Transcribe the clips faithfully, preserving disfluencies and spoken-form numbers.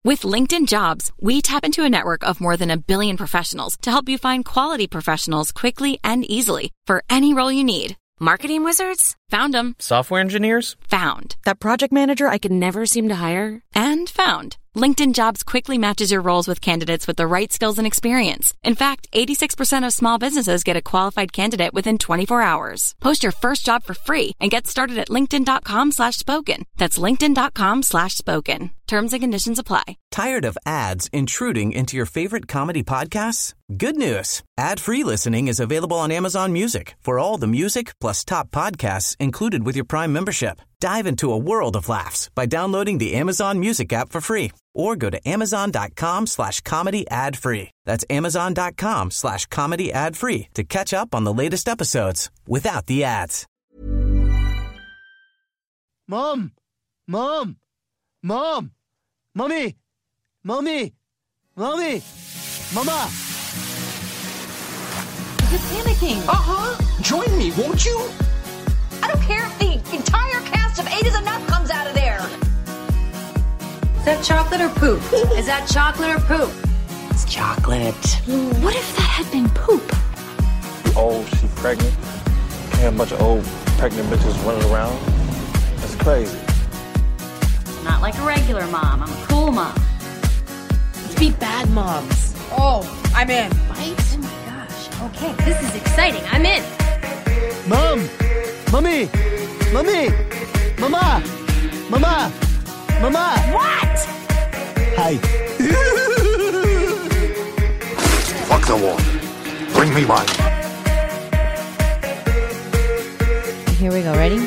With LinkedIn Jobs, we tap into a network of more than a billion professionals to help you find quality professionals quickly and easily for any role you need. Marketing wizards? Found them. Software engineers? Found. That project manager I could never seem to hire? And found. LinkedIn Jobs quickly matches your roles with candidates with the right skills and experience. In fact, eighty-six percent of small businesses get a qualified candidate within twenty-four hours. Post your first job for free and get started at linkedin.com slash spoken. That's linkedin.com slash spoken. Terms and conditions apply. Tired of ads intruding into your favorite comedy podcasts? Good news. Ad-free listening is available on Amazon Music for all the music plus top podcasts included with your Prime membership. Dive into a world of laughs by downloading the Amazon Music app for free or go to amazon.com slash comedy ad free. That's amazon.com slash comedy ad free to catch up on the latest episodes without the ads. Mom! Mom! Mom! Mommy! Mommy! Mommy! Mama! You're panicking. Uh-huh. Join me, won't you? I don't care if the entire cast of Eight is Enough comes out of there. Is that chocolate or poop? Is that chocolate or poop? It's chocolate. What if that had been poop? Old, she pregnant. Can't have a bunch of old pregnant bitches running around. That's crazy. Not like a regular mom. I'm a cool mom. Let's be bad moms. Oh, I'm in. Right? Oh my gosh. Okay, this is exciting. I'm in. Mom! Mommy! Mommy! Mama! Mama! Mama! What? Hi. Fuck the war. Bring me mine. Here we go. Ready?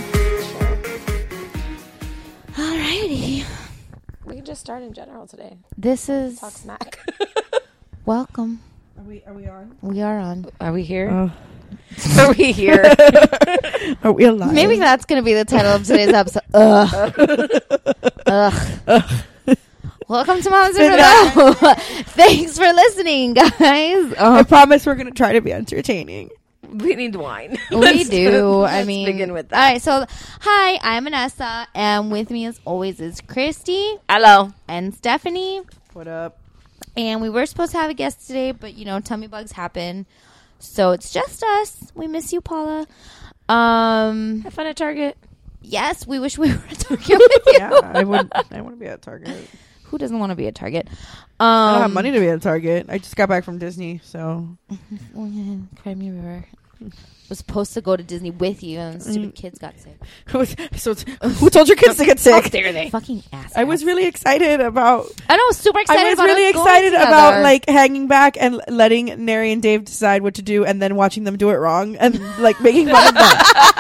Alrighty. We can just start in general today. This is Talk smack. welcome. Are we? Are we on? We are on. Are we here? Oh. Are we here? Are we alive? Maybe that's going to be the title of today's episode. Ugh. Ugh. Ugh. Welcome to Moms in Reload. Thanks for listening, guys. Oh. I promise we're going to try to be entertaining. We need wine. We do. I let's mean, begin with that. All right. So, hi, I'm Vanessa, and with me, as always, is Christy. Hello. And Stephanie. What up? And we were supposed to have a guest today, but you know, tummy bugs happen, so it's just us. We miss you, Paula. Um, Have fun at Target. Yes, we wish we were at Target with you. Yeah, I would. I want to be at Target. Who doesn't want to be at Target? Um, I don't have money to be at Target. I just got back from Disney, so. Cry me a river. Was supposed to go to Disney with you, and the stupid Mm. kids got sick. so it's, who told your kids to get sick? How dare they? Fucking ass. I was really excited about. I know, super excited. I was about really us going excited together. about like hanging back and letting Neri and Dave decide what to do, and then watching them do it wrong and like making fun of them.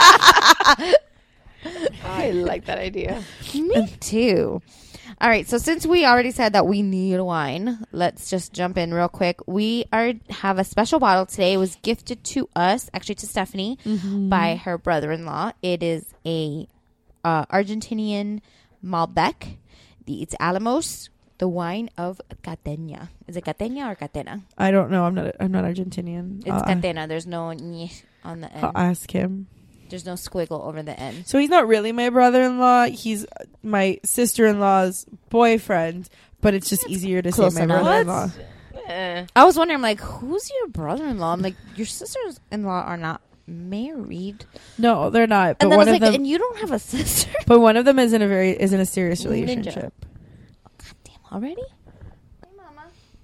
I like that idea. Me too. All right, so since we already said that we need wine, let's just jump in real quick. We are have a special bottle today. It was gifted to us, actually to Stephanie, mm-hmm. by her brother-in-law. It is a uh, Argentinian Malbec. The, it's Alamos, the wine of Catena. Is it Catena or Catena? I don't know. I'm not. I'm not Argentinian. It's I'll, Catena. There's no ñ on the end. I'll ask him. There's no squiggle over the end. So he's not really my brother-in-law. He's my sister-in-law's boyfriend, but it's just That's easier to close say my enough. brother-in-law. Eh. I was wondering, I'm like, who's your brother-in-law? I'm like, your sisters-in-law are not married. No, they're not. But And then I one was of like, them, and you don't have a sister? but one of them is in a very is in a serious relationship. Oh, God damn, already? Hey, Mama.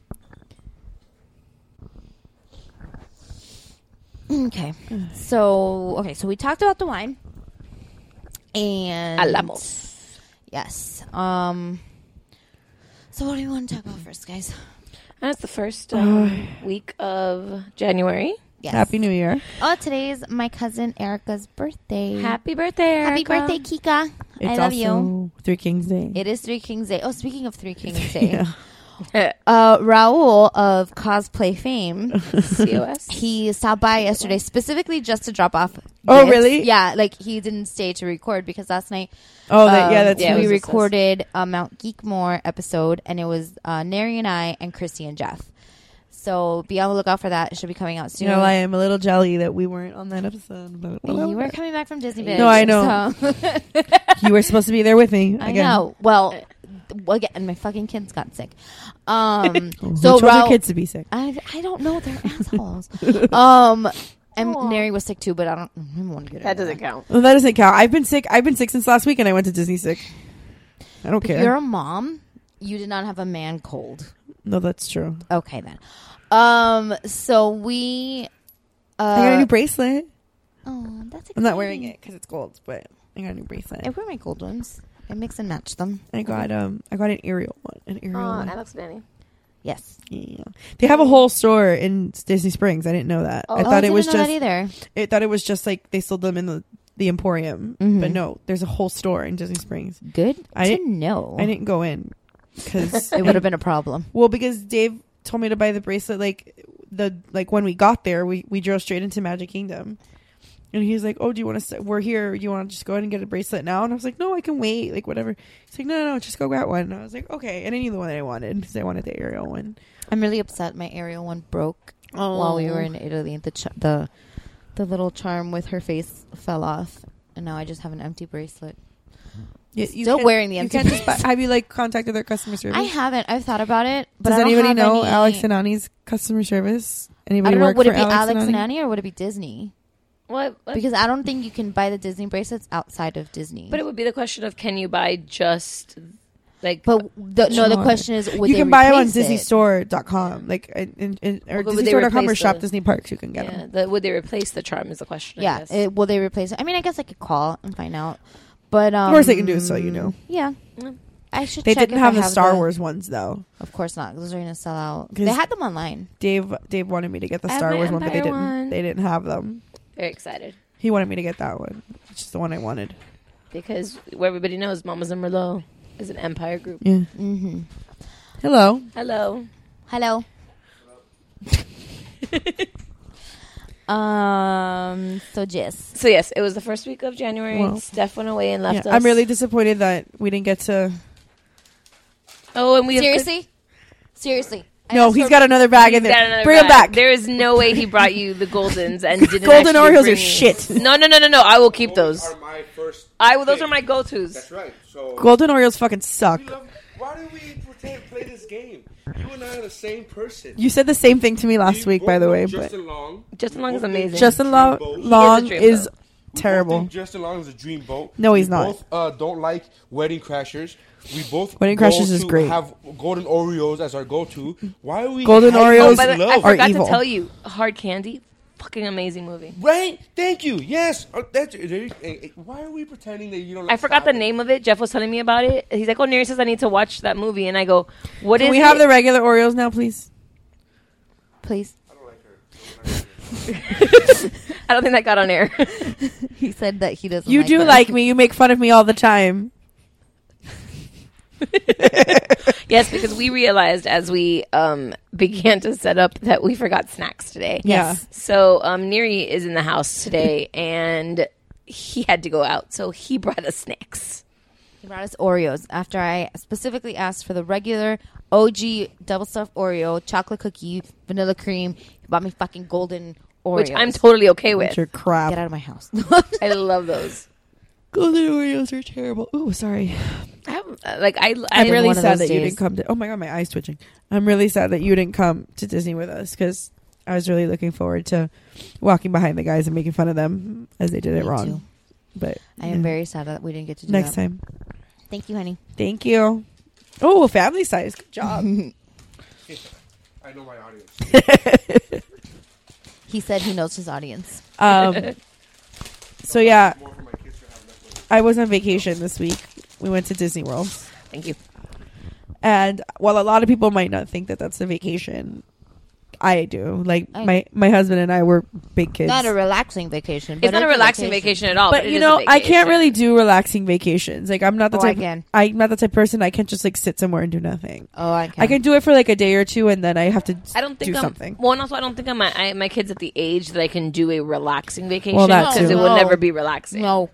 Okay. So, okay, so we talked about the wine. And Alamos. Yes. Um So what do you want to talk about first, guys? And it's the first um, week of January. Yes. Happy New Year! Oh, today's my cousin Erica's birthday. Happy birthday, Erica. Happy birthday, Kika. It's I love also you. Three Kings Day. It is Three Kings Day. Oh, speaking of Three Kings Day, Yeah. uh, Raul of cosplay fame, C O S. he stopped by yesterday specifically just to drop off gifts. Oh, really? Yeah, like he didn't stay to record because last night Oh, that, yeah, um, that's yeah, we it was recorded a Mount Geekmore episode, and it was uh, Neri and I and Christy and Jeff. So be on the lookout for that. It should be coming out soon. You know, I am a little jelly that we weren't on that episode. But you were coming back from Disney. Bitch, No, I know. so- You were supposed to be there with me. I again. know. Well, well, again, my fucking kids got sick. Um, Who so told your Raul- kids to be sick? I I don't know. They're assholes. um, and Neri was sick too, but I don't, I don't want to get That doesn't count. Well, that doesn't count. I've been sick. I've been sick since last week, and I went to Disney sick. I don't If care. you're a mom, you did not have a man cold. No, that's true. Okay then. Um, so we. Uh, I got a new bracelet. Oh, that's exciting. I'm not wearing it because it's gold, but I got a new bracelet. I wear my gold ones. I mix and match them. I got um, I got an Ariel one. An Ariel Oh, one. that looks Danny. Yes. Yeah. They have a whole store in Disney Springs. I didn't know that. Oh. I Oh, thought I it didn't was know just. that either. I thought it was just like they sold them in the the Emporium, Mhm. but no, there's a whole store in Disney Springs. Good I to didn't know. I didn't go in because It would have been a problem. Well, because Dave told me to buy the bracelet. Like the like when we got there, we we drove straight into Magic Kingdom, and he's like, "Oh, do you want to? We're here. You want to just go ahead and get a bracelet now?" And I was like, "No, I can wait. Like whatever." He's like, "No, no, no, just go get one." And I was like, "Okay." And I knew the one that I wanted because I wanted the Ariel one. I'm really upset. My Ariel one broke Oh. while we were in Italy. The ch- the the little charm with her face fell off, and now I just have an empty bracelet. Yeah, Still can't- wearing the You empty can't just buy, bracelet. have you like contacted their customer service? I haven't. I've thought about it, but Does I don't anybody have know any- Alex and Annie's customer service? I Anybody don't know. work Would for it be Alex, Alex and and Annie? Annie, or would it be Disney? What? what? Because I don't think you can buy the Disney bracelets outside of Disney. But it would be the question of can you buy just like. But the, no, the Sure. question is, would you they can buy it on replace Disney it? Store dot com, like in, in, in, or Well, but would Disney they Store dot com or replace Shop the- Disney Parks. You can get yeah, them. the, would they replace the charm is the question. I Yeah, guess. it, will they replace it? I mean, I guess I could call and find out. But um, Of course, they can do it, so you know. Yeah, Mm. I should. They check didn't if have I the Star Wars ones though. Of course not. Those are going to sell out. 'Cause They had them online. Dave Dave wanted me to get the I have Star my Wars one, but they Empire didn't. one. They didn't have them. Very excited He wanted me to get that one, which is the one I wanted. because where everybody knows Mamas and Merlot is an Empire group. Yeah. Mm-hmm. Hello. Hello. Hello. um. So Jess. So yes, it was the first week of January. Well, Steph went away and left Yeah, us. I'm really disappointed that we didn't get to. Oh, and we have Seriously. Seriously. I No, asked he's for- got another bag He's in there. got another Bring him bag. back. There is no way he brought you the Goldens and didn't. Golden actually Oreos bring are you- shit. No, no, no, no, no. I will keep those. Are my first I will. Those pick. are my go-tos. That's right. So Golden Oreos fucking suck. we love- why do we pretend play this game? You and I are the same person. You said the same thing to me last We week, by both the know way. But Justin Long. Justin We Long is both think amazing. Justin Lo- Dreamboat. Long dreamboat. is We terrible. both think Justin Long is a dreamboat. No, he's we not. Both uh, don't like Wedding Crashers. We both Wedding go Crashers is to great. Have Golden Oreos as our go-to. Why are we Golden hiding Oreos this By the way, I love? are forgot evil. to tell you, Hard Candy, fucking amazing movie. Right? Thank you. Yes. Uh, that's, there- eh, eh, why are we pretending that you don't? Like I forgot the chocolate? name of it. Jeff was telling me about it. He's like, "Oh, Neri says I need to watch that movie," and I go, "What is Can we it?" have the regular Oreos now, please? Please. I don't like her. I don't think that got on air. He said that he doesn't. You like do them. like me. You make fun of me all the time. Yes, because we realized as we um, began to set up that we forgot snacks today. Yes. So um, Neri is in the house today, and he had to go out, so he brought us snacks. He brought us Oreos after I specifically asked for the regular O G double stuffed Oreo, chocolate cookie, vanilla cream. He bought me fucking golden Oreos, Which I'm totally okay with. Which are crap. Get out of my house. I love those. Golden Oreos are terrible. Ooh, sorry. I have, uh, like I, I I'm really one of sad those that you days. didn't come to. Oh my god, my eye's twitching. I'm really sad that you didn't come to Disney with us because I was really looking forward to walking behind the guys and making fun of them as they did it Me wrong. too. But I am yeah. very sad that we didn't get to do next that. time. Thank you, honey. Thank you. Oh, family size. Good job. I know my audience. He said he knows his audience. um. So yeah, More for my kids to have left. I was on vacation this week. We went to Disney World. Thank you. And while a lot of people might not think that that's a vacation, I do. Like I- my my husband and I were big kids. Not a relaxing vacation. But It's not a relaxing vacation, at all. but But, it you is know, a I can't vacation. really do relaxing vacations. Like I'm not the Oh, I type. can. I'm not the type of person. I can't just like sit somewhere and do nothing. Oh, I can. I can do it for like a day or two, and then I have to I don't think do I'm, something. Well, and also I don't think I'm my, I, my kids at the age that I can do a relaxing vacation Well, that because too. it will No. never be relaxing. No.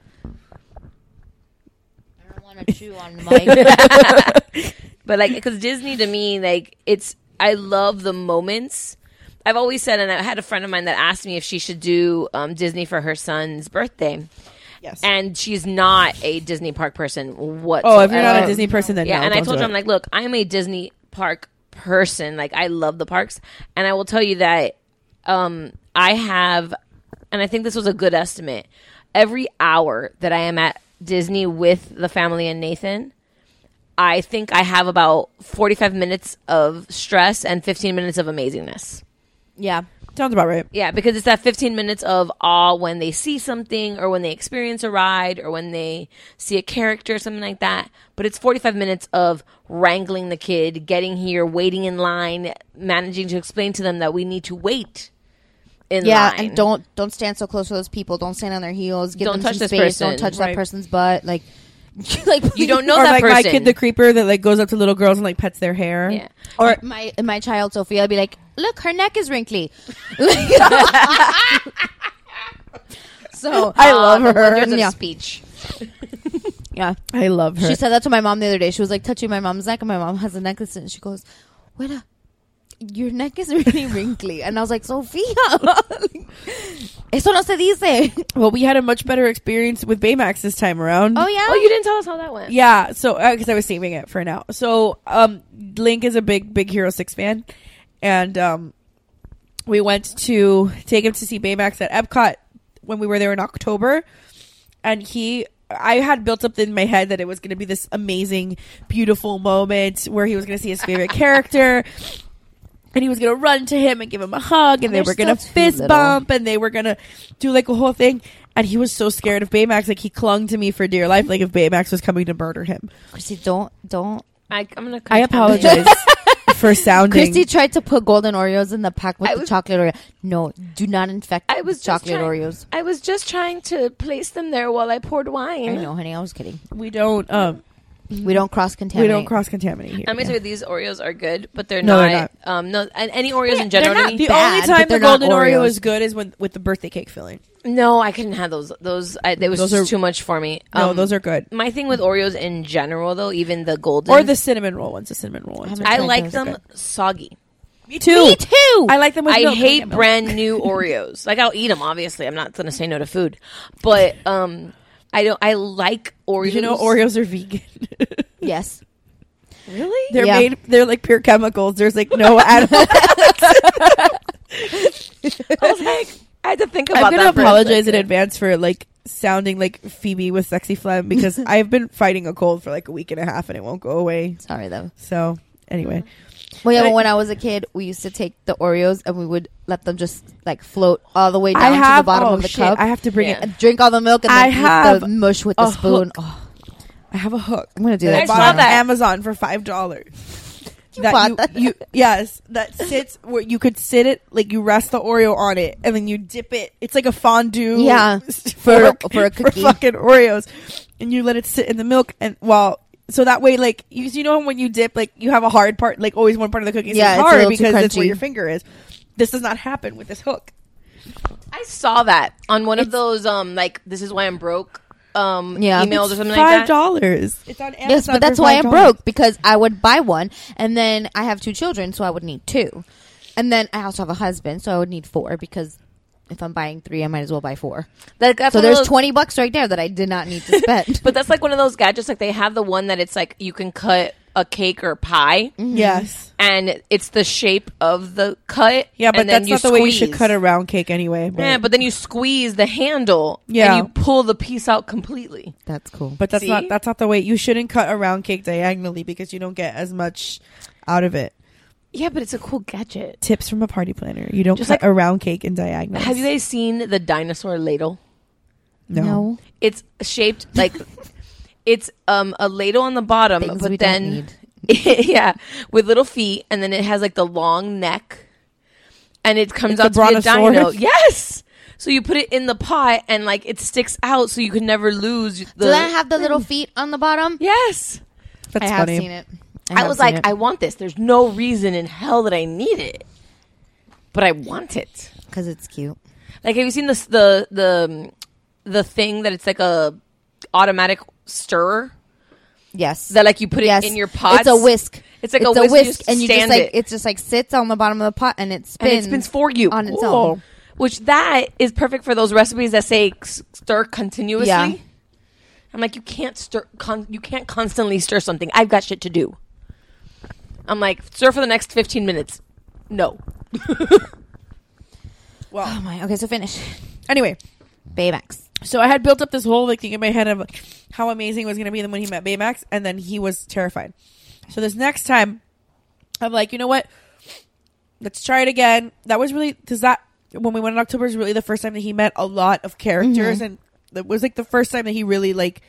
I don't want to chew on the mic. But like, because Disney to me, like, it's I love the moments. I've always said, and I had a friend of mine that asked me if she should do um, Disney for her son's birthday, Yes. And she's not a Disney park person whatsoever. Oh, if you're not a Disney person, then yeah. no, and I don't told do her, it. I'm like, look, I'm a Disney park person. Like, I love the parks, and I will tell you that um, I have, and I think this was a good estimate. Every hour that I am at Disney with the family and Nathan, I think I have about forty-five minutes of stress and fifteen minutes of amazingness. Yeah. Sounds about right. Yeah, because it's that fifteen minutes of awe when they see something or when they experience a ride or when they see a character or something like that. But it's forty-five minutes of wrangling the kid, getting here, waiting in line, managing to explain to them that we need to wait in yeah, line. and don't don't stand so close to those people. Don't stand on their heels. Give Don't them touch some this space. person. Don't touch Right. that person's butt. Like, like You don't know or that like person. my kid, the creeper, that like goes up to little girls and like pets their hair. Yeah. Or my my child Sophia, I'd be like, look, her neck is wrinkly. So I love Uh, the her. wonders of Yeah. speech. yeah, I love her. she said that to my mom the other day. She was like touching my mom's neck, and my mom has a necklace, and she goes, "Wait, your neck is really wrinkly." And I was like, Sophia, eso no se dice. Well, we had a much better experience with Baymax this time around. Oh yeah. Oh, you didn't tell us how that went. Yeah, so because I was saving it for now. So um, Link is a big, big Hero Six fan, and um, we went to take him to see Baymax at Epcot when we were there in October, and he. I had built up in my head that it was going to be this amazing, beautiful moment where he was going to see his favorite character, and he was going to run to him and give him a hug, and They're they were going to still too fist little. bump, and they were going to do like a whole thing. And he was so scared of Baymax, like he clung to me for dear life, like if Baymax was coming to murder him. Christy, don't don't. I, I'm gonna. I apologize for sounding. Christy tried to put golden Oreos in the pack with I the was- chocolate Oreo. No, do not infect I was just chocolate trying- Oreos. I was just trying to place them there while I poured wine. I know, honey. I was kidding. we don't um We don't cross contaminate. we don't cross contaminate here. I'm gonna yeah. tell you, these Oreos are good, but they're No, not. they're Um, no, and any Oreos Yeah, in general. they're to not me- The bad, only but time the they're not golden Oreo Oreos. is good is when with the birthday cake filling. No, I couldn't have those. Those, I, it was Those just are- too much for me. No, Um, those are good. My thing with Oreos in general, though, even the golden Or the cinnamon roll ones. The cinnamon roll ones. haven't are I good. like those them good. soggy. Me too. Me too. I like them with I milk. hate Milk. brand new Oreos. Like, I'll eat them. Obviously, I'm not gonna say no to food, but um, I don't. I like Oreos. Did you know Oreos are vegan? Yes. Really? They're Yeah. made. They're like pure chemicals. There's like no animal. I was like, I had to think about I'm gonna that for a apologize in second. advance for like sounding like Phoebe with sexy phlegm because I've been fighting a cold for like a week and a half and it won't go away. Sorry though. So anyway, Well, yeah, But but I- when I was a kid, we used to take the Oreos and we would let them just like float all the way down I to have the bottom oh, of the shit, cup I have to bring Yeah. it. and drink all the milk and then I eat have the mush with a the spoon. hook. Oh, I have a hook. I'm gonna do that that. I I bought saw on that. Amazon for five dollars. That bought you, that? you yes, that sits where you could sit it like you rest the Oreo on it and then you dip it. It's like a fondue, Yeah, for for- for a cookie. fucking Oreos, and you let it sit in the milk and well, so that way like you, you know when you dip like you have a hard part like always one part of the cookie is Yeah, it's a hard little too because that's where crunchy. your finger is. This does not happen with this hook. I saw that on one of those um like this is why I'm broke um Yeah. emails It's or something five like that. dollars. It's on Amazon. yes, but that's for why I'm five dollars. broke because I would buy one and then I have two children, so I would need two, and then I also have a husband, so I would need four because if I'm buying three, I might as well buy four. Like, that's So one of there's those- twenty bucks right there that I did not need to spend. But that's like one of those gadgets. Like they have the one that it's like you can cut a cake or pie, Yes. and it's the shape of the cut. Yeah, but and then that's you not the way you should squeeze. cut a round cake anyway. But, Yeah, but then you squeeze the handle, Yeah. and you pull the piece out completely. That's cool. But that's See? not that's not the way. You shouldn't cut a round cake diagonally because you don't get as much out of it. Yeah, but it's a cool gadget. Tips from a party planner: you don't Just cut like- a round cake in diagonals. Have you guys seen the dinosaur ladle? No. no. It's shaped like it's um a ladle on the bottom, Things but we don't then need. yeah, with little feet, and then it has like the long neck, and it comes Like out the to be a brontosaurus? dino. Yes. So you put it in the pot, and like it sticks out, so you can never lose. The, Do that have the little feet on the bottom? yes. That's I have funny. seen it. I, have was seen like, it. I want this. There's no reason in hell that I need it, but I want it. because it's cute. Like, have you seen this the the the thing that it's like a automatic stirrer Yes. that like you put it yes. in your pot? It's a whisk. It's like it's a whisk, you just and you just stand like it. it just like sits on the bottom of the pot and it and spins. it spins for you on its Cool. own. Which that is perfect for those recipes that say stir continuously. Yeah. I'm like, you can't stir. Con- you can't constantly stir something. I've got shit to do. I'm like, stir for the next fifteen minutes. No. Well, Oh my. Okay, so finish. anyway, Baymax. so I had built up this whole like thing in my head of like, how amazing it was going to be when he met Baymax, and then he was terrified. So this next time, I'm like, you know what? Let's try it again. That was really because that when we went in October was really the first time that he met a lot of characters, Mm-hmm. and it was like the first time that he really like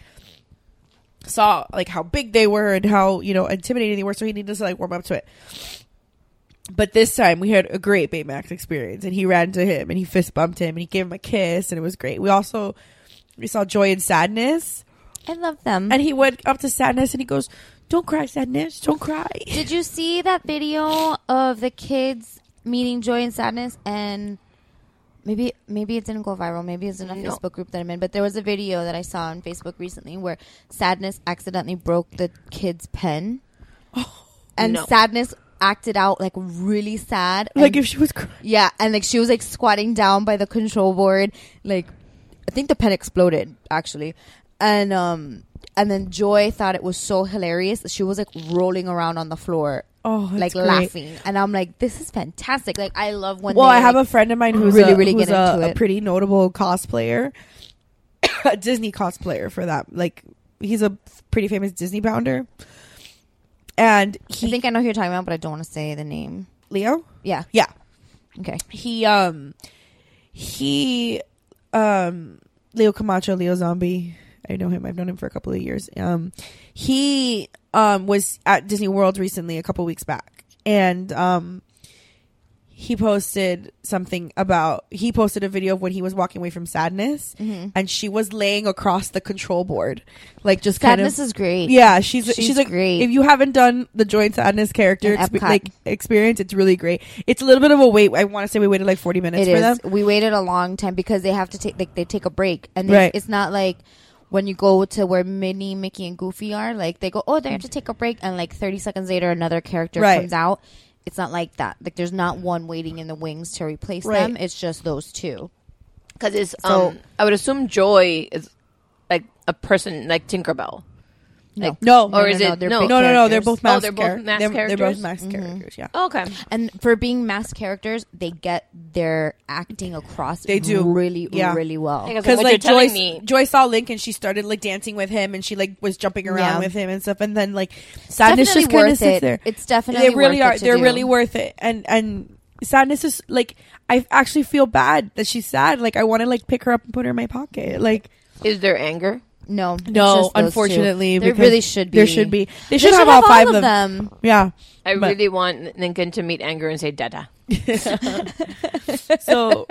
saw like how big they were and how, you know, intimidating they were. So he needed to like warm up to it. But this time we had a great Baymax experience, and he ran to him and he fist bumped him and he gave him a kiss, and it was great. We also we saw Joy and Sadness, I love them. and he went up to Sadness and he goes, "Don't cry, Sadness, don't cry." Did you see that video of the kids meeting Joy and Sadness? And maybe maybe it didn't go viral. Maybe it's in a No. Facebook group that I'm in. But there was a video that I saw on Facebook recently where Sadness accidentally broke the kid's pen. and no. Sadness acted out like really sad. Like and- if she was crying. yeah, and like she was like squatting down by the control board. Like I think the pen exploded actually. And um and then Joy thought it was so hilarious that she was like rolling around on the floor. Oh, that's like great. laughing, and I'm like, this is fantastic. Like I love when Well, they, I have like, a friend of mine who's really, a, really who's get a, into a it. pretty notable cosplayer, a Disney cosplayer for that. Like he's a pretty famous Disney bounder, and he I think I know who you're talking about, but I don't want to say the name. Leo. Yeah. Yeah, Okay. he um he um Leo Camacho, Leo Zombie. I know him. I've known him for a couple of years. Um, he um was at Disney World recently, a couple weeks back, and um. He posted something about he posted a video of when he was walking away from Sadness, and she was laying across the control board, like just Sadness kind of is great. yeah. She's she's, She's like great. If you haven't done the Joy and Sadness character And exp- Epcot. like experience, it's really great. It's a little bit of a wait. I want to say we waited like forty minutes It for is. them. We waited a long time because they have to take like they take a break, and they, Right. it's not like when you go to where Minnie, Mickey, and Goofy are. Like they go, oh, they have to take a break, and like thirty seconds later, another character Right. comes out. It's not like that. Like there's not one waiting in the wings to replace Right. them. It's just those two. Because it's, So- um, I would assume Joy is like a person like Tinkerbell. No. No, No, Or no, is no, it- they're no. big no, no, no. They're characters. both Oh, masked. they're both char- masked they're, they're both characters? masked Mm-hmm. characters. Yeah. Oh, okay. And for being masked characters, they get their acting across. They do. really, Yeah. really well. Because Because what like you're telling Joy, me- Joy saw Link and she started like dancing with him, and she like was jumping around Yeah. with him and stuff. And then like Sadness definitely just kind of worth sits it. there. It's definitely they really worth are. it to They're do. really worth it. And and Sadness is like I actually feel bad that she's sad. Like I want to like pick her up and put her in my pocket. Like Is there anger? No, it's no, just those two. unfortunately, there because really should be. There should be. They They should, have, all five of them. them. Yeah. I But- really want Lincoln to meet Anger and say Dada. So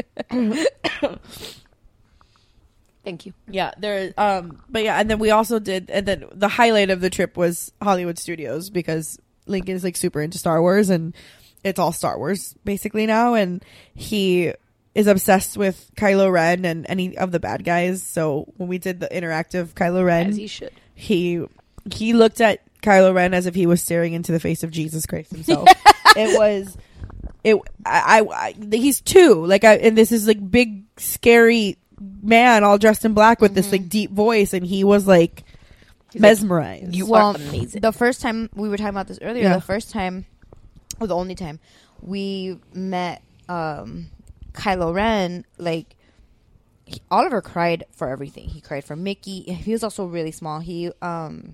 Thank you. yeah, there. Um, but yeah, and then we also did, and then the highlight of the trip was Hollywood Studios because Lincoln is like super into Star Wars, and it's all Star Wars basically now, and he is obsessed with Kylo Ren and any of the bad guys. So when we did the interactive Kylo Ren, As he should. he he looked at Kylo Ren as if he was staring into the face of Jesus Christ himself. It was it I, I, I he's two like I, and this is like big scary man all dressed in black with this like deep voice, and he was like mesmerized. You well, are amazing. The first time we were talking about this earlier, Yeah. the first time, or the only time, we met um, Kylo Ren, like he, Oliver cried for everything. He cried for Mickey. He was also really small. He um.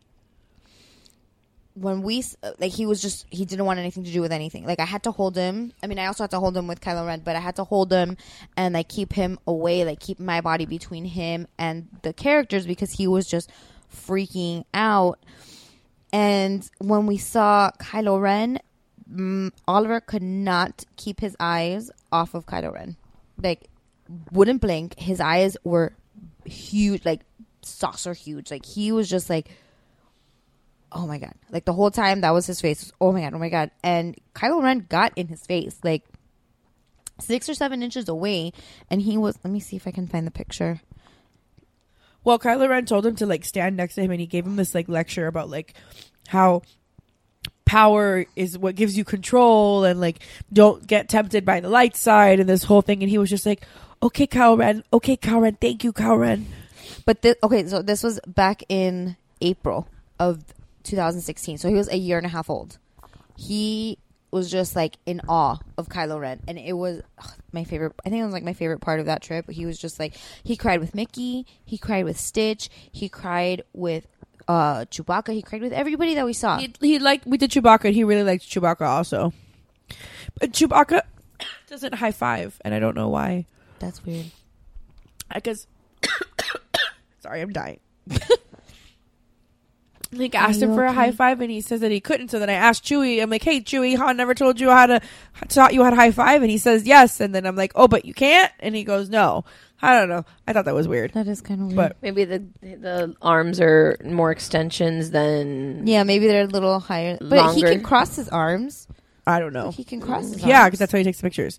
When we s- like, he was just he didn't want anything to do with anything. Like I had to hold him. I mean, I also had to hold him with Kylo Ren, but I had to hold him and like keep him away, like keep my body between him and the characters because he was just freaking out. And when we saw Kylo Ren, mm, Oliver could not keep his eyes off of Kylo Ren. Like wouldn't blink. His eyes were huge, like saucer huge. Like he was just like, oh my god, like the whole time that was his face was, oh my god, oh my god. And Kylo Ren got in his face like six or seven inches away, and he was, let me see if I can find the picture. Well, Kylo Ren told him to like stand next to him, and he gave him this like lecture about like how power is what gives you control, and like don't get tempted by the light side and this whole thing. And he was just like, okay, Kylo Ren, okay, Kylo Ren, thank you, Kylo Ren. But this, okay, so this was back in April of two thousand sixteen. So he was a year and a half old. He was just like in awe of Kylo Ren, and it was ugh, my favorite. I think it was like my favorite part of that trip. He was just like, he cried with Mickey, he cried with Stitch, he cried with uh Chewbacca, he cried with everybody that we saw. He, he liked we did Chewbacca, and he really liked Chewbacca also. But Chewbacca doesn't high five, and I don't know why. That's weird. Because sorry, I'm dying. Link asked him for okay? a high five, and he says that he couldn't. So then I asked Chewie, I'm like, hey, Chewie, Han never told you how to, taught you how to high five? And he says yes. And then I'm like, oh, but you can't? And he goes, no. I don't know. I thought that was weird. That is kind of weird. But maybe the the arms are more extensions than. Yeah, maybe they're a little higher. But longer. He can cross his arms. I don't know. Like he can cross his yeah, arms. because that's how he takes pictures.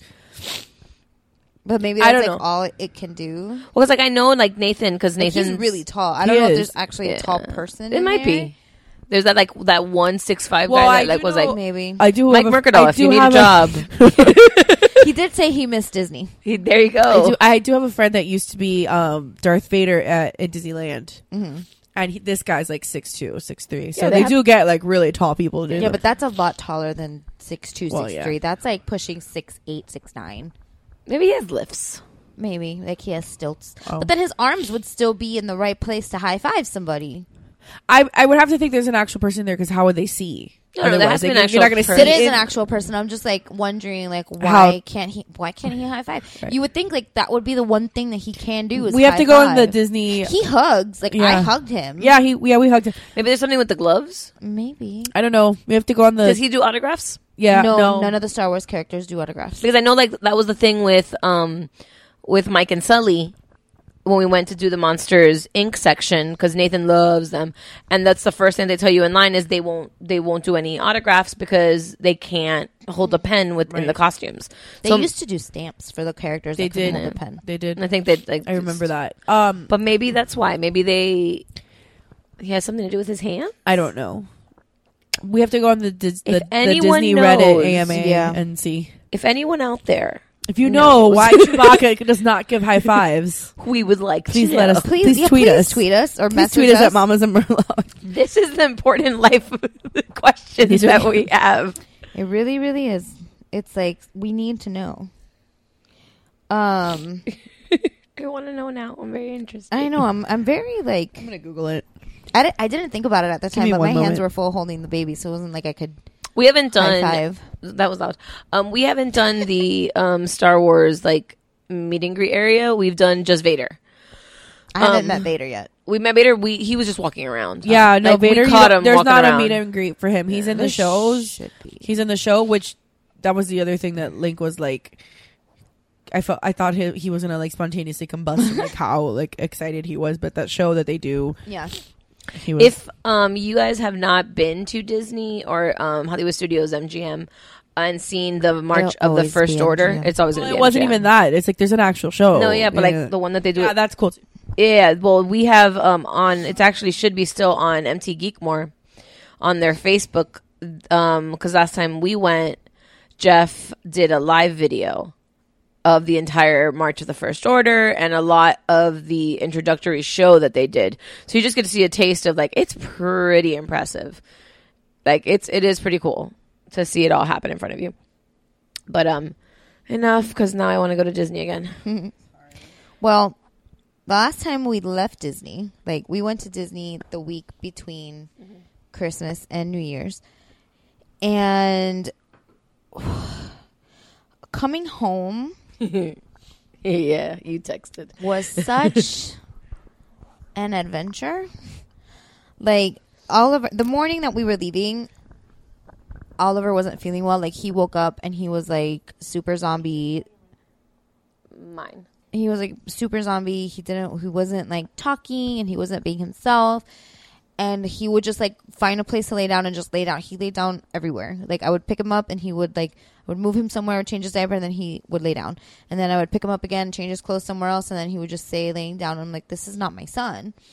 But maybe that's I don't like know. all it can do. Well, because like I know like Nathan, because Nathan's he's really tall. I don't know is. if there's actually yeah. a tall person. It in might there. be. There's that like that one six five well, guy I that like was know, like maybe I do Mike have a, Mercadal. I If you do need a job, a, he did say he missed Disney. he, there you go. I do, I do have a friend that used to be um, Darth Vader at in Disneyland, Mm-hmm. and he, this guy's like six two, six three. So Yeah, they, they have- do get like really tall people. To do Yeah, them. but that's a lot taller than six two, Well, six yeah. three. That's like pushing six eight, six nine. Maybe he has lifts. Maybe like he has stilts, Oh. but then his arms would still be in the right place to high five somebody. I I would have to think there's an actual person there because how would they see? No, no, there has Otherwise, to be like, an you're not actual gonna person. see It is in- an actual person. I'm just like wondering, like why How- can't he? Why can't he high five? Right. You would think like that would be the one thing that he can do. Is We have high to go in the five. Disney. He hugs. Like I Yeah. hugged him. Yeah, he yeah we hugged him. Maybe there's something with the gloves. maybe. I don't know. We have to go on the. Does he do autographs? yeah, no, no, none of the Star Wars characters do autographs. Because I know like that was the thing with um with Mike and Sully when we went to do the Monsters Incorporated section because Nathan loves them, and that's the first thing they tell you in line is they won't they won't do any autographs because they can't hold a pen within Right. the costumes. They So used to do stamps for the characters. They that couldn't did. hold a pen. They did. I think that like I remember that. Um, but maybe that's why. Maybe they he has something to do with his hand. I don't know. We have to go on the Dis- the, If the anyone Disney knows, Reddit A M A yeah. and see If anyone out there if you knows. know why Chewbacca does not give high fives. we would like Please to let know. us- Please, Please yeah, tweet please us. tweet us, or Please message tweet us us at Mamas and Murloc. This is the important life questions These are- that we have. It really, really is. It's like we need to know. Um, I want to know now. I'm very interested. I know. I'm. I'm very like. I'm gonna Google it. I, di- I didn't think about it at the Give time, me but one my hands moment. were full holding the baby, so it wasn't like I could. We haven't High done five. that was loud. Um, we haven't done the um Star Wars like meet and greet area. We've done just Vader. I haven't Um, met Vader yet. We met Vader. We he was just walking around. Yeah, no, Like, we Vader. you caught don't- him there's walking not around. a meet and greet for him. He's in the There shows. should be. He's in the show, which that was the other thing that Link was like. I felt I thought he he was gonna like spontaneously combust, like how like excited he was. But that show that they do, Yeah. he was. If um you guys have not been to Disney or um Hollywood Studios M G M and seen the March It'll of the always First be Order, M G M. it's always Well, gonna it be wasn't M G M. even that. It's like there's an actual show. No, yeah, but Yeah. like the one that they do. yeah, that's cool. Too. Yeah, well, we have um on. It's actually should be still on M T Geekmore on their Facebook. Um, because last time we went, Jeff did a live video of the entire March of the First Order and a lot of the introductory show that they did. So you just get to see a taste of like it's pretty impressive. Like it's it is pretty cool to see it all happen in front of you. But um, enough because now I want to go to Disney again. Well, the last time we left Disney, like we went to Disney the week between mm-hmm. Christmas and New Year's, and coming home Yeah, you texted. was such an adventure. Like Oliver, the morning that we were leaving, Oliver wasn't feeling well. Like he woke up and he was like super zombie. Mine. He was like super zombie. He didn't. He wasn't like talking, and he wasn't being himself. And he would just like find a place to lay down and just lay down. He laid down everywhere. Like I would pick him up, and he would like I would move him somewhere, change his diaper, and then he would lay down. And then I would pick him up again, change his clothes somewhere else, and then he would just stay laying down. And I'm like, this is not my son.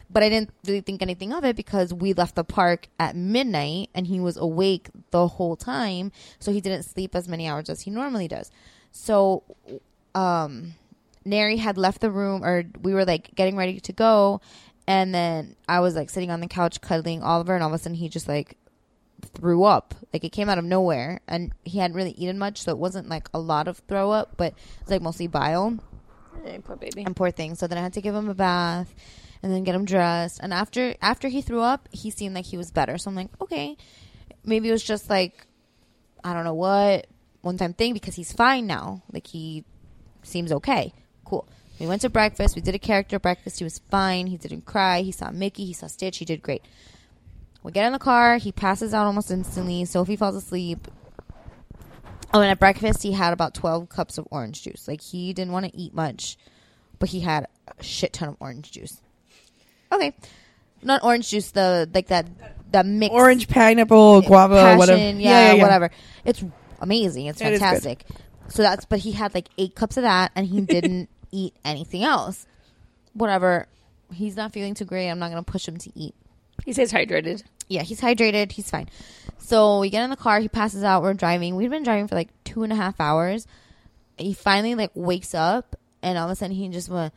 But I didn't really think anything of it because we left the park at midnight and he was awake the whole time. So he didn't sleep as many hours as he normally does. So um, Neri had left the room, or we were like getting ready to go. And then I was like sitting on the couch cuddling Oliver, and all of a sudden he just like threw up. Like it came out of nowhere, and he hadn't really eaten much, so it wasn't like a lot of throw up, but it was like mostly bile. Hey, poor baby. And poor thing. So then I had to give him a bath and then get him dressed. And after after he threw up, he seemed like he was better. So I'm like, okay, maybe it was just like, I don't know what, one time thing, because he's fine now. Like he seems okay. Cool. We went to breakfast. We did a character breakfast. He was fine. He didn't cry. He saw Mickey. He saw Stitch. He did great. We get in the car. He passes out almost instantly. Sophie falls asleep. Oh, and at breakfast, he had about twelve cups of orange juice. Like, he didn't want to eat much, but he had a shit ton of orange juice. Okay. Not orange juice, the, like, that, that mix. Orange, pineapple, guava, passion, whatever. Yeah, Yeah, yeah, yeah. whatever. It's amazing. It's It is fantastic. So that's, but he had like eight cups of that, and he didn't eat anything else. Whatever. He's not feeling too great. I'm not going to push him to eat. He stays hydrated. Yeah, he's hydrated. He's fine. So we get in the car. He passes out. We're driving. We've been driving for like two and a half hours. He finally like wakes up, and all of a sudden he just went,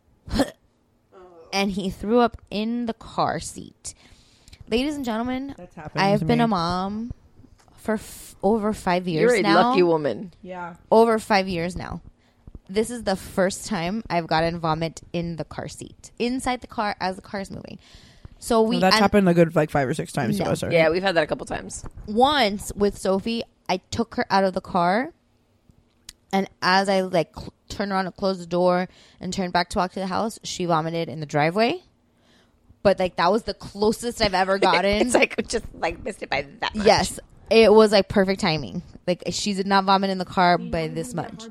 and he threw up in the car seat. Ladies and gentlemen, That's happened I have to been me. a mom for f- over five years You're a now. lucky woman. Yeah. Over five years now. This is the first time I've gotten vomit in the car seat, inside the car as the car is moving. So we Well, that's and happened a good like five or six times No. to us already. Yeah, we've had that a couple times. once with Sophie, I took her out of the car, and as I like cl- turned around to close the door and turned back to walk to the house, she vomited in the driveway. But like that was the closest I've ever gotten. It's like just like missed it by that much. Yes, it was like perfect timing. Like she did not vomit in the car by this much.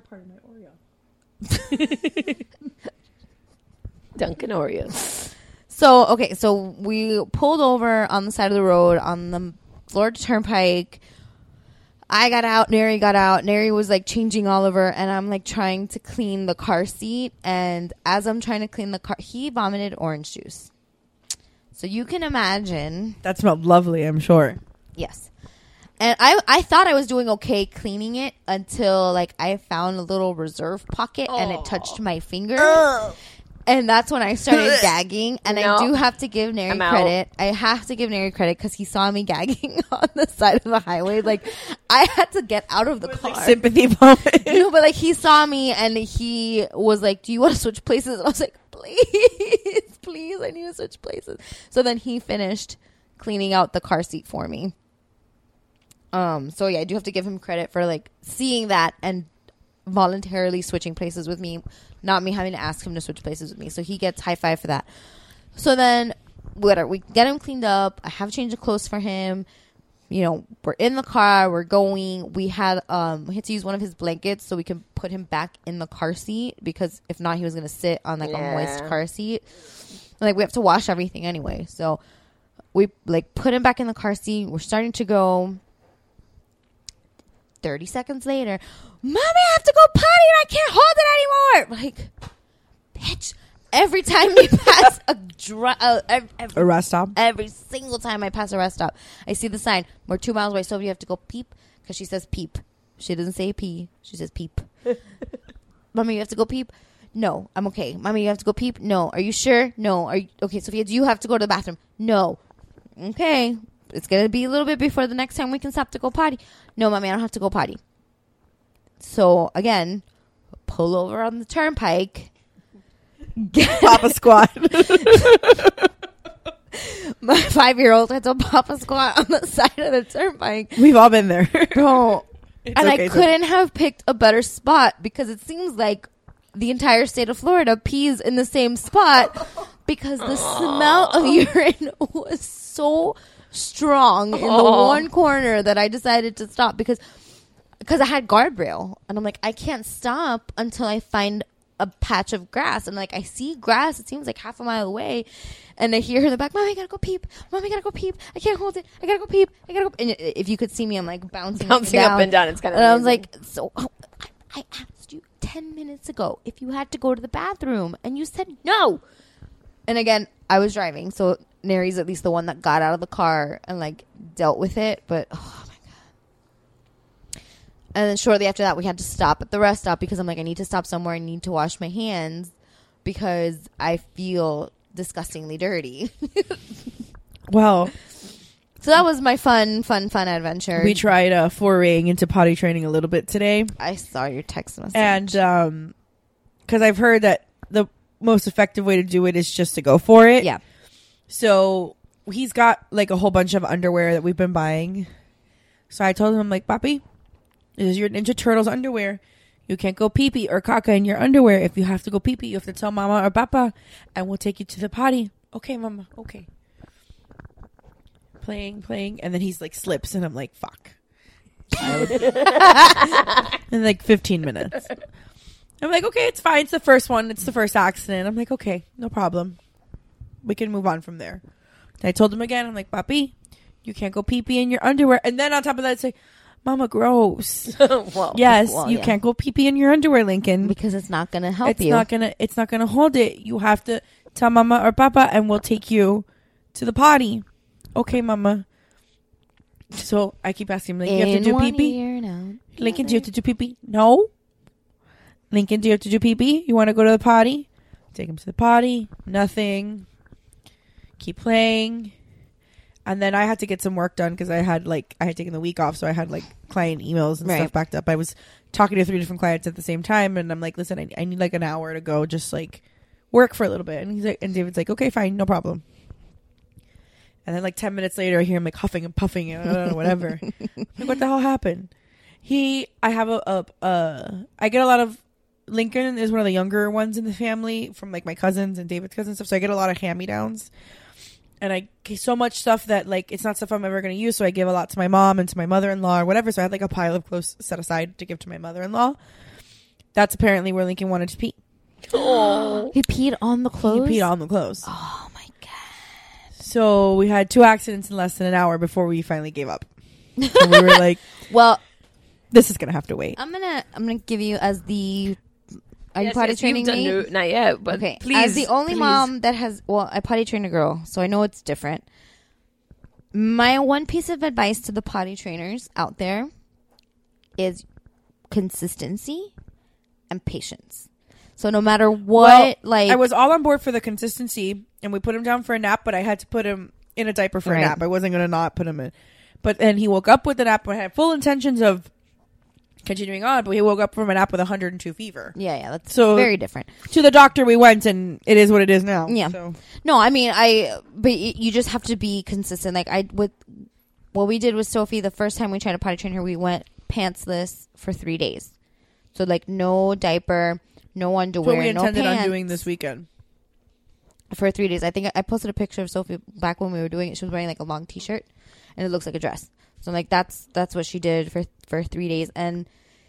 Dunkin' Oreos. So, okay, so we pulled over on the side of the road on the Florida Turnpike. I got out, Neri got out. Neri was like changing Oliver, and I'm like trying to clean the car seat. And as I'm trying to clean the car, he vomited orange juice. So you can imagine. That smelled lovely, I'm sure. Yes. And I I thought I was doing okay cleaning it until like I found a little reserve pocket and it touched my finger. And that's when I started gagging. And No. I do have to give Neri I'm out. credit. I have to give Neri credit because he saw me gagging on the side of the highway. Like, I had to get out of the car. Like sympathy vomit. No, but like he saw me and he was like, "Do you want to switch places?" And I was like, "Please, please, I need to switch places." So then he finished cleaning out the car seat for me. Um. So yeah, I do have to give him credit for like seeing that and voluntarily switching places with me, not me having to ask him to switch places with me. So he gets high five for that. So then whatever, we get him cleaned up. I have a change of clothes for him. You know, we're in the car, we're going. We had um we had to use one of his blankets so we can put him back in the car seat, because if not he was gonna sit on like Yeah. a moist car seat. And, like we have to wash everything anyway. So we like put him back in the car seat. We're starting to go. thirty seconds later, "Mommy, I have to go potty and I can't hold it anymore." Like, bitch. Every time we pass a, dry, uh, every, every, A rest stop? every single time I pass a rest stop, I see the sign, "We're two miles away, so you have to go peep," because she says peep. She doesn't say pee. She says peep. "Mommy, you have to go peep." "No, I'm okay." "Mommy, you have to go peep." "No." "Are you sure?" "No." "Are you okay, Sophia? Do you have to go to the bathroom?" "No." "Okay. It's going to be a little bit before the next time we can stop to go potty." "No, Mommy, I don't have to go potty." So, again, pull over on the turnpike. Get Papa squat. My five-year-old had to pop a squat on the side of the turnpike. We've all been there. Bro. It's And okay, I so- couldn't have picked a better spot, because it seems like the entire state of Florida pees in the same spot, because the smell of urine was so strong in the Aw. one corner that I decided to stop, because because I had guardrail, and I'm like, I can't stop until I find a patch of grass. And like, I see grass, it seems like half a mile away, and I hear her in the back, "Mommy, I gotta go peep. Mommy, I gotta go peep. I can't hold it. I gotta go peep. I gotta go." And if you could see me, I'm like bouncing, Bouncing up and up down. and down. It's kind of And I was like, so oh, I, I asked you ten minutes ago if you had to go to the bathroom, and you said no. and again, I was driving, so Neri's at least the one that got out of the car and like dealt with it. But oh my god! And then shortly after that, we had to stop at the rest stop because I'm like, I need to stop somewhere. I need to wash my hands because I feel disgustingly dirty. Well, so that was my fun, fun, fun adventure. We tried uh, foraying into potty training a little bit today. I saw your text message. And um, because I've heard that the most effective way to do it is just to go for it. Yeah. So he's got like a whole bunch of underwear that we've been buying. So I told him, I'm like, Papi, this is your Ninja Turtles underwear. You can't go pee-pee or caca in your underwear. If you have to go pee-pee, you have to tell mama or papa, and we'll take you to the potty. Okay, mama. Okay. Playing, playing, and then he's like slips, and I'm like, fuck. In like fifteen minutes. I'm like, okay, it's fine. It's the first one. It's the first accident. I'm like, okay, no problem. We can move on from there. And I told him again, I'm like, Papi, you can't go pee-pee in your underwear. And then on top of that, say, Mama, gross. well, yes, well, you yeah. can't go pee-pee in your underwear, Lincoln. Because it's not going to help it's you. Not gonna, it's not going to hold it. You have to tell Mama or Papa, and we'll take you to the potty. Okay, Mama. So I keep asking him, like, you have to do pee-pee? Lincoln, do you have to do pee-pee? No. Lincoln, do you have to do pee-pee? You want to go to the potty? Take him to the potty. Nothing. Keep playing. And then I had to get some work done because I had like I had taken the week off, so I had like client emails and right. stuff backed up. I was talking to three different clients at the same time, and I'm like, listen, I, I need like an hour to go just like work for a little bit. And he's like, and David's like, okay, fine, no problem. And then like ten minutes later, I hear him like huffing and puffing and I don't know, whatever. Like, what the hell happened? He, I have a, a, uh, I get a lot of, Lincoln is one of the younger ones in the family from like my cousins and David's cousins and stuff. So I get a lot of hand-me-downs. And I get so much stuff that like, it's not stuff I'm ever going to use. So I give a lot to my mom and to my mother-in-law or whatever. So I had like a pile of clothes set aside to give to my mother-in-law. That's apparently where Lincoln wanted to pee. Oh, he peed on the clothes? He peed on the clothes. Oh my God. So we had two accidents in less than an hour before we finally gave up. And we were like, well, this is going to have to wait. I'm going to, I'm going to give you as the, are yes, you potty yes, training me? No, not yet, but okay. please. As the only please. mom that has, well, I potty train a girl, so I know it's different. My one piece of advice to the potty trainers out there is consistency and patience. So no matter what, well, like I was all on board for the consistency, and we put him down for a nap, but I had to put him in a diaper for right. a nap. I wasn't going to not put him in. But then he woke up with the nap, and I had full intentions of continuing on, but he woke up from a nap with one hundred two fever. Yeah, yeah, that's so very different. To the doctor we went, and it is what it is now. Yeah. So. No, I mean, I, but you just have to be consistent. Like I, with what we did with Sophie, the first time we tried to potty train her, we went pantsless for three days. So like no diaper, no underwear, What we intended no pants. on doing this weekend. For three days. I think I posted a picture of Sophie back when we were doing it. She was wearing like a long t-shirt and it looks like a dress. So I'm like, that's, that's what she did for, for three days. And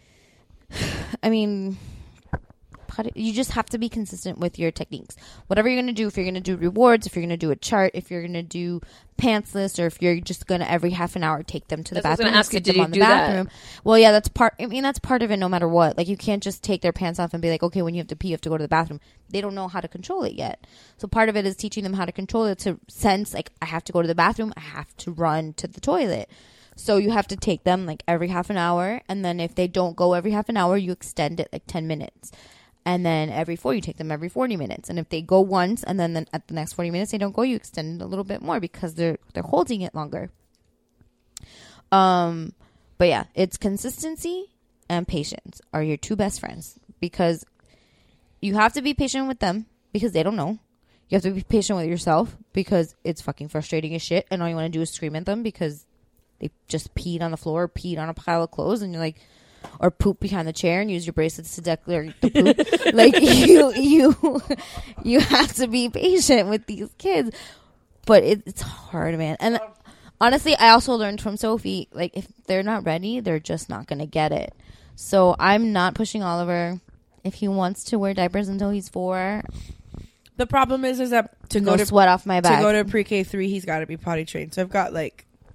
I mean, you just have to be consistent with your techniques. Whatever you're going to do, if you're going to do rewards, if you're going to do a chart, if you're going to do pantsless, or if you're just going to every half an hour take them to the That's bathroom. I was going to ask you, did you on the do bathroom. that? Well, yeah, that's part. I mean, that's part of it. No matter what, like you can't just take their pants off and be like, okay, when you have to pee, you have to go to the bathroom. They don't know how to control it yet. So part of it is teaching them how to control it to sense like I have to go to the bathroom, I have to run to the toilet. So you have to take them like every half an hour, and then if they don't go every half an hour, you extend it like ten minutes. And then every four, you take them every forty minutes. And if they go once, and then, then at the next forty minutes they don't go, you extend it a little bit more because they're they're holding it longer. Um, but yeah, it's consistency and patience are your two best friends, because you have to be patient with them because they don't know. You have to be patient with yourself because it's fucking frustrating as shit, and all you want to do is scream at them because they just peed on the floor, peed on a pile of clothes, and you're like, or poop behind the chair and use your bracelets to declare the poop. Like you, you, you have to be patient with these kids, but it, it's hard, man. And honestly, I also learned from Sophie, like if they're not ready, they're just not gonna get it. So I'm not pushing Oliver. If he wants to wear diapers until he's four, the problem is, is that to no go to sweat off my back. To go to pre-K three, he's got to be potty trained. So I've got like.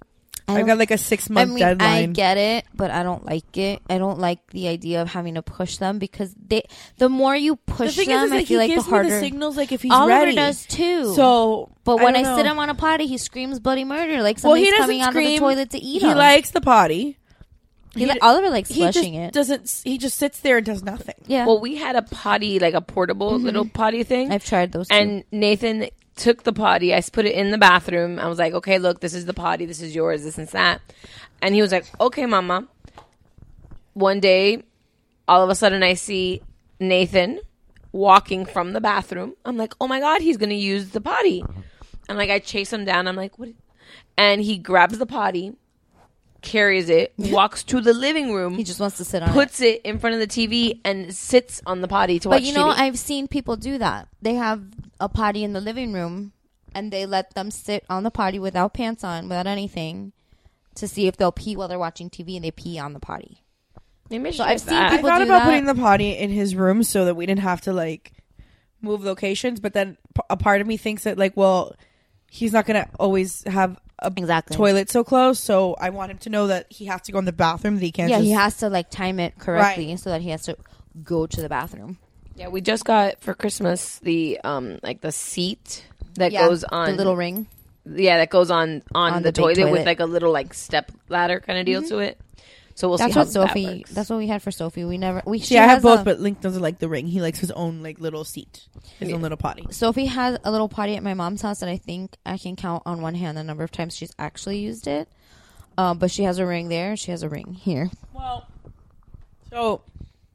I, don't- got like a six I month mean, deadline. I get it, but I don't like it. I don't like the idea of having to push them because they. The more you the push thing them, is, is I like, feel he like gives the harder. me the signals like if he's Oliver ready. does too. So, but when I, don't sit know. him on a potty, he screams bloody murder like well, he something's doesn't coming out scream. of the toilet to eat He him. likes the potty. He li- Oliver likes He flushing just it. doesn't. He just sits there and does nothing. Yeah. Well, we had a potty, like a portable little potty thing. I've tried those too. And Nathan took the potty. I s- put it in the bathroom. I was like, okay, look, this is the potty. This is yours. This and that. And he was like, okay, mama. One day, all of a sudden, I see Nathan walking from the bathroom. I'm like, oh my God, he's going to use the potty. And like, I chase him down. I'm like, what? And he grabs the potty, carries it, walks to the living room. He just wants to sit on puts it. it in front of the T V and sits on the potty to watch But you know, T V. I've seen people do that. They have a potty in the living room, and they let them sit on the potty without pants on, without anything, to see if they'll pee while they're watching T V, and they pee on the potty. Maybe I So should I've try seen that. I people thought do about that. putting the potty in his room so that we didn't have to like move locations. But then p- a part of me thinks that like, well, he's not gonna always have a Exactly. toilet so close. So I want him to know that he has to go in the bathroom. That he can't. Yeah, just, he has to like time it correctly Right. so that he has to go to the bathroom. Yeah, we just got for Christmas the um like the seat that Yeah, goes on the little ring. Yeah, that goes on on, On the, the big toilet, with toilet. like a little like step ladder kind of deal to it. So we'll That's see how what Sophie. that works. That's what we had for Sophie. We never. We. See, she I have has both, a- but Link doesn't like the ring. He likes his own like little seat, his Yeah. own little potty. Sophie has a little potty at my mom's house that I think I can count on one hand the number of times she's actually used it. Um, but she has a ring there. She has a ring here. Well, so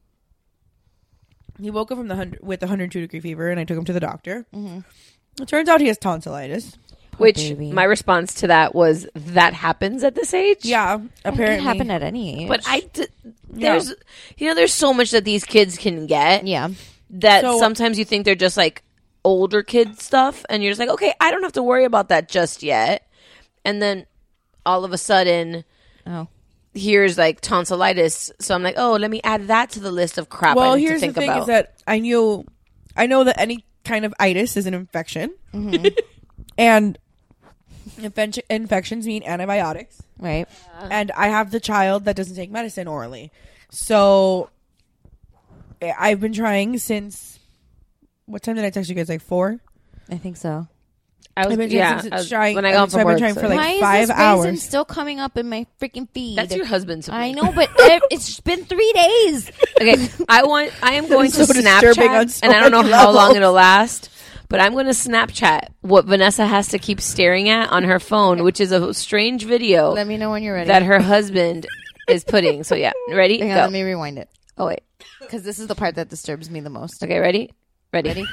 he woke up from the hundred with the hundred two degree fever, and I took him to the doctor. Mm-hmm. It turns out he has tonsillitis. Which baby. my response to that was that happens at this age. Yeah, It apparently. can happen at any age. But I d- there's you know there's so much that these kids can get. yeah. That So- sometimes you think they're just like older kid stuff, and you're just like, okay, I don't have to worry about that just yet. And then all of a sudden, Oh. here's like tonsillitis. So I'm like, oh, let me add that to the list of crap Well, I need here's to the think thing: about. is that I knew, I know that any kind of itis is an infection, and infec- infections mean antibiotics. Right. And I have the child that doesn't take medicine orally, so I- I've been trying since. What time did I text you guys? Like four. I think so. I was, I've been yeah, since I was- trying- when I got so home I've from been work. trying so- for, like, Why five is this raisin hours. still coming up in my freaking feed? That's your husband's. I know, but it, it's been three days. Okay, I want. I am going to So disturbing on Snapchat, so and I don't know many how long levels. it'll last. But I'm going to Snapchat what Vanessa has to keep staring at on her phone, which is a strange video Let me know when you're ready. that her husband is putting. So yeah, ready? Hang on, Go. let me rewind it Oh wait. because this is the part that disturbs me the most. Okay, ready? Ready? Ready?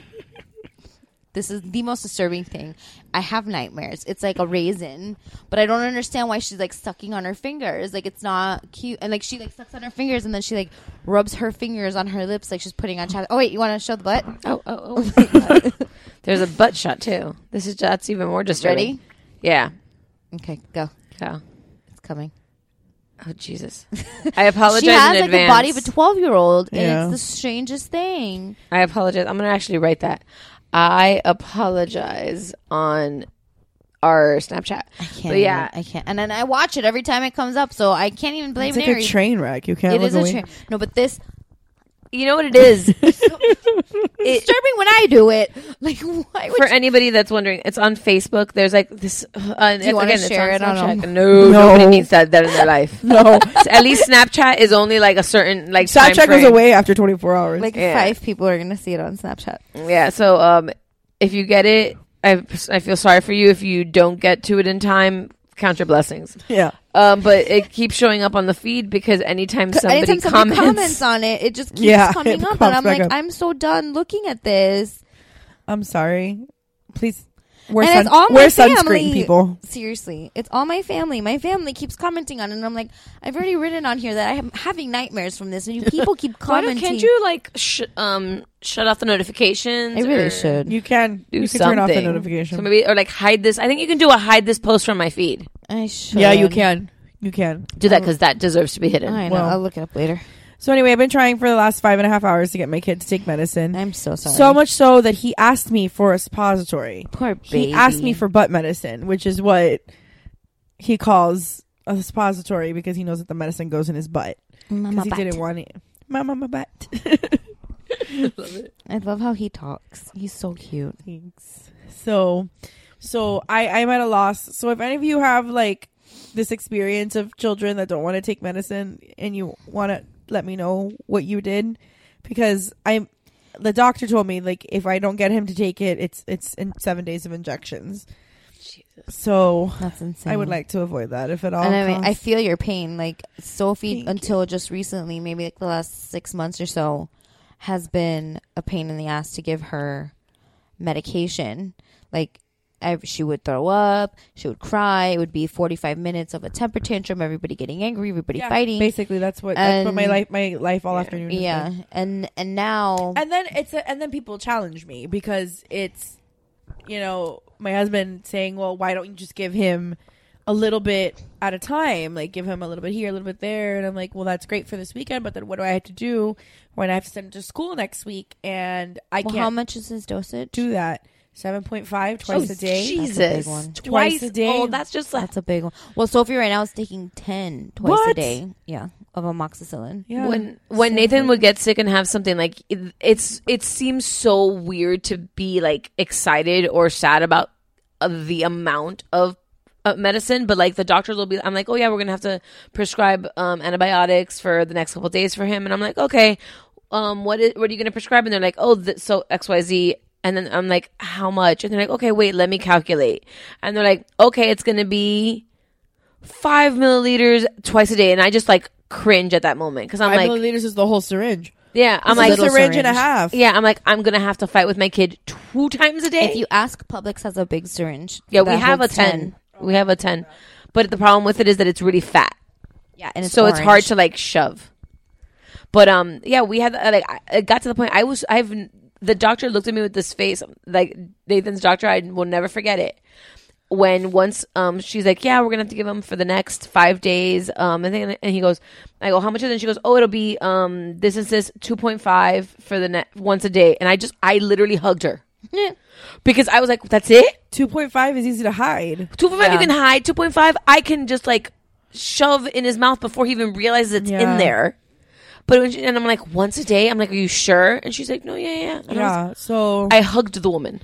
This is the most disturbing thing. I have nightmares. It's like a raisin, but I don't understand why she's like sucking on her fingers. Like it's not cute. And like she like sucks on her fingers and then she like rubs her fingers on her lips like she's putting on chocolate. Oh wait, you want to show the butt? Oh oh oh. There's a butt shot too. This is that's even more disturbing. Ready? Yeah. Okay, go. Go. It's coming. Oh Jesus. I apologize She has in like advance. the body of a twelve year old, and Yeah. it's the strangest thing. I apologize. I'm going to actually write that. I apologize on our Snapchat. I can't. But yeah, even- I can't. And then I watch it every time it comes up, so I can't even blame It's like Mary. a train wreck. You can't It look is a away. train. No, but this you know what it is. it's disturbing when I do it. Like, why would For you- anybody that's wondering, it's on Facebook. There's like this. Uh, Do you wanna again, it's share on it? I don't Snapchat. know. No, No. nobody needs that that in their life. No, At least Snapchat is only like a certain like time Snapchat goes frame. away after twenty-four hours. like Yeah. five people are gonna see it on Snapchat? Yeah. So um, if you get it, I I feel sorry for you. If you don't get to it in time, count your blessings. yeah. Um, but it keeps showing up on the feed because anytime somebody, Anytime somebody comments, comments on it, it just keeps Yeah, coming it up, and pops I'm back like, up. I'm so done looking at this. I'm sorry. Please wear, And sun- it's all my wear family. sunscreen, people. Seriously, it's all my family. My family keeps commenting on it, and I'm like, I've already written on here that I am having nightmares from this, and you people keep Why don't- commenting. can't you like sh- um shut off the notifications? I really or should. You can do you can something. turn off the notification. So maybe or like hide this. I think you can do a hide this post from my feed. I should. yeah, you can. You can. Do that because that deserves to be hidden. I know. Well. I'll look it up later. So anyway, I've been trying for the last five and a half hours to get my kid to take medicine. I'm so sorry. So much so that he asked me for a suppository. Poor baby. He asked me for butt medicine, which is what he calls a suppository because he knows that the medicine goes in his butt. Mama Because he butt. didn't want it. Mama, my butt. I love it. I love how he talks. He's so cute. Thanks. So, so I, I'm at a loss. So if any of you have like this experience of children that don't want to take medicine and you want to let me know what you did, because I'm, the doctor told me like if I don't get him to take it, it's it's in seven days of injections. Jesus. So that's insane. I would like to avoid that if at all. And I mean, costs. I feel your pain. Like Sophie, Thank until you. just recently, maybe like the last six months or so, has been a pain in the ass to give her medication. Like I, she would throw up, she would cry. It would be forty-five minutes of a temper tantrum, everybody getting angry, everybody Yeah, fighting. Basically, that's what that's what my And- life my life all afternoon. has Yeah, been. and and now And then it's a, and then people challenge me because it's, you know, my husband saying, well, why don't you just give him a little bit at a time? Like give him a little bit here, a little bit there. And I'm like, well, that's great for this weekend, but then what do I have to do when I have to send him to school next week? And I well, can't how much is his dosage? do that. seven point five twice Oh, a day. Jesus. That's a big one. Twice a day. Oh, that's just like That's a big one. Well, Sophie right now is taking ten twice a What? day. Yeah, of amoxicillin. Yeah. when when Nathan would get sick and have something like it, it's it seems so weird to be like excited or sad about uh, the amount of uh, medicine, but like the doctors will be, I'm like, oh yeah, we're gonna have to prescribe um, antibiotics for the next couple of days for him, and I'm like, okay, um, what is what are you gonna prescribe? And they're like, oh, th- so X Y Z. And then I'm like, how much? And they're like, okay, wait, let me calculate. And they're like, okay, it's gonna be five milliliters twice a day. And I just like cringe at that moment because I'm Five like, milliliters is the whole syringe. yeah, I'm It's like, a little syringe and a syringe. half. yeah, I'm like, I'm gonna have to fight with my kid two times a day. If you ask, Publix has a big syringe. yeah, we that have a holds ten. We have a ten, but the problem with it is that it's really fat, Yeah, and it's so it's hard orange. to like shove. But um, yeah, we had uh, like I- it got to the point I was I've the doctor looked at me with this face like Nathan's doctor. I will never forget it. When once um she's like, yeah, we're gonna have to give him for the next five days. Um, and then and he goes, I go, how much is it? And she goes, oh, it'll be um this is this two point five for the net once a day. And I just I literally hugged her because I was like, that's it. two point five is easy to hide. two point five you can hide. two point five I can just like shove in his mouth before he even realizes it's Yeah. in there. But when she, and I'm like, once a day? I'm like, are you sure? And she's like, no, yeah, yeah. And I, was- Yeah. So I hugged the woman.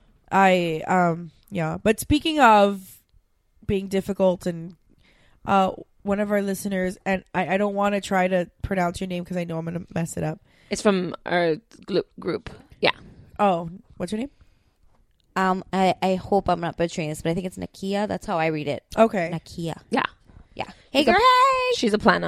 I um yeah, but speaking of being difficult, and uh one of our listeners, and I, I don't want to try to pronounce your name because I know I'm gonna mess it up. It's from our gl- group. Yeah. Oh, what's your name? Um, I, I hope I'm not butchering this, but I think it's Nakia. That's how I read it. Okay. Nakia. Yeah. Yeah. Hey, She's a- girl. Hey. She's a planner.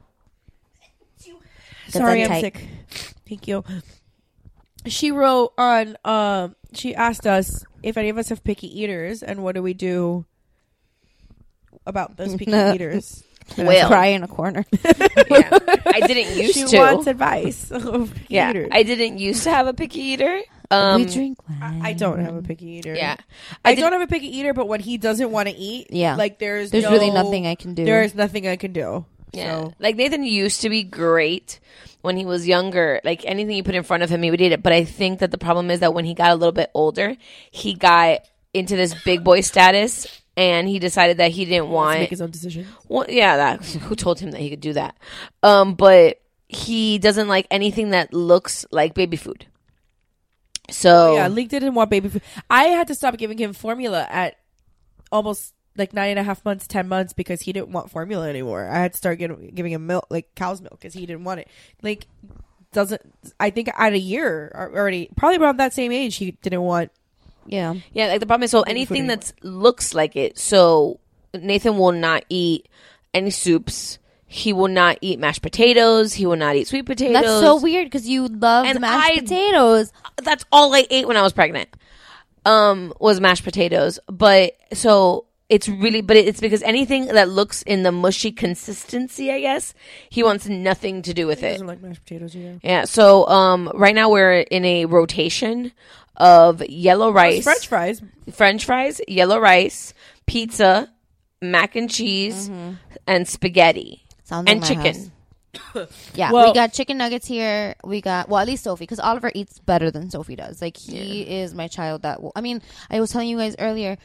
Sorry, I'm tight. sick. Thank you. She wrote on um she asked us if any of us have picky eaters and what do we do about those picky eaters. Well, Cry in a corner. yeah. I didn't used She to. wants advice of picky yeah. eaters. I didn't used to have a picky eater. Um, we drink wine. I don't have a picky eater. Yeah. I, I did- don't have a picky eater, but when he doesn't want to eat, Yeah. like there's There's no- really nothing I can do. There is nothing I can do. Yeah. So Like Nathan used to be great when he was younger. Like anything you put in front of him, he would eat it. But I think that the problem is that when he got a little bit older, he got into this big boy status and he decided that he didn't to want make his own decisions. Well, yeah, that who told him that he could do that? Um, but he doesn't like anything that looks like baby food. So Oh, yeah, Leek didn't want baby food. I had to stop giving him formula at almost like nine and a half months, ten months because he didn't want formula anymore. I had to start getting, giving him milk, like cow's milk, because he didn't want it. Like, doesn't I think at a year or- already, probably around that same age, he didn't want. Yeah. yeah, like the problem is so anything that looks like it. So Nathan will not eat any soups. He will not eat mashed potatoes. He will not eat sweet potatoes. That's so weird because you love And mashed I- potatoes. That's all I ate when I was pregnant. Um, was mashed potatoes. But so it's really, but it's because anything that looks in the mushy consistency, I guess, he wants nothing to do with He it. doesn't like mashed potatoes either. Yeah. So um, right now we're in a rotation of yellow rice, French fries. French fries, yellow rice, pizza, mac and cheese, and spaghetti, Sounds and like my chicken. house. Yeah, Well- we got chicken nuggets here. We got, well, at least Sophie, because Oliver eats better than Sophie does. Like, he is my child that will, I mean, I was telling you guys earlier,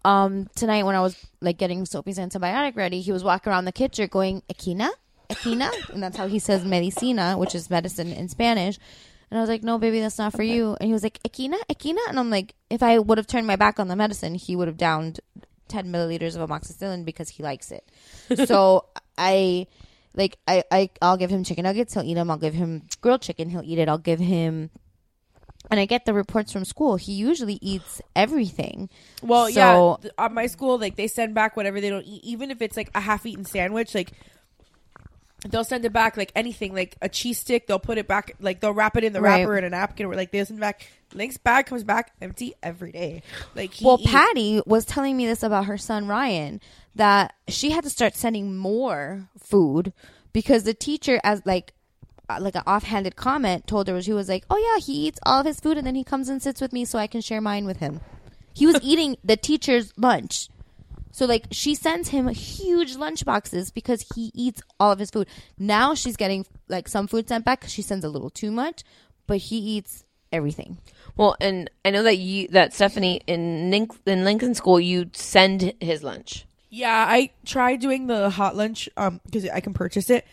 um, tonight when I was like getting Sophie's antibiotic ready, he was walking around the kitchen going, Equina? Equina? And that's how he says medicina, which is medicine in Spanish. And I was like, no, baby, that's not for you. And he was like, Equina? Equina? And I'm like, if I would have turned my back on the medicine, he would have downed ten milliliters of amoxicillin because he likes it. So I, like, I, I, I'll give him chicken nuggets. He'll eat them. I'll give him grilled chicken. He'll eat it. I'll give him... And I get the reports from school. He usually eats everything. Well, so, yeah. At my school, like, they send back whatever they don't eat. Even if it's, like, a half-eaten sandwich, like, they'll send it back, like, anything. Like, a cheese stick, they'll put it back. Like, they'll wrap it in the right. wrapper in a napkin. Or, like, they'll send it back. Link's bag comes back empty every day. Like, he Well, eats- Patty was telling me this about her son, Ryan, that she had to start sending more food because the teacher, as, like... like an offhanded comment told her, she was like, oh yeah, he eats all of his food and then he comes and sits with me so I can share mine with him. He was eating the teacher's lunch. So like she sends him huge lunch boxes because he eats all of his food. Now she's getting like some food sent back because she sends a little too much, but he eats everything. Well, and I know that you that Stephanie in Link, in Lincoln School, you send his lunch. Yeah, I tried doing the hot lunch um because I can purchase it.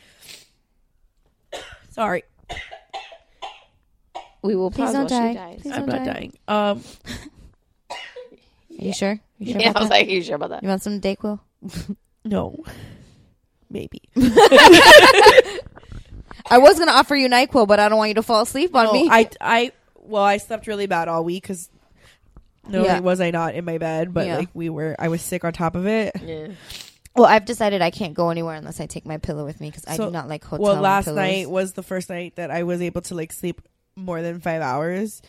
Sorry. We will Please pause don't while die. she dies. Please I'm don't not die. dying. Um, Are you sure? You sure Yeah, I about was that? like, are you sure about that? You want some Dayquil? no. Maybe. I was going to offer you NyQuil, but I don't want you to fall asleep on No, me. I, I, well, I slept really bad all week because no, Yeah. was I not in my bed, but Yeah. like we were, I was sick on top of it. Yeah. Well, I've decided I can't go anywhere unless I take my pillow with me because I So- do not like hotel Well, last pillows. night was the first night that I was able to like sleep more than five hours.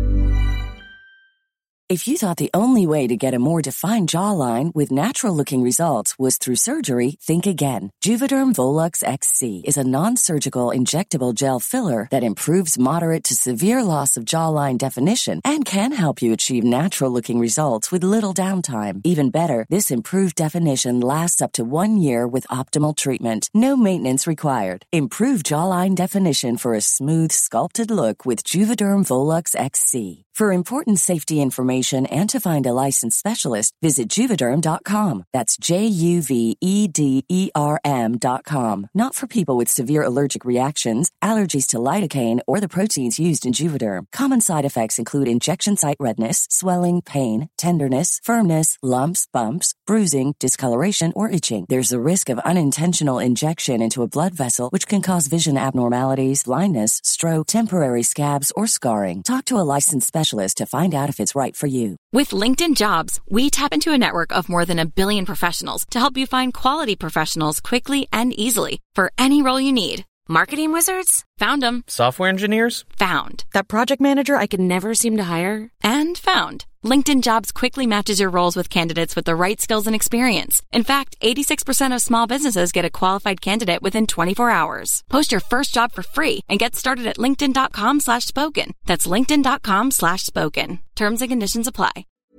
If you thought the only way to get a more defined jawline with natural-looking results was through surgery, think again. Juvederm Volux X C is a non-surgical injectable gel filler that improves moderate to severe loss of jawline definition and can help you achieve natural-looking results with little downtime. Even better, this improved definition lasts up to one year with optimal treatment. No maintenance required. Improve jawline definition for a smooth, sculpted look with Juvederm Volux X C. For important safety information and to find a licensed specialist, visit Juvederm dot com. That's J U V E D E R M dot com. Not for people with severe allergic reactions, allergies to lidocaine, or the proteins used in Juvederm. Common side effects include injection site redness, swelling, pain, tenderness, firmness, lumps, bumps, bruising, discoloration, or itching. There's a risk of unintentional injection into a blood vessel, which can cause vision abnormalities, blindness, stroke, temporary scabs, or scarring. Talk to a licensed specialist to find out if it's right for you. With LinkedIn Jobs, we tap into a network of more than a billion professionals to help you find quality professionals quickly and easily for any role you need. Marketing wizards? Found them. Software engineers? Found. That project manager I could never seem to hire? And found. LinkedIn Jobs quickly matches your roles with candidates with the right skills and experience. In fact, eighty-six percent of small businesses get a qualified candidate within twenty-four hours. Post your first job for free and get started at linkedin.com slash spoken. That's linkedin.com slash spoken. Terms and conditions apply.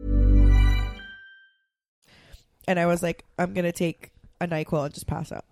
And I was like, I'm going to take a NyQuil and just pass out.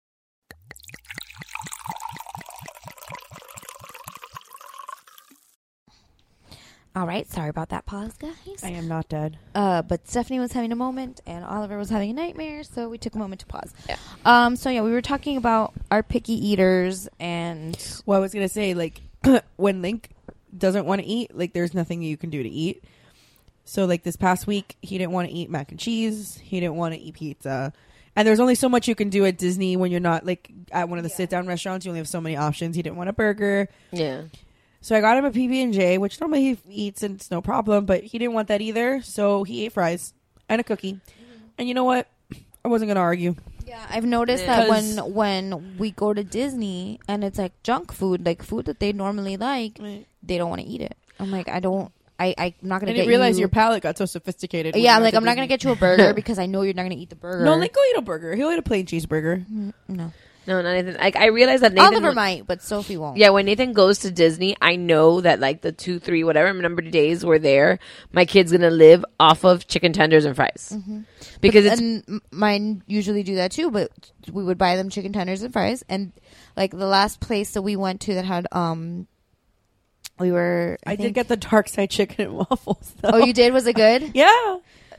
All right, sorry about that pause, guys. I am not dead. Uh, but Stephanie was having a moment, and Oliver was having a nightmare, so we took a moment to pause. Yeah. Um. So yeah, we were talking about our picky eaters, and Well, I was going to say, like, when Link doesn't want to eat, like, there's nothing you can do to eat. So, like, this past week, he didn't want to eat mac and cheese. He didn't want to eat pizza. And there's only so much you can do at Disney when you're not, like, at one of the yeah. sit-down restaurants. You only have so many options. He didn't want a burger. Yeah. So I got him a P B and J, which normally he eats and it's no problem, but he didn't want that either. So he ate fries and a cookie. Mm-hmm. And you know what? I wasn't going to argue. Yeah, I've noticed that when when we go to Disney and it's like junk food, like food that they normally like, right. they don't want to eat it. I'm like, I don't, I, I'm not going to get you. I didn't realize your palate got so sophisticated. Yeah, I'm like, I'm not going to get you a burger because I know you're not going to eat the burger. No, Link will eat a burger. He'll eat a plain cheeseburger. Mm, no. No, not Nathan. Like, I realize that Nathan Oliver might, but Sophie won't. Yeah, when Nathan goes to Disney, I know that like the two, three, whatever number of days we're there, my kid's gonna live off of chicken tenders and fries. Mm-hmm. Because but, it's and mine usually do that too. But we would buy them chicken tenders and fries, and like the last place that we went to that had um, we were. I, I think, did get the dark side chicken and waffles. Though. Oh, you did? Was it good? Yeah.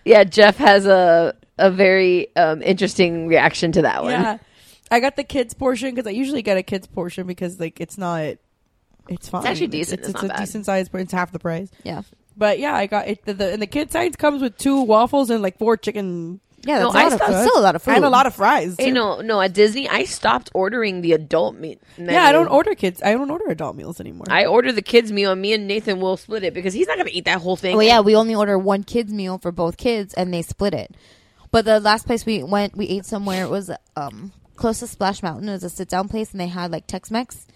Yeah, Jeff has a a very um, interesting reaction to that one. Yeah, I got the kids portion because I usually get a kids portion because like it's not, it's fine. It's actually decent. It's, It's it's, not a bad. decent size, but it's half the price. Yeah. But yeah, I got it. The, the, and the kid size comes with two waffles and like four chicken. Yeah, No, that's I a lot of, stopped- still a lot of food. And a lot of fries. Hey, too. no, no. At Disney, I stopped ordering the adult meat. Yeah, I don't menu. order kids. I don't order adult meals anymore. I order the kids meal, and me and Nathan will split it because he's not going to eat that whole thing. Well, yeah, we only order one kid's meal for both kids, and they split it. But the last place we went, we ate somewhere. It was um, close to Splash Mountain. It was a sit-down place, and they had like Tex-Mex.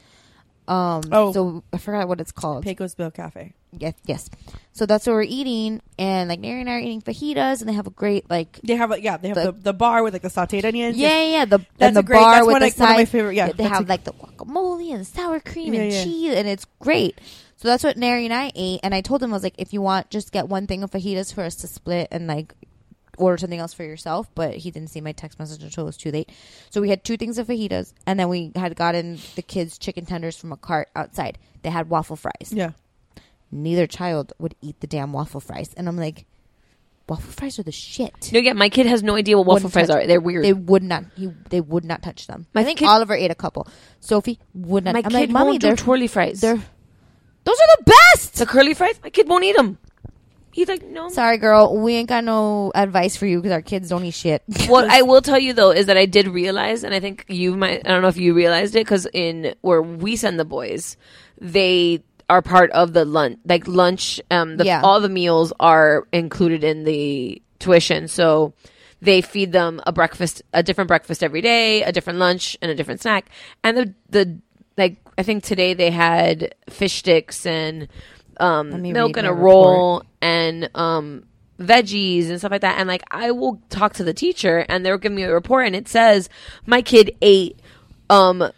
Um, Oh. so I forgot what it's called. Pecos Bill Cafe. Yes, yes. So that's what we're eating, and like Nary and I are eating fajitas, and they have a great like They have like yeah, they have The- the, the bar with like the sauteed onions. yeah, yeah, yeah. The That's and the a great- bar that's with one the of- one of my side. favorite- yeah, they that's have a- like the guacamole and sour cream Yeah, and yeah. cheese, and it's great. So that's what Nary and I ate, and I told him I was like, if you want, just get one thing of fajitas for us to split, and like order something else for yourself. But he didn't see my text message until it was too late. So we had two things of fajitas, and then we had gotten the kids chicken tenders from a cart outside. They had waffle fries. Yeah. Neither child would eat the damn waffle fries, and I'm like, waffle fries are the shit. No, yeah, my kid has no idea what waffle Wouldn't fries touch- are. They're weird. They would not. He, they would not touch them. My I think kid- Oliver ate a couple. Sophie would not. my I'm kid like, mommy, won't do they're twirly fries. They're those are the best. The curly fries, my kid won't eat them. He's like, no. Sorry, girl, we ain't got no advice for you because our kids don't eat shit. What I will tell you though is that I did realize, and I think you might. I don't know if you realized it, because in where we send the boys, they are part of the lunch, like lunch. Um, the, Yeah. all the meals are included in the tuition, so they feed them a breakfast, a different breakfast every day, a different lunch, and a different snack. And the the like, I think today they had fish sticks and um, Let me milk read and a my roll and um, veggies and stuff like that. And like, I will talk to the teacher, and they'll give me a report, and it says my kid ate um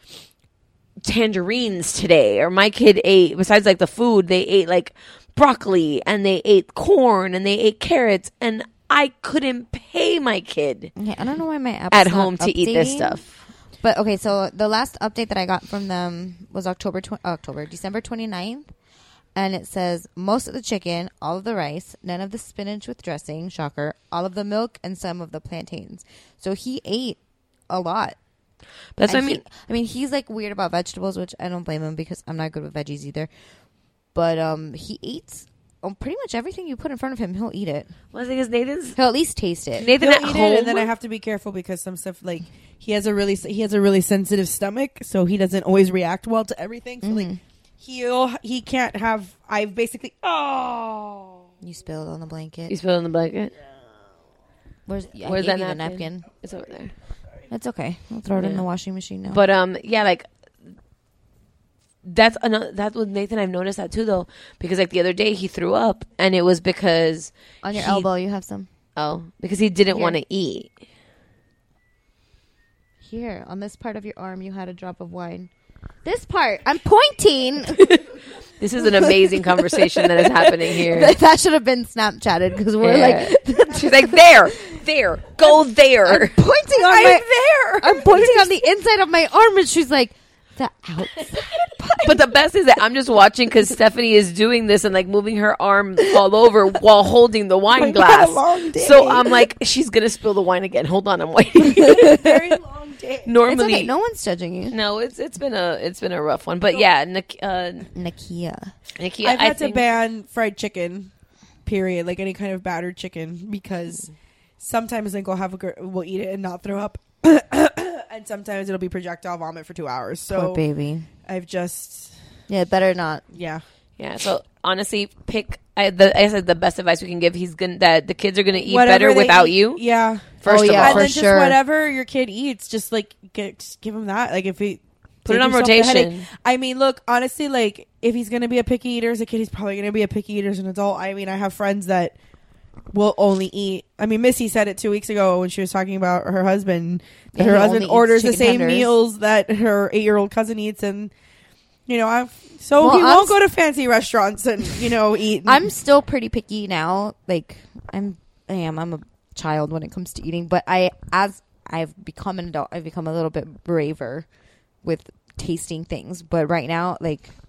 tangerines today, or my kid ate, besides like the food, they ate like broccoli and they ate corn and they ate carrots, and I couldn't pay my kid Okay, I don't know why my app's at not home to eat this updating. stuff. But okay, so the last update that I got from them was October tw- October December twenty-ninth, and it says most of the chicken, all of the rice, none of the spinach with dressing, shocker, all of the milk, and some of the plantains. So he ate a lot. That's what I And he- mean. I mean, he's like weird about vegetables, which I don't blame him because I'm not good with veggies either. But um, he eats um, pretty much everything you put in front of him. He'll eat it. Well, the thing is, Nathan's He'll at least taste it. Nathan He'll at eat home. it, and then I have to be careful because some stuff like he has a really he has a really sensitive stomach, so he doesn't always react well to everything. So like Mm-hmm. he'll he can't have. I've basically oh You spilled on the blanket. You spilled on the blanket. Where's, I Where's gave that you the napkin? napkin? It's over there. It's okay. I'll throw it in Yeah. the washing machine now. But um, yeah, like that's another. That's with Nathan. I've noticed that too, though, because like the other day he threw up, and it was because on your he- elbow, you have some. Oh, because he didn't Here. want to eat. Here, on this part of your arm, you had a drop of wine. This part, I'm pointing. This is an amazing conversation that is happening here. That should have been Snapchatted because we're Yeah. like She's like, there, there, go there. pointing on I'm my. there. I'm pointing on the inside of my arm, and she's like, the outside. But the best is that I'm just watching because Stephanie is doing this and like moving her arm all over while holding the wine I've glass. had a long day. So I'm like, she's gonna spill the wine again. Hold on, I'm waiting. Very long day. Normally, It's okay. No one's judging you. no, it's it's been a it's been a rough one. But yeah, Nik- uh, Nakia. Nikki, I've I had think to ban fried chicken, period, like any kind of battered chicken, because sometimes Link will have a gr- will eat it and not throw up, and sometimes it'll be projectile vomit for two hours. So Poor baby. I've just Yeah, better not. yeah. yeah. So honestly, pick. I, the, I said the best advice we can give. He's gonna that the kids are gonna eat Whatever better they without eat, you. Yeah. First Oh, of yeah, all, And for then just sure. whatever your kid eats, just like get, just give him that. Like if he Put it save on yourself the rotation. headache. I mean, look, honestly, like if he's gonna be a picky eater as a kid, he's probably gonna be a picky eater as an adult. I mean, I have friends that will only eat. I mean, Missy said it two weeks ago when she was talking about her husband. That Yeah, her he husband only eats orders the chicken same tenders. meals that her eight-year-old cousin eats, and you know, I've so Well, he I'm won't go s- to fancy restaurants and you know eat. I'm still pretty picky now. Like I'm, I am. I'm a child when it comes to eating. But I, as I've become an adult, I've become a little bit braver with tasting things. But right now, like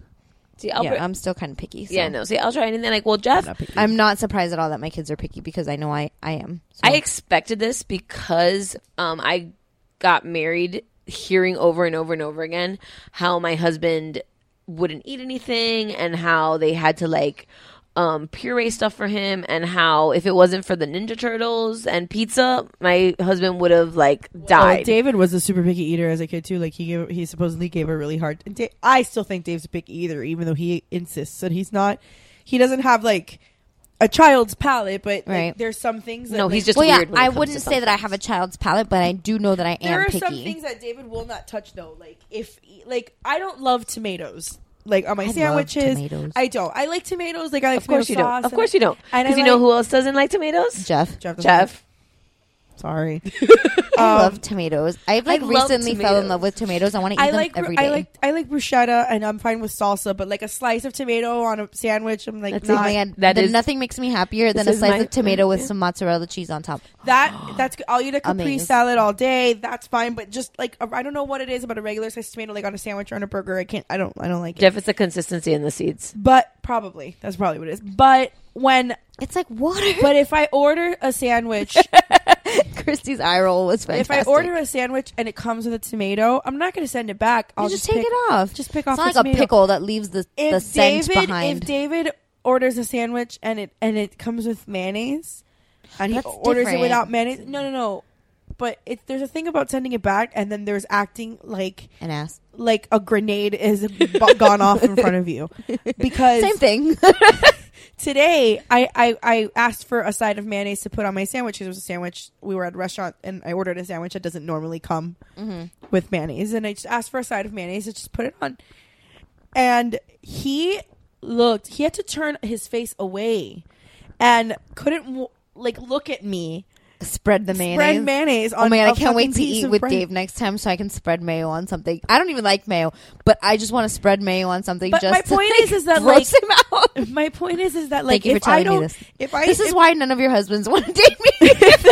See, I'll yeah, br- I'm still kind of picky. So. Yeah, no. See, I'll try anything. Like, well, Jeff, Not picky. I'm not surprised at all that my kids are picky because I know I, I am. So. I expected this because um, I got married hearing over and over and over again how my husband wouldn't eat anything and how they had to like um, puree stuff for him, and how if it wasn't for the Ninja Turtles and pizza, my husband would have like died. Well, David was a super picky eater as a kid too. Like he gave, he supposedly gave a really hard. And Da- I still think Dave's a picky eater, even though he insists that he's not. He doesn't have like a child's palate, but like, Right. there's some things. That, No, like, he's just well, yeah, weird when it I comes wouldn't to say that I have a child's palate, but I do know that I am There are picky. some things that David will not touch though. Like if like I don't love tomatoes. Like on my I love sandwiches, tomatoes. I don't. I like tomatoes. Like I like Of course you tomato don't. sauce Of course and you don't. I- and Because I you know like- who else doesn't like tomatoes? Jeff. Jeff. doesn't- Jeff. Sorry. I Um, love tomatoes. I've like I love recently fell in tomatoes. love with tomatoes. I want to eat I them like every day. I like I like bruschetta, and I'm fine with salsa. But like a slice of tomato on a sandwich, I'm like That's Oh not. my God, That then is- nothing makes me happier than a this is slice my- of tomato with yeah. some mozzarella cheese on top. That that's good. I'll eat a Capri Amazing. salad all day. That's fine. But just like I don't know what it is about a regular size tomato, like on a sandwich or on a burger. I can't. I don't. I don't like it. Jeff, it's the consistency in the seeds. But probably that's probably what it is. But when It's like water. but if I order a sandwich, Christy's eye roll was fantastic. if I order a sandwich and it comes with a tomato, I'm not going to send it back. I'll you just take pick, it off. Just pick It's off not the like tomato. a pickle that leaves the, the If scent David, behind. if David orders a sandwich and it and it comes with mayonnaise, and he That's orders different. it without mayonnaise, no, no, no. But it, there's a thing about sending it back, and then there's acting like An ass. like a grenade is b- gone off in front of you. Because Same thing. today I, I, I asked for a side of mayonnaise to put on my sandwich because it was a sandwich. We were at a restaurant and I ordered a sandwich that doesn't normally come Mm-hmm. with mayonnaise, and I just asked for a side of mayonnaise to just put it on. And he looked, he had to turn his face away and couldn't w- like look at me. Spread the mayonnaise. Spread mayonnaise on Oh my God, a I can't wait fucking to piece eat of with bread. Dave next time so I can spread mayo on something. I don't even like mayo, but I just want to spread mayo on something. But just my to, point like, is, is that gross like him out. my point is, is that like Thank you if for I telling me don't, this. if I This is if, why none of your husbands want to date me.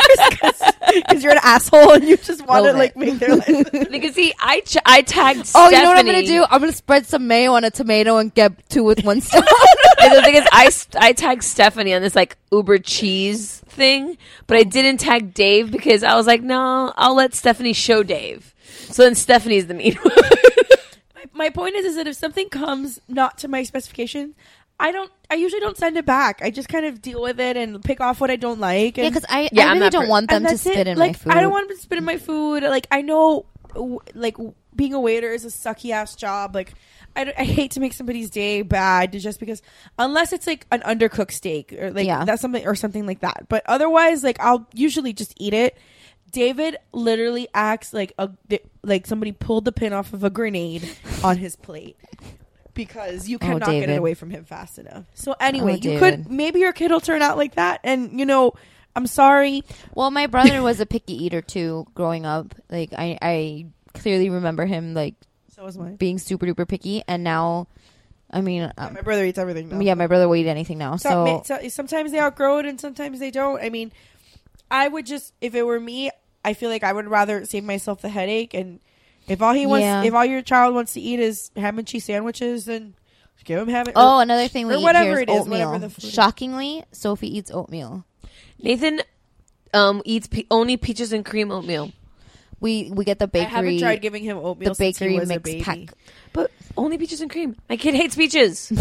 because you're an asshole and you just want to Little like bit. make their life. Because see, I ch- I tagged. Oh, Stephanie. you know what I'm gonna do? I'm gonna spread some mayo on a tomato and get two with one stone. And the thing is, I, st- I tagged Stephanie on this like Uber cheese thing, but I didn't tag Dave because I was like, no, I'll let Stephanie show Dave. So then Stephanie's the mean one. my, my point is, is that if something comes not to my specification, I don't. I usually don't send it back. I just kind of deal with it and pick off what I don't like. And, Yeah, because I, Yeah, I I'm really not don't per- want them and to that's spit it. in like, my food. I don't want them to spit in my food. Like I know, w- like w- being a waiter is a sucky ass job. Like I, d- I hate to make somebody's day bad just because, unless it's like an undercooked steak or like Yeah. that's something or something like that. But otherwise, like I'll usually just eat it. David literally acts like a like somebody pulled the pin off of a grenade on his plate. Because you cannot get it David. away from him fast enough. So anyway, Oh, you David. could maybe your kid will turn out like that, and you know, I'm sorry. Well, my brother was a picky eater too growing up. Like I, I clearly remember him like So was mine. being super duper picky, and now, I mean, um, My brother eats everything now. yeah, my brother will eat anything now. So, So, ma- so sometimes they outgrow it, and sometimes they don't. I mean, I would just, if it were me, I feel like I would rather save myself the headache. And if all he wants, Yeah. if all your child wants to eat is ham and cheese sandwiches, then give him ham. And, oh, or, another thing we or eat whatever here is it is, oatmeal. whatever the food is. Shockingly, Sophie eats oatmeal. Nathan um, eats pe- only peaches and cream oatmeal, We we get the I bakery. haven't tried giving him oatmeal the since he bakery was a mix baby. pack. but only peaches and cream. My kid hates peaches,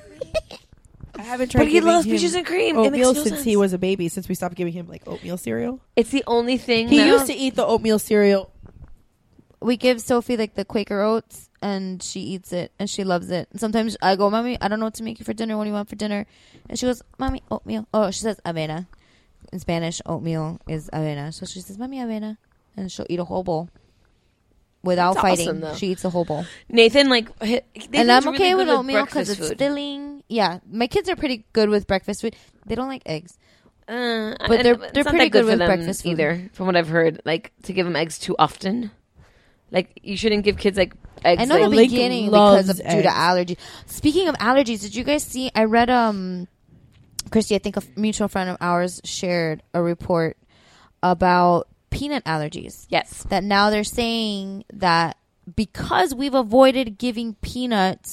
I haven't tried. but he giving loves him peaches and cream. It makes Oatmeal no since sense. he was a baby. Since we stopped giving him like oatmeal cereal, It's the only thing. he now- used to eat the oatmeal cereal. We give Sophie like the Quaker oats, and she eats it, and she loves it. And sometimes I go, "Mommy, I don't know what to make you for dinner. What do you want for dinner?" And she goes, "Mommy, oatmeal." Oh, she says avena. In Spanish, oatmeal is avena. So she says, "Mommy, avena," and she'll eat a whole bowl without That's fighting. awesome, though. She eats a whole bowl, Nathan like, hi- Nathan's and I'm really okay good with oatmeal because breakfast it's food. filling. Yeah, my kids are pretty good with breakfast food. They don't like eggs. Uh, But and they're- it's they're not pretty that good, good for with them breakfast food. either, from what I've heard. Like to give them eggs too often. Like you shouldn't give kids like eggs. I know like, in the Lake beginning loves because of due eggs. to allergies. Speaking of allergies, did you guys see? I read um, Christy, I think a f- mutual friend of ours shared a report about peanut allergies. yes. That now they're saying that because we've avoided giving peanuts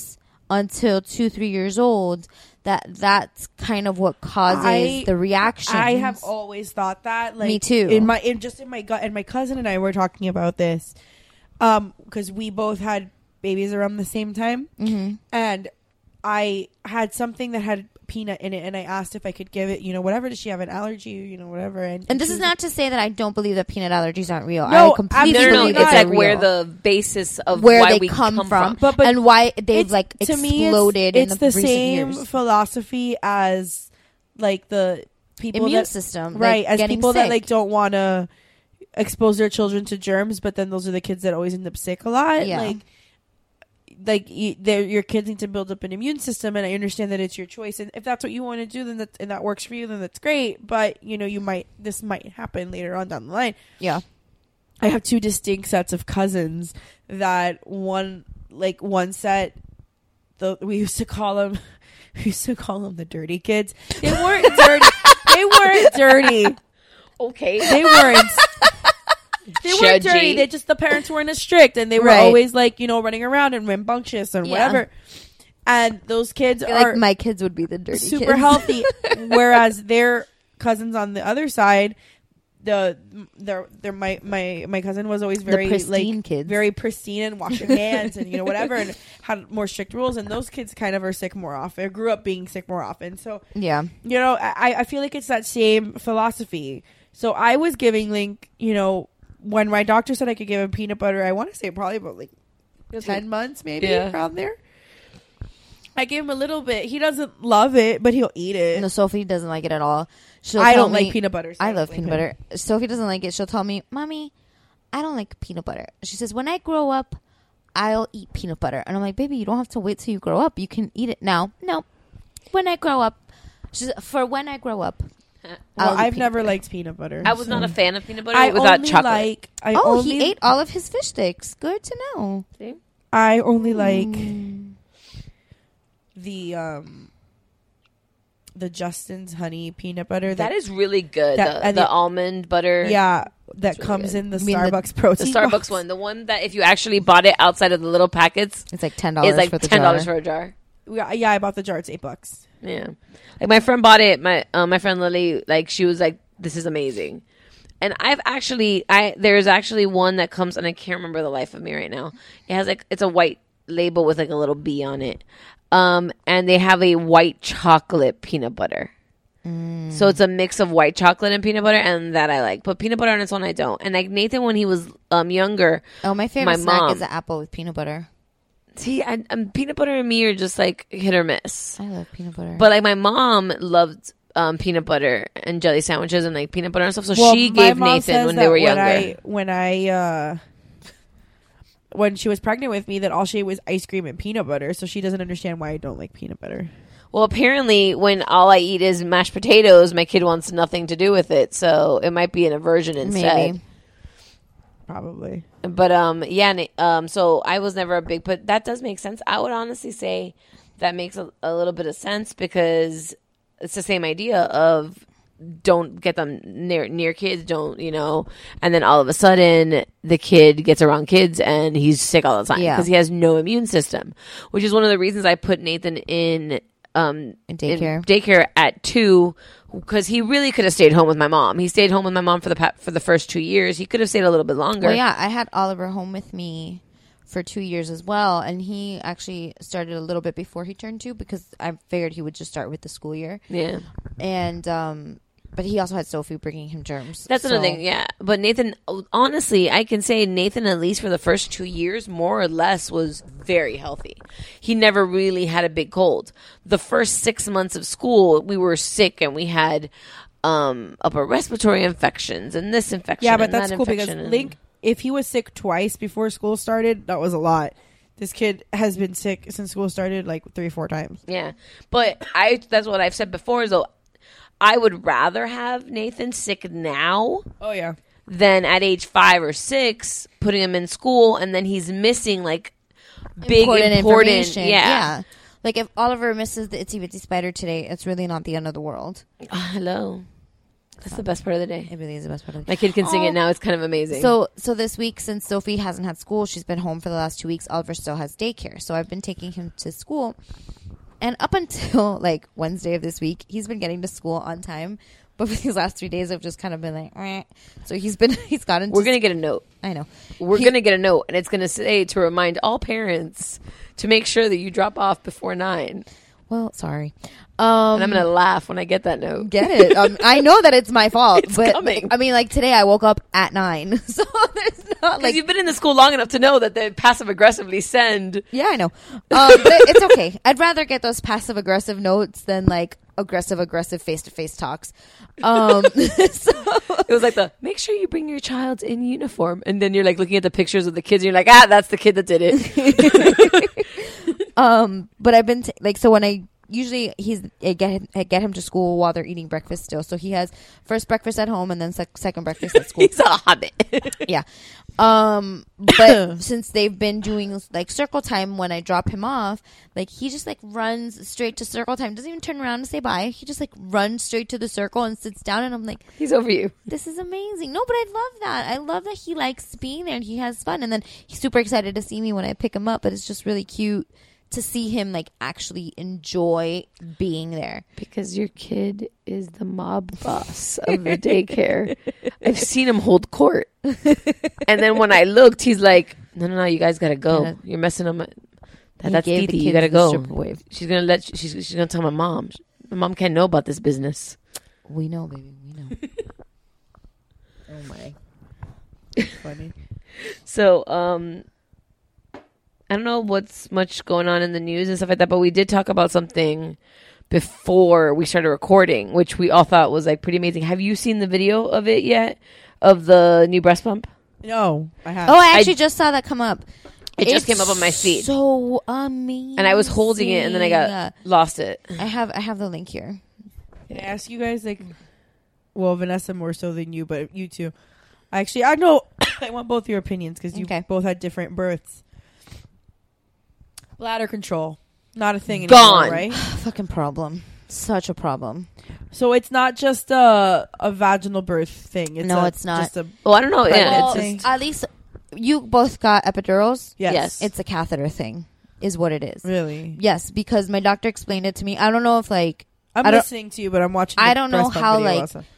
until two, three years old, that that's kind of what causes I, the reaction. I have always thought that. Like, Me too. In my, in just in my gut, and my cousin and I were talking about this, um, because we both had babies around the same time, mm-hmm. and I had something that had peanut in it, and I asked if I could give it, you know, whatever. Does she have an allergy, you know, whatever? And, and this is not to say that I don't believe that peanut allergies aren't real. No, I completely no, no, no. believe It's that like they're where real. the basis of where why they we come, come from, from. But, but and why they've it's, like to exploded me, in it's, the, it's the recent same years. philosophy as like the people Immune that, system, right? like as getting people that sick. like don't want to expose their children to germs, but then those are the kids that always end up sick a lot. Yeah. Like, like you, your kids need to build up an immune system, and I understand that it's your choice, and if that's what you want to do, then that, and that works for you, then that's great. But you know, you might this might happen later on down the line. Yeah, I have two distinct sets of cousins that one like one set, the we used to call them, we used to call them the dirty kids. They weren't dirty. They weren't dirty. Okay, they weren't. They weren't Judgy. dirty. They just the parents weren't as strict, and they were Right. always like, you know, running around and rambunctious and Yeah. whatever. And those kids I feel are like my kids would be the dirty super kids. healthy, whereas their cousins on the other side, the their their my my my cousin was always very pristine like kids. very pristine and washing hands and you know whatever and had more strict rules, and those kids kind of are sick more often. Or grew up being sick more often, so Yeah, you know I I feel like it's that same philosophy. So I was giving Link, you know. When my doctor said I could give him peanut butter, I want to say probably about like ten months, maybe Yeah. around there. I gave him a little bit. He doesn't love it, but he'll eat it. no, Sophie doesn't like it at all. She'll I tell don't me- like peanut butter. so I don't love like peanut it. butter. Sophie doesn't like it. She'll tell me, "Mommy, I don't like peanut butter." She says, "When I grow up, I'll eat peanut butter." And I'm like, "Baby, you don't have to wait till you grow up. You can eat it now." No, when I grow up, she says, "For when I grow up." Well, I'll eat I've peanut never butter. liked peanut butter. I was so. not a fan of peanut butter I without only chocolate. like. I Oh, only, he ate all of his fish sticks. Good to know. See? I only like Mm. the um the Justin's honey peanut butter. That is really good. that- the and the the- almond butter. yeah, that really comes good. in the You mean the- Starbucks The protein. Starbucks box. one. The one that if you actually bought it outside of the little packets, It's like ten dollars is like for the ten dollars jar. for a jar. Yeah, yeah, I bought the jar. It's eight bucks. Yeah. Like my friend bought it. My uh, my friend Lily, like she was like, "This is amazing." And I've actually, I there's actually one that comes, and I can't remember the life of me right now. It has like it's a white label with like a little bee on it, um, and they have a white chocolate peanut butter. Mm. So it's a mix of white chocolate and peanut butter, and that I like. But peanut butter on its own, I don't. And like Nathan, when he was um younger, Oh, my favorite my snack mom, is an apple with peanut butter. see, I, um, peanut butter and me are just like hit or miss. I love peanut butter. But like my mom loved um, peanut butter and jelly sandwiches and like peanut butter and stuff. So Well, she my gave mom Nathan says when that they were when younger. I, when I, uh, when she was pregnant with me, that all she ate was ice cream and peanut butter. So she doesn't understand why I don't like peanut butter. Well, apparently, when all I eat is mashed potatoes, my kid wants nothing to do with it. So it might be an aversion instead. Maybe. Probably. But um, yeah. na- Um, so I was never a big. But that does make sense. I would honestly say that makes a, a little bit of sense because it's the same idea of don't get them near near kids. Don't you know? And then all of a sudden, the kid gets around kids and he's sick all the time Yeah. because he has no immune system. Which is one of the reasons I put Nathan in um In daycare. daycare at two. Because he really could have stayed home with my mom. He stayed home with my mom for the pa- for the first two years. He could have stayed a little bit longer. Well, yeah, I had Oliver home with me for two years as well, and he actually started a little bit before he turned two because I figured he would just start with the school year. Yeah. And um, but he also had Sophie bringing him germs. That's another so- thing, yeah. But Nathan, honestly, I can say Nathan, at least for the first two years, more or less, was very healthy. He never really had a big cold. The first six months of school, we were sick and we had um, upper respiratory infections and this infection. Yeah, but and that's that cool because infection and- Link, if he was sick twice before school started, that was a lot. This kid has been sick since school started like three, four times. Yeah, but I that's what I've said before. Is though I would rather have Nathan sick now. Oh yeah. Than at age five or six, putting him in school and then he's missing like big important, important, information. yeah. yeah. Like if Oliver misses the Itsy Bitsy Spider today, it's really not the end of the world. Uh, hello. That's the best part of the day. It really is the best part of the day. My kid can sing Oh. it now. It's kind of amazing. So, so this week, since Sophie hasn't had school, she's been home for the last two weeks. Oliver still has daycare, so I've been taking him to school. And up until like Wednesday of this week, he's been getting to school on time. But for these last three days, I've just kind of been like, eh. So he's been, he's gotten. We're gonna get a note. I know. We're He- gonna get a note, and it's gonna say to remind all parents to make sure that you drop off before nine. Well, sorry. Um, And I'm gonna laugh when I get that note. Get it? Um, I know that it's my fault, It's but coming. I mean, like today, I woke up at nine, so there's not Like like. you've been in the school long enough to know that they passive aggressively send. Yeah, I know. Um, but it's okay. I'd rather get those passive aggressive notes than like aggressive aggressive face to face talks. Um, so It was like the make sure you bring your child in uniform, and then you're like looking at the pictures of the kids, and you're like, ah, that's the kid that did it. um, but I've been t- like so when I. Usually he's I get him, I get him to school while they're eating breakfast still. So he has first breakfast at home and then sec- second breakfast at school. He's a hobbit. Yeah. Um, but since they've been doing like circle time when I drop him off, like he just like runs straight to circle time. Doesn't even turn around to say bye. He just like runs straight to the circle and sits down. And I'm like, He's over you. this is amazing. No, but I love that. I love that he likes being there and he has fun. And then he's super excited to see me when I pick him up. But it's just really cute to see him like actually enjoy being there. Because your kid is the mob boss of the daycare. I've seen him hold court. And then when I looked, he's like, no, no, no, you guys got to go. Yeah. You're messing up my... That, He that's gave the Didi. You kids got to the go. stripper wave. She's going to let... She's, she's going to tell my mom. My mom can't know about this business. We know, baby. We know. Oh my. Funny. So, um... I don't know what's much going on in the news and stuff like that, but we did talk about something before we started recording, which we all thought was like pretty amazing. Have you seen the video of it yet? Of the new breast pump? No, I have. Oh, I actually I- just saw that come up. It just It's came up on my feed. So amazing. And I was holding it and then I got lost it. I have I have the link here. Can I ask you guys, like, well, Vanessa more so than you, but you too. Actually, I know I want both your opinions because you Okay. both had different births. Bladder control, not a thing Gone. anymore, right? Fucking problem. Such a problem. So it's not just a a vaginal birth thing. It's No, a, it's not. Just a, Oh, I don't know. Yeah, Well, it's just, at least you both got epidurals. yes. Yes. It's a catheter thing, is what it is. Really. Yes, because my doctor explained it to me. I don't know if like I'm I don't- listening to you, but I'm watching. I the don't know breast pump how, video like, also.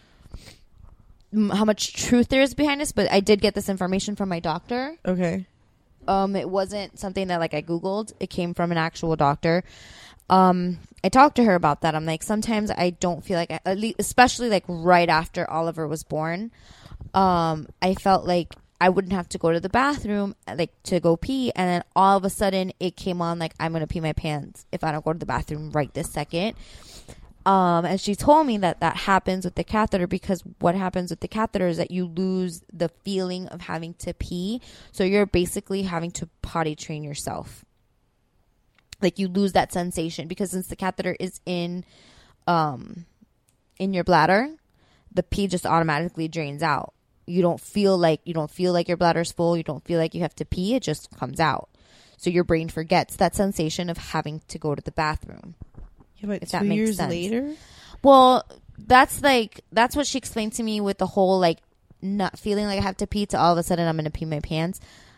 m- how much truth there is behind this, but I did get this information from my doctor. Okay. Um, it wasn't something that like I Googled. It came from an actual doctor. Um, I talked to her about that. I'm like, sometimes I don't feel like, I, at least, especially like right after Oliver was born, um, I felt like I wouldn't have to go to the bathroom, like to go pee, and then all of a sudden it came on like I'm gonna pee my pants if I don't go to the bathroom right this second. Um, and she told me that that happens with the catheter because what happens with the catheter is that you lose the feeling of having to pee. So you're basically having to potty train yourself. Like you lose that sensation because since the catheter is in, um, in your bladder, the pee just automatically drains out. You don't feel like you don't feel like your bladder's full. You don't feel like you have to pee. It just comes out. So your brain forgets that sensation of having to go to the bathroom. Yeah, but If two that makes years sense. later. Well, that's like that's what she explained to me with the whole like not feeling like I have to pee to all of a sudden I'm gonna pee my pants.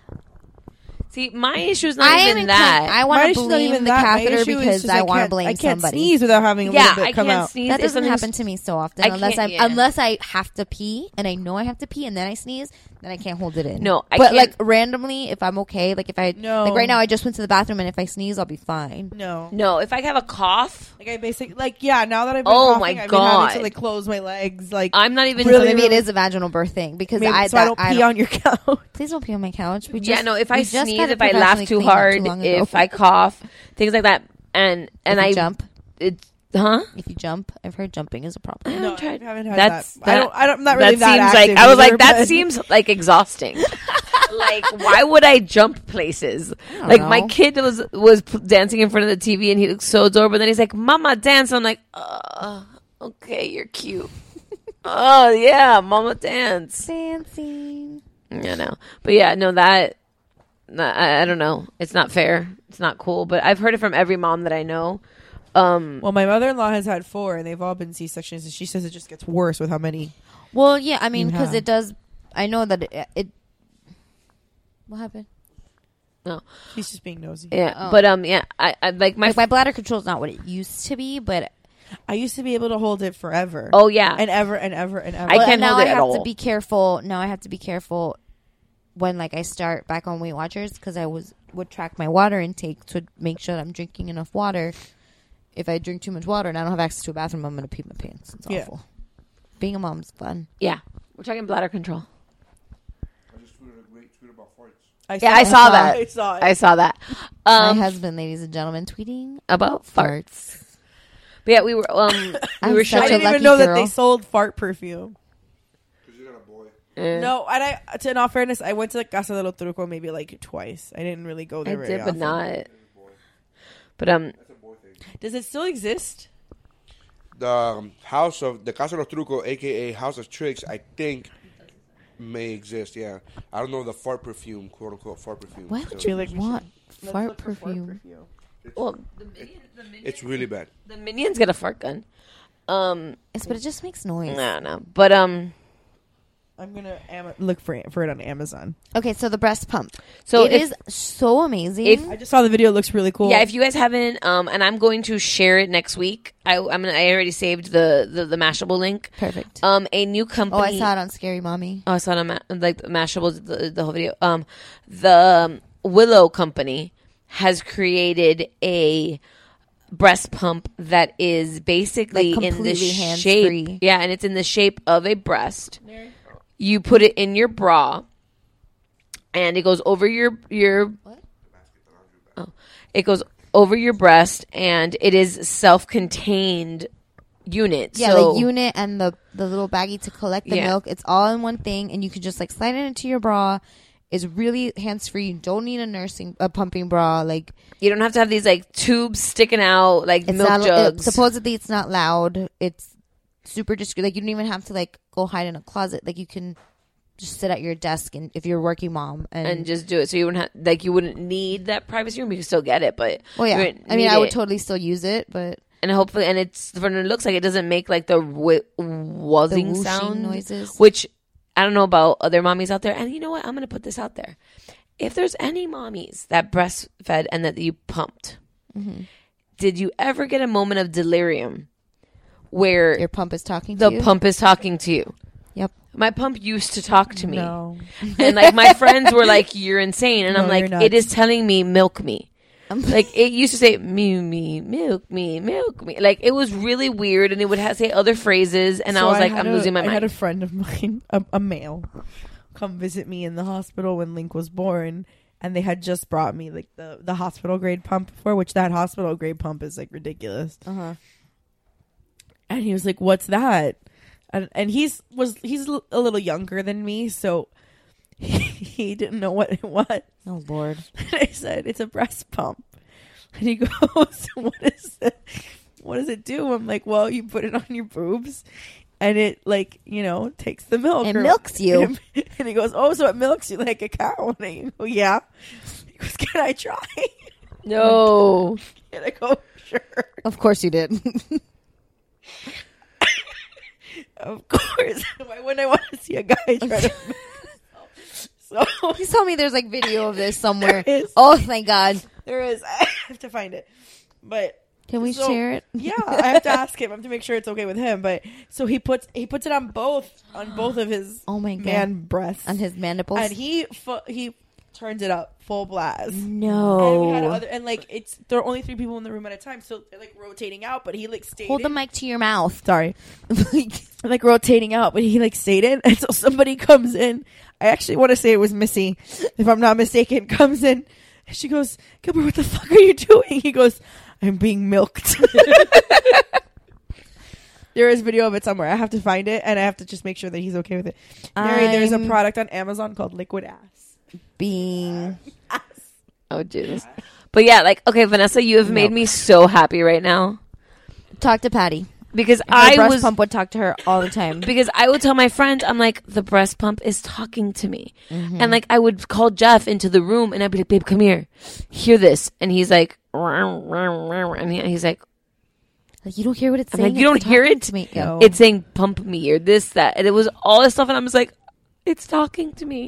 see, my issue is not I even am that. I My want to issue's not blame even the that. My catheter issue is because just I want to can't- blame I can't somebody. sneeze without having a yeah, little bit I come can't out. sneeze. That if doesn't something's- happen to me so often I unless I can't- yeah. unless I have to pee and I know I have to pee and then I sneeze, then I can't hold it in. No, I but can't- like randomly, if I'm okay, like if I No. like right now, I just went to the bathroom and if I sneeze, I'll be fine. No. No, if I have a cough, Like I basically like yeah. Now that I've been Oh coughing, my I've been having God. to like close my legs. Like I'm not even So Really, maybe really- it is a vaginal birth thing because maybe, I so I that- don't I pee on your couch. Please don't pee on my couch. We just, yeah, no. If I we just sneeze, got it if I laugh professionally too cleaned not hard, too long ago. if I cough, things like that, and and If you I jump, it's huh? if you jump, I've heard jumping is a problem. No, I tried- haven't had That's that. I don't. I don't. I'm not really that that, seems active like I was either, like that but- seems like exhausting. Like why would I jump places? don't Like my know. kid was was p- dancing in front of the T V and he looked so adorable. Then he's like, "Mama, dance." I'm like, uh, "Okay, you're cute." Oh yeah, Mama, dance. Fancy. I know, but yeah, no that. no, I, I don't know. It's not fair. It's not cool. But I've heard it from every mom that I know. Um, well, my mother-in-law has had four, and they've all been C-sections, and she says it just gets worse with how many. Well, yeah, I mean, You because have. it does. I know that it. it what happened? no, She's just being nosy. yeah, Oh. but um, yeah, I, I like my Like my bladder control is not what it used to be, but I used to be able to hold it forever. oh yeah, and ever and ever and ever. I Well, can't now hold it I at have all. to be careful. Now I have to be careful when like I start back on Weight Watchers because I was would track my water intake to make sure that I'm drinking enough water. If I drink too much water and I don't have access to a bathroom, I'm gonna pee my pants. It's Yeah. awful. Being a mom's fun. yeah, we're talking bladder control. I just tweeted a great tweet about farts. I Yeah, I saw that. I saw it. I saw that. Um, my husband, ladies and gentlemen, tweeting about farts. But yeah, we were um we I'm were such I a showing. didn't even lucky know that girl. they sold fart perfume. Because you're not a boy. Eh. No, and I, to in all fairness, I went to like Casa del Truco maybe like twice. I didn't really go I there very did, but often. not. But um, That's a boy thing. Does it still exist? The um, house of the Casa de Truco, aka House of Tricks, I think may exist. Yeah, I don't know the fart perfume, quote unquote fart perfume. Why would So you like we want Let's fart look for perfume? well, the minions, the minions, It's really bad. the minions get a fart gun. Um, It's, but it just makes noise. I don't know, but um, I'm gonna am- look for it, for it on Amazon. Okay, so the breast pump. so It if, is so amazing. if- I just saw the video; it looks really cool. yeah, if you guys haven't, um, and I'm going to share it next week. I I'm gonna I already saved the the, the Mashable link. Perfect. Um, a new company. oh, I saw it on Scary Mommy. Oh, I saw it on Ma- like Mashable the, the whole video. Um, the um, Willow company has created a breast pump that is basically Like in the completely hands-free. shape. Yeah, and it's in the shape of a breast. You put it in your bra, and it goes over your your. What? Oh, it goes over your breast, and it is self-contained unit. Yeah, so, the unit and the the little baggie to collect the Yeah. milk. It's all in one thing, and you can just like slide it into your bra. It's really hands free. You don't need a nursing a pumping bra. Like you don't have to have these like tubes sticking out like it's milk not. It, jugs. supposedly, it's not loud. It's super discreet. Like you don't even have to like go hide in a closet. Like you can just sit at your desk and if you're a working mom and, and just do it, so you wouldn't have, like you wouldn't need that privacy room. You can still get it, but well, you yeah. wouldn't I mean, need I would it. totally still use it, but and hopefully, and it's from it looks like it doesn't make like the wi- the wuzzing whooshing sound noises. which I don't know about other mommies out there. And you know what? I'm gonna put this out there. If there's any mommies that breastfed and that you pumped, Mm-hmm. did you ever get a moment of delirium where Your pump is talking the to you. pump is talking to you? Yep. My pump used to talk to me. No. And like my friends were like, "You're insane," and No, I'm like, you're "It nuts. is telling me milk me." Like it used to say me me milk me milk me. Like it was really weird, and it would have, say other phrases, and I So was like, had "I'm a- losing my I had a mind." friend of mine, a, a male, come visit me in the hospital when Link was born, and they had just brought me like the, the hospital grade pump before, which that hospital grade pump is like ridiculous. Uh huh. And he was like, "What's that?" And and he's was he's l- a little younger than me, so he, he didn't know what it was. Oh Lord. And I said, "It's a breast pump." And he goes, "What is it? What does it do?" I'm like, "Well, you put it on your boobs, and it like you know takes the milk. It or- milks you." And he goes, "Oh, so it milks you like a cow?" And I go, "Yeah." He goes, "Can I try?" No. And I go, "Sure." Of course you did. Of course. Why wouldn't I want to see a guy try to? So Please tell me there's like video of this somewhere. There is. Oh, thank God. there is. I have to find it, but. Can we So, share it? Yeah, I have to ask him. I have to make sure it's okay with him. But so he puts he puts it on both on both of his Oh my God. man breasts On his mandibles. and he fu- he turns it up full blast. And we had no. other and like it's there are only three people in the room at a time, so they're like rotating out. But he like stayed. Hold the in. mic to your mouth. Sorry, like rotating out, but he like stayed in, and so somebody comes in. I actually want to say it was Missy, if I'm not mistaken. Comes in, and she goes, "Gilbert, what the fuck are you doing?" He goes, "I'm being milked." There is video of it somewhere. I have to find it, and I have to just make sure that he's okay with it. Mary, there's a I'm- product on Amazon called Liquid Ass. Being Oh, Jesus. But yeah, like okay, Vanessa, you have made No. me so happy right now talk to Patty. because Her I breast was pump would talk to her all the time. because I would tell my friends, I'm like, the breast pump is talking to me. Mm-hmm. And like, I would call Jeff into the room and I'd be like, babe, come here, hear this. And he's like, and he- he's like, Like, you don't hear what it's I'm saying. like, you don't It's hear talking it? to me. Yeah. It's saying pump me or this, that. And it was all this stuff. And I was like, it's talking to me.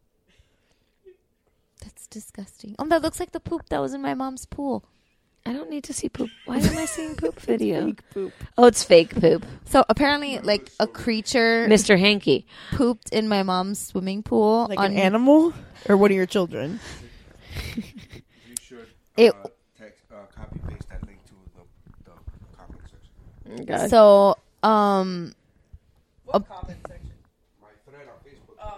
That's disgusting. Oh, that looks like the poop that was in my mom's pool. I don't need to see poop. Why am I seeing poop video? Fake poop. Oh, it's fake poop. So apparently, like, a creature Mister Hanky. pooped in my mom's swimming pool. Like on, an animal or one of your children? You should uh, It- text, uh, copy paste that link to the, the comment section. God. So, um, What comment section? My thread on Facebook.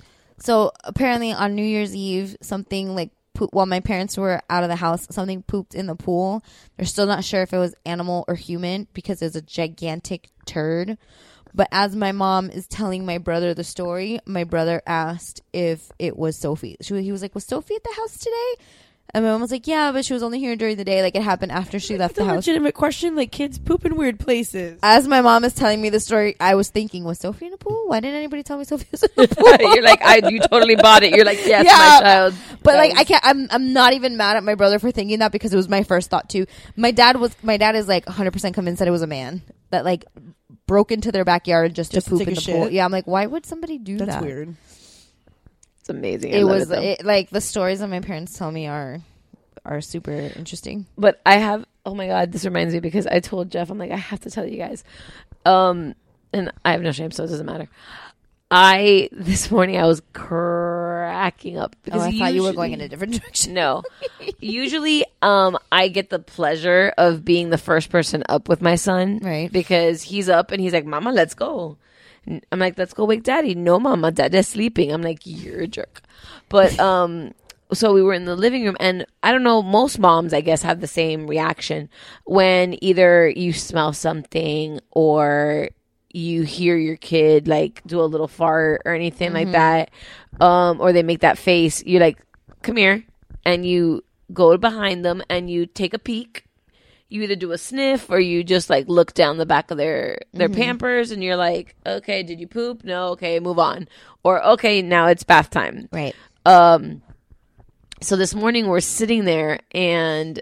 so apparently on New Year's Eve, something like poop, while my parents were out of the house, something pooped in the pool. They're still not sure if it was animal or human because it's a gigantic turd. But as my mom is telling my brother the story, my brother asked if it was Sophie. She, he was like, was Sophie at the house today? And my mom was like, yeah, but she was only here during the day. Like, it happened after she left That's the a house. legitimate question. Like, kids poop in weird places. As my mom is telling me the story, I was thinking, was Sophie in a pool? Why didn't anybody tell me Sophie was in a pool? You're like, I, you totally bought it. You're like, yes, Yeah, my child. But like, does. I can't. I'm. I'm not even mad at my brother for thinking that because it was my first thought too. My dad was. My dad is like one hundred percent convinced that it was a man that like broke into their backyard just, Just to to poop take in a the pool. shit? Yeah, I'm like, why would somebody do That's that? weird. It's amazing. I It love was it, though. it, like the stories that my parents tell me are are super interesting. But I have, oh my God, this reminds me because I told Jeff, I'm like, I have to tell you guys. Um, and I have no shame, so it doesn't matter. I, this morning, I was cracking up. Oh, I thought you were usually- going in a different direction. No. Usually, um, I get the pleasure of being the first person up with my son. Right. Because he's up and he's like, Mama, let's go. And I'm like, let's go wake daddy. No, Mama, daddy's sleeping. I'm like, you're a jerk. But, um, so we were in the living room and I don't know, most moms, I guess, have the same reaction when either you smell something or you hear your kid like do a little fart or anything like that, um, or they make that face. You're like, come here. And you go behind them and you take a peek. You either do a sniff or you just like look down the back of their their Pampers and you're like, okay, did you poop? No, okay, move on. Or okay, now it's bath time. Right. Um so this morning we're sitting there and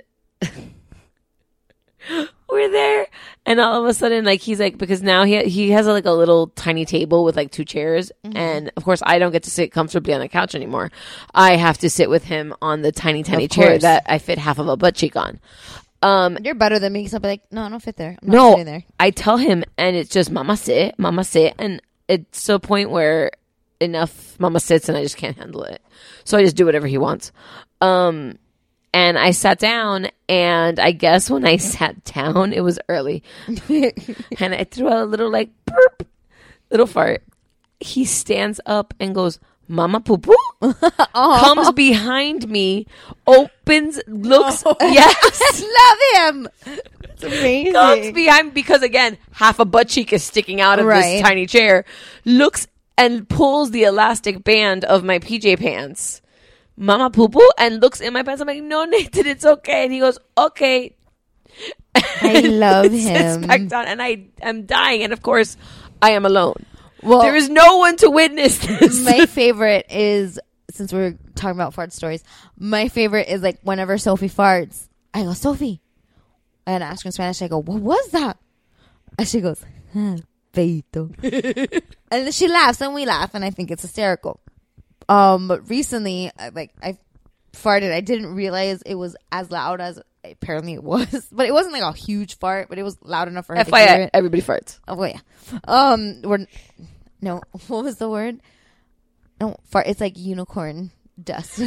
we're there and all of a sudden like he's like, because now he he has a, like a little tiny table with like two chairs and of course I don't get to sit comfortably on the couch anymore. I have to sit with him on the tiny tiny Of chair course. that I fit half of a butt cheek on. Um You're better than me because I'll be like, no, I don't fit there. I'm not no, sitting there. I tell him and it's just mama sit, mama sit and it's to a point where enough mama sits and I just can't handle it. So I just do whatever he wants. Um And I sat down, and I guess when I sat down, it was early. And I threw out a little, like, burp, little fart. He stands up and goes, Mama poo poo? Comes behind me, opens, looks, yes. Love him. It's amazing. Comes behind, because again, half a butt cheek is sticking out of Right. this tiny chair. Looks and pulls the elastic band of my P J pants. Mama poo poo, and looks in my pants. I'm like, no, Nathan, it's okay. And he goes, okay. I love Sits him. back down, and I am dying. And of course, I am alone. Well, There is no one to witness this. my favorite is, since we're talking about fart stories, my favorite is like whenever Sophie farts, I go, Sophie. And I ask her in Spanish, I go, what was that? And she goes, huh, peito. And then she laughs and we laugh and I think it's hysterical. Um, but recently, I, like, I farted. I didn't realize it was as loud as apparently it was. But it wasn't like a huge fart, but it was loud enough for her to hear F Y I, it. everybody farts. Oh yeah. Um, we're no. What was the word? No, fart. It's like unicorn dust.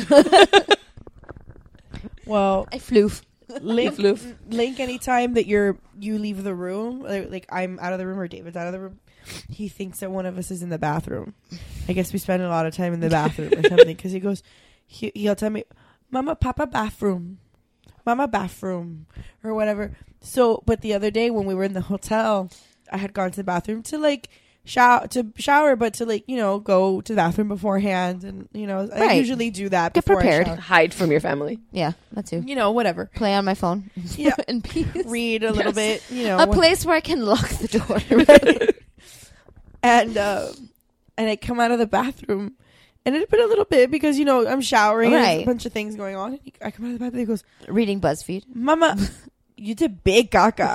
Well, I floof. link, link anytime that you're you leave the room, like, like I'm out of the room or David's out of the room, he thinks that one of us is in the bathroom. I guess we spend a lot of time in the bathroom or something because he goes, he, he'll tell me, Mama, Papa, bathroom. Mama, bathroom. Or whatever. So, but the other day when we were in the hotel, I had gone to the bathroom to like shower, to shower, but to like, you know, go to the bathroom beforehand. And, you know, I Right. usually do that Get before prepared. I shower. Hide from your family. Yeah, that too. You know, whatever. Play on my phone. Yeah. in peace. Read a little bit, you know. A place where I can lock the door. and uh, and I come out of the bathroom, and it had been a little bit because you know I'm showering, and there's Right. a bunch of things going on. And he, I come out of the bathroom, and he goes, Reading BuzzFeed. "Mama, you did big caca.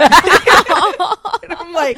And I'm like,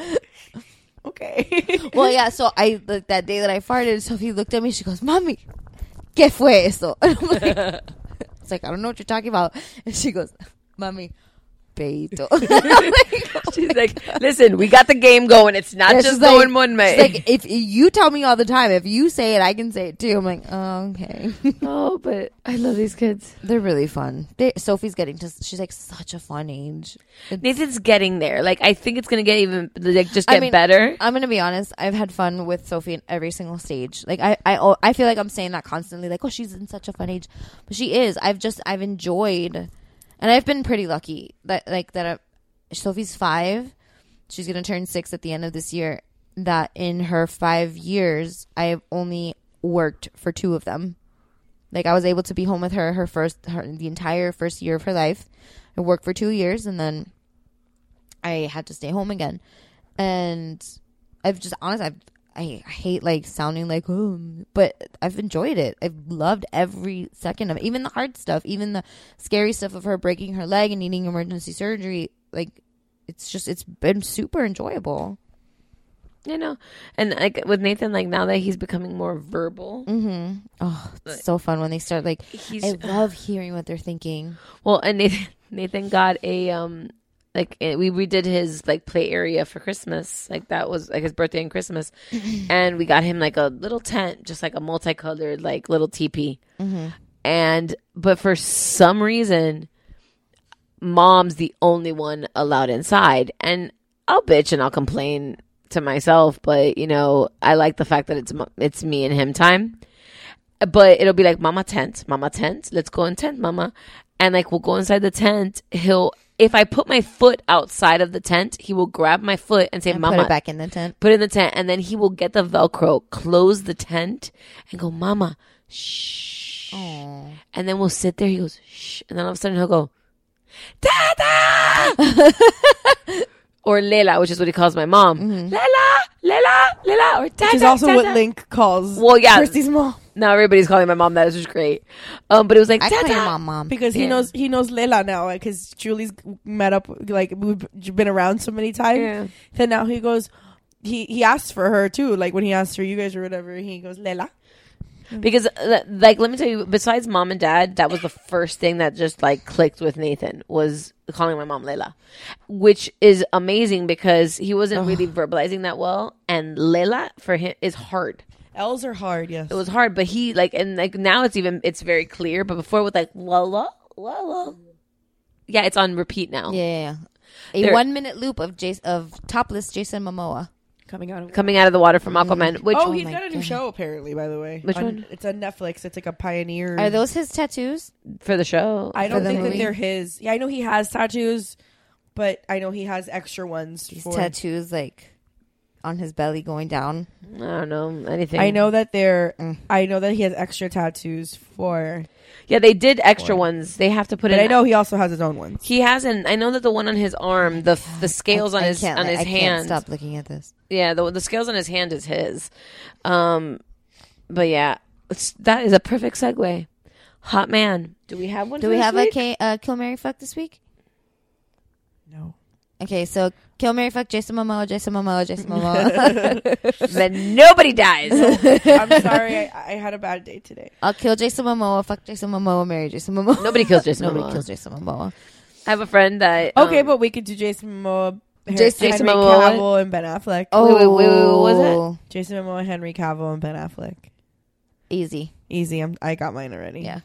okay. Well, yeah. So I like, that day that I farted, Sophie looked at me. She goes, "Mami, ¿qué fue eso?" And I'm like, it's like I don't know what you're talking about. And she goes, "Mami, peito." She's like, listen, we got the game going. It's not Yeah, just she's going like, one way. she's like, if you tell me all the time, if you say it, I can say it too. I'm like, oh, okay. Oh, but I love these kids. They're really fun. They, Sophie's getting to, she's like such a fun age. It's, Nathan's getting there. Like, I think it's going to get even, like, just I get mean, better. I'm going to be honest. I've had fun with Sophie in every single stage. Like, I, I, I feel like I'm saying that constantly. Like, oh, she's in such a fun age. But she is. I've just, I've enjoyed, and I've been pretty lucky that, like, that I, Sophie's five. She's going to turn six at the end of this year. That in her five years, I have only worked for two of them. Like, I was able to be home with her her first, her, the entire first year of her life. I worked for two years, and then I had to stay home again. And I've just, honestly, I've, I hate, like, sounding like, oh, but I've enjoyed it. I've loved every second of it. Even the hard stuff, even the scary stuff of her breaking her leg and needing emergency surgery. Like, it's just, it's been super enjoyable. You know, and like with Nathan, like now that he's becoming more verbal. Mm-hmm. Oh, it's so fun when they start, like, He's, I love hearing what they're thinking. Well, and Nathan, Nathan got a, um, like, eh, we redid his, like, play area for Christmas. Like, that was, like, his birthday and Christmas. And we got him, like, a little tent, just, like, a multicolored, like, little teepee. Mm-hmm. And, but for some reason, Mom's the only one allowed inside. And I'll bitch and I'll complain to myself, but, you know, I like the fact that it's it's me and him time. But it'll be like, Mama tent, Mama tent, let's go in tent, Mama. And, like, we'll go inside the tent. He'll, if I put my foot outside of the tent, he will grab my foot and say, And Mama. put it back in the tent. Put it in the tent. And then he will get the Velcro, close the tent, and go, Mama, shh. Aww. And then we'll sit there. He goes, shh. And then all of a sudden he'll go, Dada! Or Lela, which is what he calls my mom. Mm-hmm. Lela, Lela, Lela, or Dada. Which is also Dada. what Link calls Well, yeah. Kirsty's mom. Now everybody's calling my mom that, which is great. Um, but it was like, I call Dada. your mom, mom. Because he Yeah. knows he knows Lela now, because Julie's met up, like, we've been around so many times. Yeah. Then now he goes, he he asks for her too, like when he asks for you guys or whatever, he goes Lela. Because, uh, like, let me tell you, besides mom and dad, that was the first thing that just, like, clicked with Nathan, was calling my mom Lela. Which is amazing because he wasn't really verbalizing that well. And Lela, for him, is hard. L's are hard, yes. It was hard, but he, like, and, like, now it's even, it's very clear. But before, with, like, Lala, Lala. Yeah, it's on repeat now. Yeah, yeah, yeah. A There- one minute loop of Jason, of topless Jason Momoa. coming out of Coming out of the water from Aquaman. Which, oh, Oh he's my got a new God. show apparently, by the way. Which On- one? It's on Netflix. It's like a pioneer. Are those his tattoos? for the show. I don't the think that movie? they're his. Yeah, I know he has tattoos, but I know he has extra ones. These for, tattoos, like, on his belly going down. I don't know anything. I know that they're. Mm. I know that he has extra tattoos for. Yeah, they did extra ones. They have to put But in. I know he also has his own ones. He hasn't. I know that the one on his arm, the the scales I- on I his can't, on his I hand. can't stop looking at this. Yeah, the the scales on his hand is his. Um, but yeah, it's, that is a perfect segue. Hot man. Do we have one? Do for we this have week? a K, uh, Kill, Marry, Fuck this week? No. Okay, so Kill, Marry, Fuck Jason Momoa, Jason Momoa, Jason Momoa. Then nobody dies. I'm sorry. I, I had a bad day today. I'll kill Jason Momoa, fuck Jason Momoa, marry Jason Momoa. Nobody kills Jason Nobody Momoa. kills Jason Momoa. I have a friend that. um, Okay, but we could do Jason Momoa, Hen- Jason- Henry Jason Momoa. Cavill, and Ben Affleck. Oh, wait, wait, wait, what was Jason Momoa, Henry Cavill, and Ben Affleck. Easy. Easy. I'm, I got mine already. Yeah.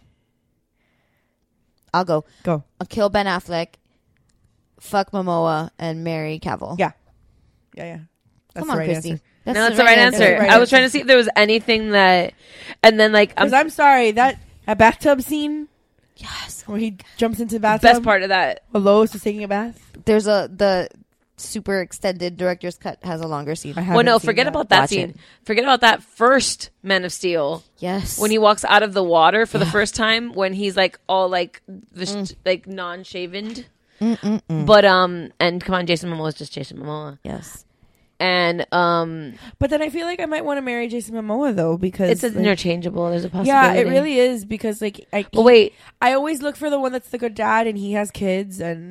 I'll go. Go. I'll kill Ben Affleck, fuck Momoa, and marry Cavill. Yeah. Yeah, yeah. That's Come the on, right Christy. answer. That's no, that's the right answer. That's the right I was answer. trying to see if there was anything that, and then like I'm, Because I'm sorry, that a bathtub scene Yes. where he jumps into the bathtub. best part of that. While Lois is taking a bath. There's a the super extended director's cut has a longer scene. I Well, haven't no, seen forget that. about that Watch scene. it. Forget about that first Man of Steel. Yes. When he walks out of the water for the first time, when he's like all like this, Mm. like non-shaven. But um, and come on, Jason Momoa is just Jason Momoa, Yes. and um, But then I feel like I might want to marry Jason Momoa though, because it's like, interchangeable. There's a possibility. yeah, it really is, because like I But wait, I always look for the one that's the good dad and he has kids, and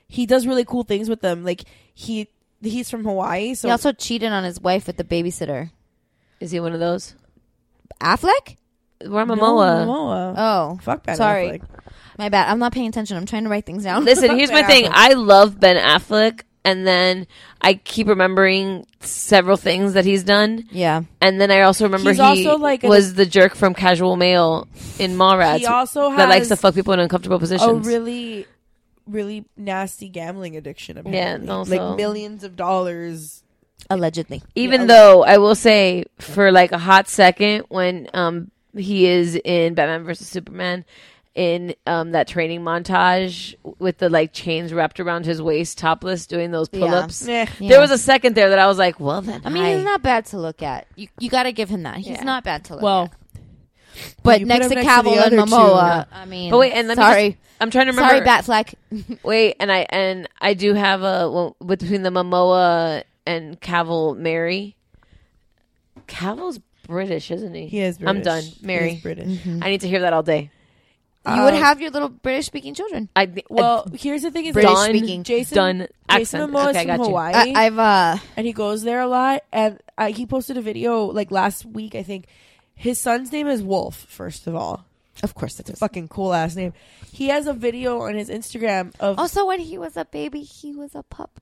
he does really cool things with them. Like he he's from Hawaii, so He also cheated on his wife with the babysitter. Is he one of those? Affleck? We're No, Momoa. Momoa. Oh, Fuck Ben sorry. Affleck. My bad. I'm not paying attention. I'm trying to write things down. Listen, here's my Ben thing. Affleck. I love Ben Affleck, and then I keep remembering several things that he's done. Yeah. And then I also remember He's he also, like, a- was the jerk from Casual Male in Mallrats. He also that likes has to fuck people in uncomfortable a positions. really, really nasty gambling addiction. Apparently. Yeah, and also- like millions of dollars. Allegedly. Even Yeah. though I will say, for like a hot second, when um he is in Batman versus Superman, in um that training montage with the like chains wrapped around his waist, topless, doing those Yeah. pull-ups. Eh. Yeah. There was a second there that I was like, well then, I mean, hi. he's not bad to look at. You you got to give him that. He's Yeah. not bad to look Well, at. But you put next him to next to the Cavill and other two, Momoa, I mean, But wait, and let me sorry, just- I'm trying to remember. sorry, Batfleck. Wait, and I and I do have a well, between the Momoa and Cavill, Mary. Cavill's British, isn't he? He is I'm British. done. He Mary. is British. I need to hear that all day. You would Um, have your little British speaking children. I Well, here's the thing: is British that done, speaking. Jason done Jason accent. Momoa Okay, I is got from you. Hawaii, I, I've uh, and he goes there a lot. And I, he posted a video like last week, I think. His son's name is Wolf. First of all, of course it is. fucking cool ass name. He has a video on his Instagram of Also, when he was a baby, he was a pup.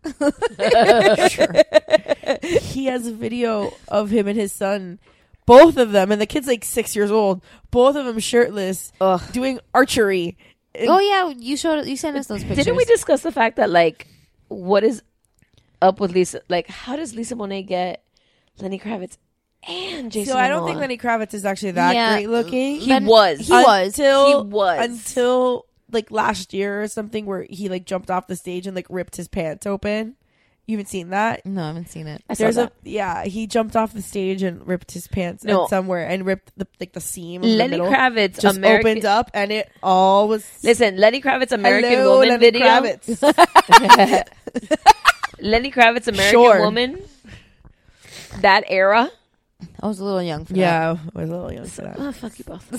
he has a video of him and his son, both of them, and the kid's like six years old. Both of them shirtless, Ugh. doing archery. Oh yeah, you showed you sent us those pictures. Didn't we discuss the fact that like, what is up with Lisa? Like, how does Lisa Bonet get Lenny Kravitz and Jason? So I don't Momoa? think Lenny Kravitz is actually that Yeah. great looking. He was. He was. until He was. until like last year or something, where he like jumped off the stage and like ripped his pants open. You haven't seen that? No, I haven't seen it. I saw There's that. a yeah. He jumped off the stage and ripped his pants No. and somewhere and ripped the like the seam. Of the Lenny middle Kravitz, just American. opened up and it all was. Listen, Lenny Kravitz, American Hello, Woman Lenny video. Kravitz. Lenny Kravitz, American Sure. Woman. That era. I was a little young for Yeah, I was a little young for that. Oh, fuck you both.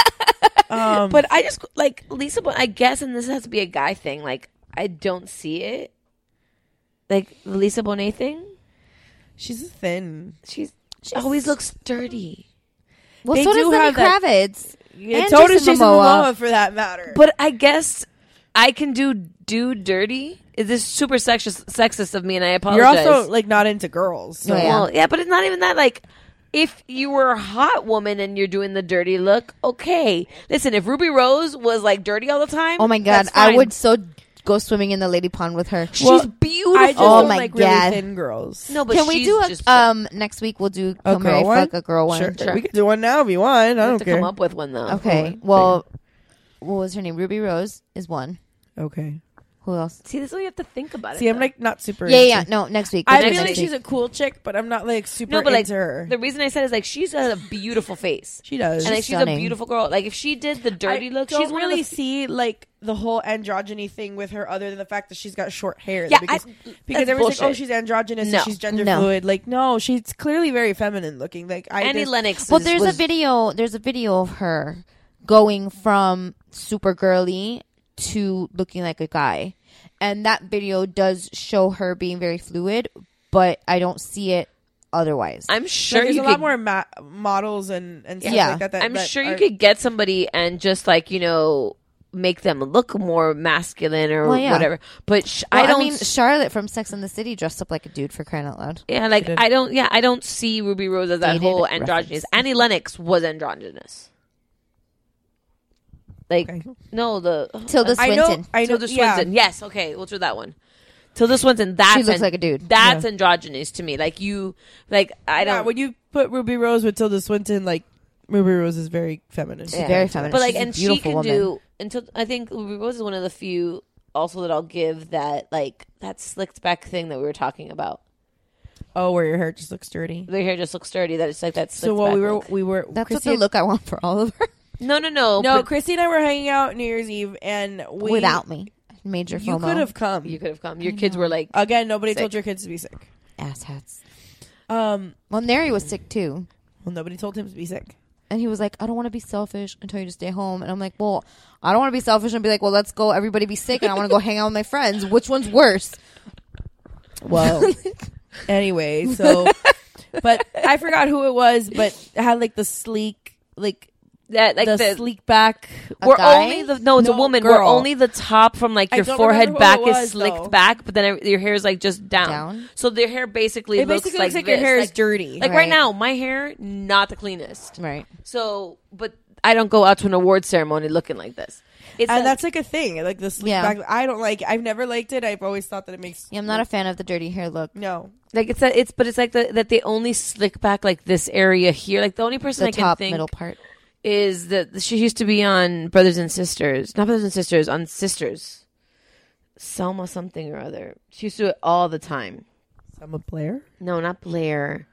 Um, But I just like Lisa. But I guess, and this has to be a guy thing. Like, I don't see it. Like the Lisa Bonet thing. she's thin. She's she always looks dirty. Well, They so do does Lenny have that- Kravitz. Yeah, And so does Jason Jason Momoa. Momoa for that matter. But I guess I can do do dirty. Is this super sexist sexist of me? And I apologize. you're also like not into girls. So. Oh, yeah. Well, yeah, but it's not even that. Like, if you were a hot woman and you're doing the dirty look, okay. Listen, if Ruby Rose was like dirty all the time, Oh my god, that's I fine. would so go swimming in the lady pond with her. She's Well, beautiful. I just Oh don't my like God. really thin girls. no, but Can we she's do a just um next week? We'll do A Come Marry girl one? Fuck a girl one. Sure. Sure. We could do one now if you want. I You don't have to care. come up with one though. Okay. Well, what was her name? Ruby Rose is one. Okay. Who else? See, this is what you have to think about. See, it, I'm though. like not super. Yeah, into- yeah. No, next week. I We'll do feel next like week. she's a cool chick, but I'm not like super no, but like into her. the reason I said is like she's a beautiful face. She does. and like She's she's stunning. a beautiful girl. Like if she did the dirty I look, don't she's one really of the see like the whole androgyny thing with her, other than the fact that she's got short hair. Yeah, because, I- because that's everyone's like, oh, bullshit. she's androgynous No. and she's gender No. fluid. Like, no, she's clearly very feminine looking. Like, I Annie just- Lennox. Well, is- there's a was- video. There's a video of her going from super girly to looking like a guy, and that video does show her being very fluid. But I don't see it otherwise. I'm Like, sure there's you a could lot more ma- models and and stuff Yeah. like that. that I'm that sure you are- could get somebody and just like you know make them look more masculine or Well, yeah. whatever. But sh- Well, I don't. mean, Charlotte from Sex and the City dressed up like a dude for crying out loud. yeah, like did. I don't. Yeah, I don't see Ruby Rose as that Dated whole reference. androgynous. Annie Lennox was androgynous. Like Okay. no, the Tilda I know. Swinton. I know. Tilda yeah. Swinton. Yes, okay, we'll do that one. Tilda Swinton. That's She looks an- like a dude. That's Yeah. androgynous to me. Like you, like I Yeah, don't. when you put Ruby Rose with Tilda Swinton, like Ruby Rose is very feminine. She's very feminine. But like, She's a and she beautiful can woman. do until I think Ruby Rose is one of the few also that I'll give that like that slicked back thing that we were talking about. Oh, where your hair just looks dirty. Their hair just looks dirty. That it's like that. So slicked while back we were look. we were That's Chrissy what the look I want for all of her. no, no, no, No, but Christy and I were hanging out New Year's Eve, and we Without me, major you FOMO. could have come. you could have come. Your kids were like, Again, nobody Sick. told your kids to be sick. asshats. Um, Well, Neri was sick too. well, nobody told him to be sick. And he was like, I don't want to be selfish and tell you to stay home. And I'm like, well, I don't want to be selfish and be like, well, let's go. Everybody be sick. And I want to go hang out with my friends. Which one's worse? Well, anyway, so, but I forgot who it was, but it had like the sleek, like, That like the, the, sleek back. we're guy? only the no, it's No, a woman. girl. We're only the top from like I your don't forehead remember back who it is was, slicked though. back, but then it- your hair is like just down. Down? So their hair basically It looks basically like looks like your this. hair like, is dirty. Like right. Right. now, my hair not the cleanest. Right. So, but I don't go out to an award ceremony looking like this. It's And like- that's like a thing, like the sleek Yeah. back. I don't like. I've never liked it. I've always thought that it makes. Yeah, I'm not a fan of the dirty hair look. No, like it's a, it's but it's like the, that they only slick back like this area here. Like the only person The I can top think middle part. is that she used to be on Brothers and Sisters, not Brothers and Sisters, on Sisters. Selma something or other. She used to do it all the time. Selma Blair. No, not Blair.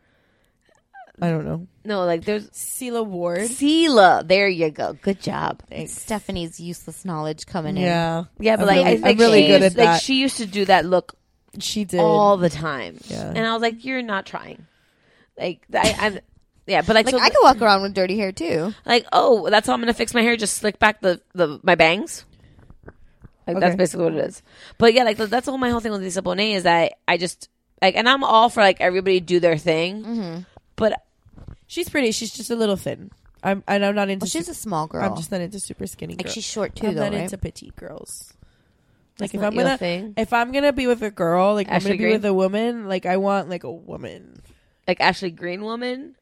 I don't know. No, like there's Celia Ward. Sela. There you go. Good job. Stephanie's useless knowledge coming Yeah, Yeah, but I'm like, really, I, like I'm really she good used, at that. Like she used to do that look She did all the time. Yeah. And I was like, you're not trying. Like I, I'm. Yeah, but like, in. Like, so I can walk around with dirty hair, too. like, oh, that's how I'm gonna fix my hair. Just slick back the, the my bangs. Like that's Okay. basically what it is. But yeah, like that's all my whole thing with Lisa Bonet is that I just like, and I'm all for like everybody do their thing, Mm-hmm. but She's pretty. She's just a little thin. I'm. And I'm not into. Well, she's su- a small girl. I'm just not into super skinny. Like, girl. she's short, too, I'm though, not right? into petite girls. Like That's if not I'm your gonna thing? if I'm gonna be with a girl, like I'm Ashley gonna be Green? with a woman, like I want like a woman. like Ashley Green woman,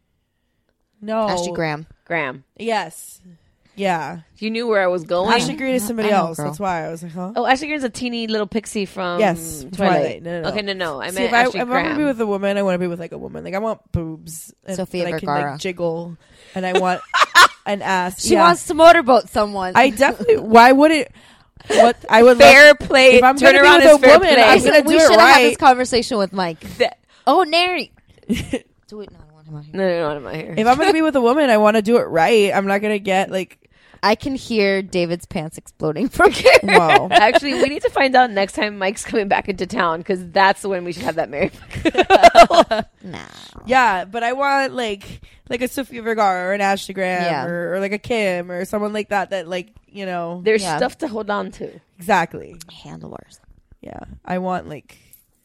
No, Ashley Graham. Graham. Yes, yeah. You knew where I was going. Ashley Green is I somebody know, else. girl. That's why I was like, huh? Oh, Ashley Green's a teeny little pixie from Yes, Twilight. Twilight. No, no, no. Okay, no, no. I See, meant if, I, Ashley if I'm gonna Graham. be with a woman, I want to be with like a woman. Like I want boobs, and Sofia that I can Vergara. like jiggle, and I want an ass. She yeah. wants to motorboat someone. I definitely. Why would it? What I would fair love, play. If I'm Turn gonna be around with is a fair woman, play. I'm gonna we do should it have had this right. conversation with Mike. That- Oh, Nary. Do it. No, I don't want him out here. no, no, no, I'm not here. If I'm gonna be with a woman, I want to do it right. I'm not gonna get like. I can hear David's pants exploding from here. Wow. Actually, we need to find out next time Mike's coming back into town because that's when we should have that married. Nah. Yeah, but I want like like a Sofia Vergara or an Ashley Graham Yeah. or, or like a Kim or someone like that. That like you know There's Yeah. stuff to hold on to. exactly. Handlebars. Yeah, I want like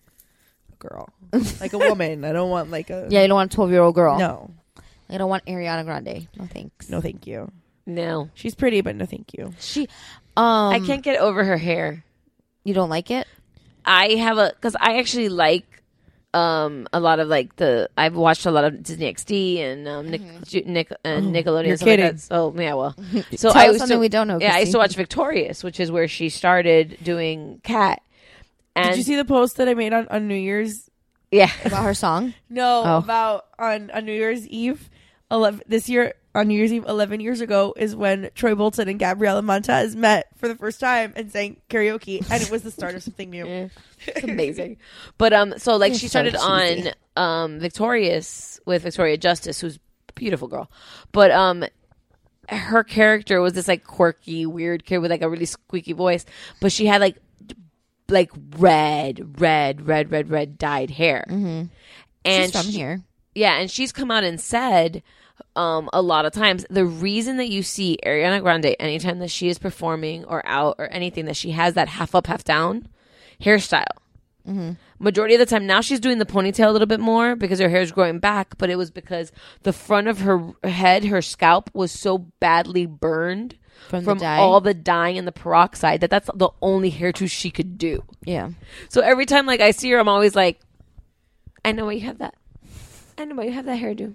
a girl, like a woman. I don't want like a Yeah, you don't want a twelve-year-old girl. No, I don't want Ariana Grande. No thanks. no, thank you. No, She's pretty, but no, thank you. She. Um. I can't get over her hair. You don't like it? I have a because I actually like um a lot of like the I've watched a lot of Disney X D and um Nick, Ju- Nick and Nickelodeon. you're and stuff like kidding. that. So yeah, well, so Tell I us used something to, we don't know, Yeah, I used to Christy. watch Victorious, which is where she started doing Cat. And Did you see the post that I made on, on New Year's? yeah, About her song? No, Oh. about on, on New Year's Eve. eleven this year on New Year's Eve, eleven years ago, is when Troy Bolton and Gabriela Montez met for the first time and sang karaoke, and it was the start of something new. Yeah. It's amazing. But um, so like You're she so started on cheesy. um Victorious with Victoria Justice, who's a beautiful girl. But um, her character was this like quirky, weird kid with like a really squeaky voice, but she had like d- like red, red, red, red, red dyed hair. Mm-hmm. And She's from she- here. Yeah, and she's come out and said um, a lot of times the reason that you see Ariana Grande anytime that she is performing or out or anything that she has that half up, half down hairstyle. Mm-hmm. Majority of the time now she's doing the ponytail a little bit more because her hair is growing back, but it was because the front of her head, her scalp was so badly burned From the from dye? all the dyeing and the peroxide that that's the only hair too she could do. Yeah. So every time like I see her, I'm always like, I know why you have that. I know why you have that hairdo.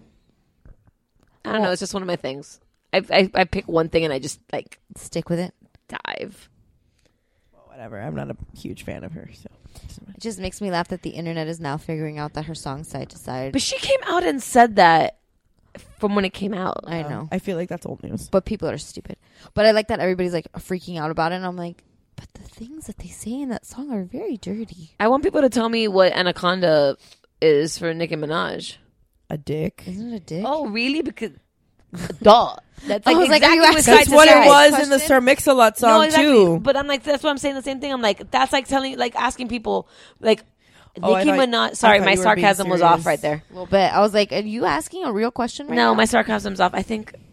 I don't know. It's just one of my things. I, I I pick one thing and I just like Stick with it. dive. Well, whatever. I'm not a huge fan of her, so. It just makes me laugh that the internet is now figuring out that her song side to side. But she came out and said that from when it came out. I know. I feel like that's old news. But people are stupid. But I like that everybody's like freaking out about it. And I'm like, but the things that they say in that song are very dirty. I want people to tell me what Anaconda is for Nicki Minaj. A dick. Isn't it a dick? Oh, really? Because duh. That's like I was like, exactly are you what asking side That's to what side. it was in the Question? Sir Mix-a-Lot song, No, exactly. too. But I'm like, that's what I'm saying. The same thing. I'm like, that's like telling, like asking people, like, Oh, I Nicki thought- Minaj. I Sorry, thought my you were being sarcasm was off serious. right there. A little bit. I was like, are you asking a real question right No, now? my sarcasm's off. I think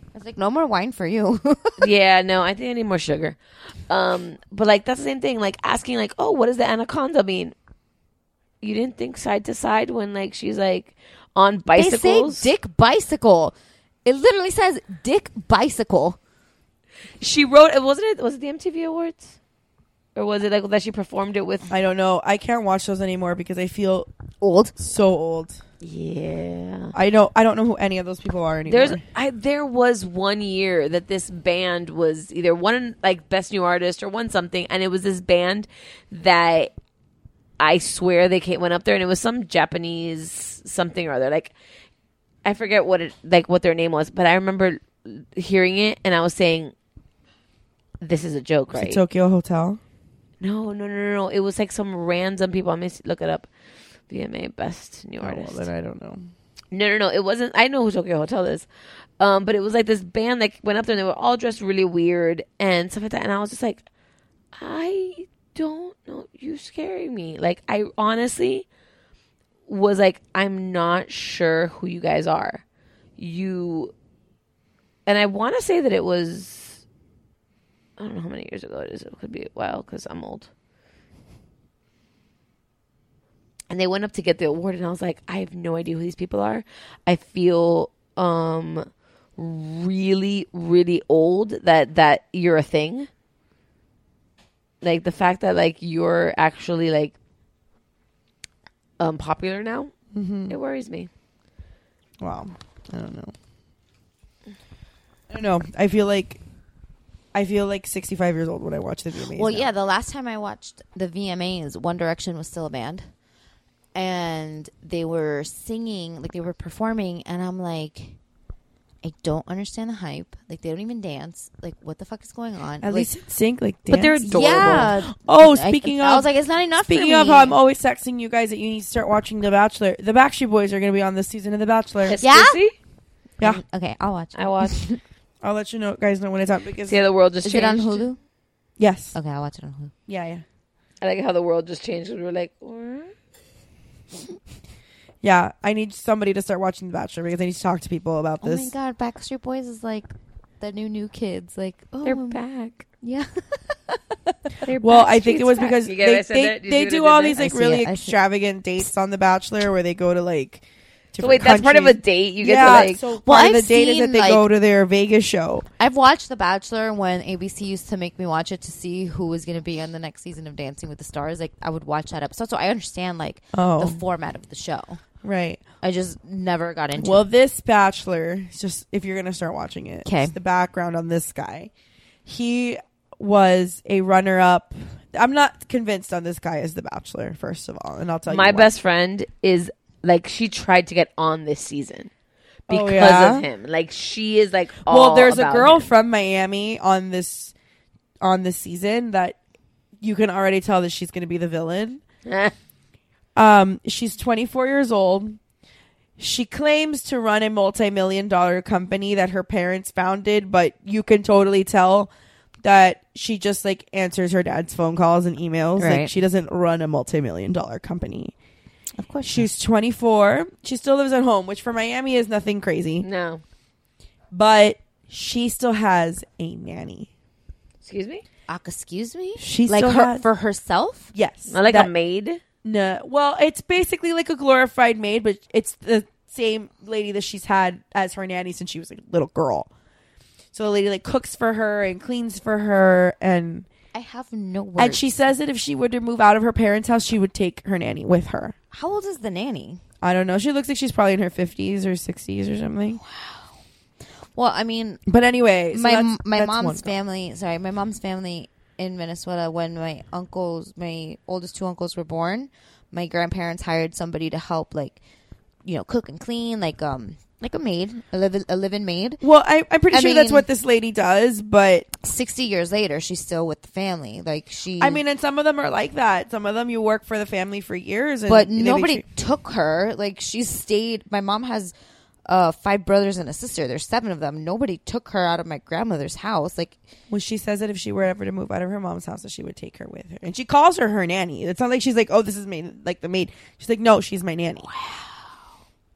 was like, no more wine for you. Yeah, no, I think I need more sugar. Um, but like that's the same thing. Like asking, like, oh, what does the anaconda mean? You didn't think side to side when like she's like on bicycles. They say dick bicycle. It literally says dick bicycle. She wrote it. Wasn't it? Was it the M T V Awards, or was it like that she performed it with? I don't know. I can't watch those anymore because I feel old. So old. Yeah. I don't. I don't know who any of those people are anymore. There's. I there was one year that this band was either one like best new artist or won something, and it was this band that I swear they came, went up there, and it was some Japanese something or other. Like I forget what it like what their name was, but I remember hearing it, and I was saying, "This is a joke, right?" The Tokyo Hotel. No, no, no, no, no. It was like some random people. I'm gonna look it up. V M A Best New Artist. Oh, well, then I don't know. No, no, no. It wasn't. I know who Tokyo Hotel is, um, but it was like this band that went up there and they were all dressed really weird and stuff like that. And I was just like, I don't know. You scaring me. Like I honestly was like, I'm not sure who you guys are. You, and I want to say that it was. I don't know how many years ago it is. It could be a while because I'm old. And they went up to get the award, and I was like, I have no idea who these people are. I feel um, really, really old that, that you're a thing. Like, the fact that, like, you're actually, like, um, popular now, mm-hmm. It worries me. Wow. I don't know. I don't know. I feel like... I feel like sixty-five years old when I watch the V M As. Well, now. yeah, the last time I watched the V M As, One Direction was still a band. And they were singing, like they were performing, and I'm like, I don't understand the hype. Like they don't even dance. Like what the fuck is going on? At like, least sync, like dance. But they're adorable. Yeah. Oh, speaking I, of, I was like, it's not enough. Speaking for of me. how I'm always texting you guys that you need to start watching The Bachelor. The Backstreet Boys are going to be on this season of The Bachelor. It's Yeah? busy? Yeah. Um, okay, I'll watch. I watched. I'll let you know, guys know when it's up because See how the world just Is changed? it on Hulu? yes, Okay, I'll watch it on Hulu. yeah, yeah, I like how the world just changed. We were like, what? yeah. I need somebody to start watching The Bachelor because I need to talk to people about Oh this. my god, Backstreet Boys is like the new new kids. Like, oh, They're back. yeah. They're Well, back. I think it was Streets because back. You get what they I said they, there? Did you they see what do I all did these there? like I see really it, I see it. extravagant dates on The Bachelor where they go to like. So wait, that's part of a countries. date. You get yeah, to like. so part Well, of the I've date is that seen, they like- go to their Vegas show. I've watched The Bachelor when A B C used to make me watch it to see who was going to be on the next season of Dancing with the Stars. Like, I would watch that episode, so I understand like Oh. the format of the show. Right. I just never got into. Well, it. this Bachelor, it's just if you're gonna start watching it, 'Kay. just the background on this guy. He was a runner-up. I'm not convinced on this guy as the Bachelor. First of all, and I'll tell you My why. best friend is like she tried to get on this season Oh, because yeah? of him. Like she is like. Well, all there's a about girl him. from Miami on this on this season that you can already tell that she's going to be the villain. Um, she's twenty-four years old. She claims to run a multi-million dollar company that her parents founded, but you can totally tell that she just like answers her dad's phone calls and emails. Like Right. she doesn't run a multi-million dollar company. of course, She's twenty-four. She still lives at home, which for Miami is nothing crazy, No, but she still has a nanny. excuse me. Uh, excuse me. She like still her has- for herself. Yes. Not like that- a maid. No, well, it's basically like a glorified maid, but it's the same lady that she's had as her nanny since she was like a little girl. So the lady like cooks for her and cleans for her, and I have no words. and she says that if she were to move out of her parents' house, she would take her nanny with her. How old is the nanny? I don't know. She looks like she's probably in her fifties or sixties or something. Well, I mean, But anyway, so my that's- my that's one mom's girl. family. Sorry, my mom's family in Minnesota. When my uncles, my oldest two uncles, were born, my grandparents hired somebody to help, like, you know, cook and clean, like um, like a maid, a live a live-in maid. Well, I, I'm pretty I sure that's mean- what this lady does, but Sixty years later, she's still with the family. Like she, I mean, and some of them are like that. Some of them you work for the family for years, and but they nobody treat- took her. Like she stayed. My mom has uh, five brothers and a sister. There's seven of them. Nobody took her out of my grandmother's house. Like, Well, she says that if she were ever to move out of her mom's house, that she would take her with her, and she calls her her nanny. It's not like she's like, "Oh, this is me," like the maid. She's like, "No, she's my nanny."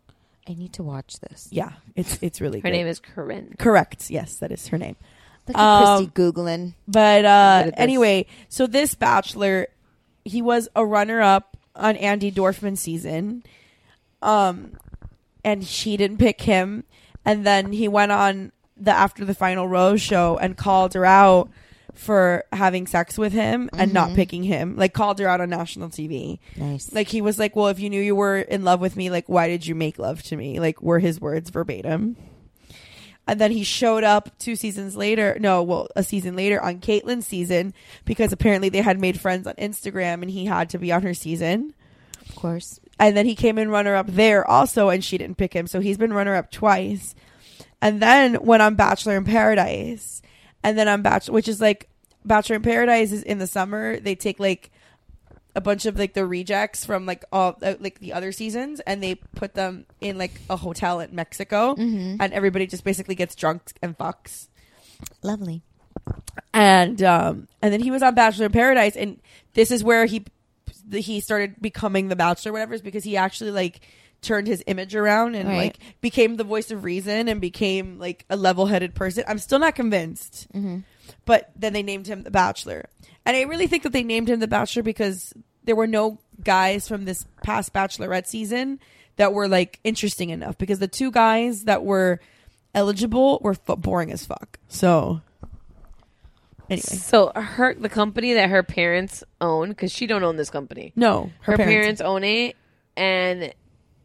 I need to watch this. Yeah, it's it's really Her good. name is Corinne. Correct. Yes, that is her name. Look at Um, Christy Googling. But Good uh, at this. anyway, so this Bachelor, he was a runner-up on Andy Dorfman's season, um, and she didn't pick him. And then he went on the After the Final Rose show and called her out for having sex with him and not picking him. Like, called her out on national T V. Nice. Like, he was like, well, if you knew you were in love with me, like, why did you make love to me? Like, were his words verbatim. And then he showed up two seasons later. No, well, a season later on Caitlyn's season because apparently they had made friends on Instagram and he had to be on her season. Of course. And then he came in runner-up there also and she didn't pick him. So he's been runner-up twice. And then went on Bachelor in Paradise. And then on Bachelor, which is like, Bachelor in Paradise is in the summer. They take like a bunch of like the rejects from like all uh, like the other seasons and they put them in like a hotel in Mexico and everybody just basically gets drunk and fucks. Lovely. And um and then he was on Bachelor in Paradise and this is where he he started becoming the Bachelor or whatever, is because he actually like turned his image around and Right. like became the voice of reason and became like a level-headed person. I'm still not convinced. But then they named him the Bachelor. And I really think that they named him the Bachelor because there were no guys from this past Bachelorette season that were like interesting enough, because the two guys that were eligible were f- boring as fuck. So anyway, So her the company that her parents own, because she don't own this company. no, Her, parents. own it, and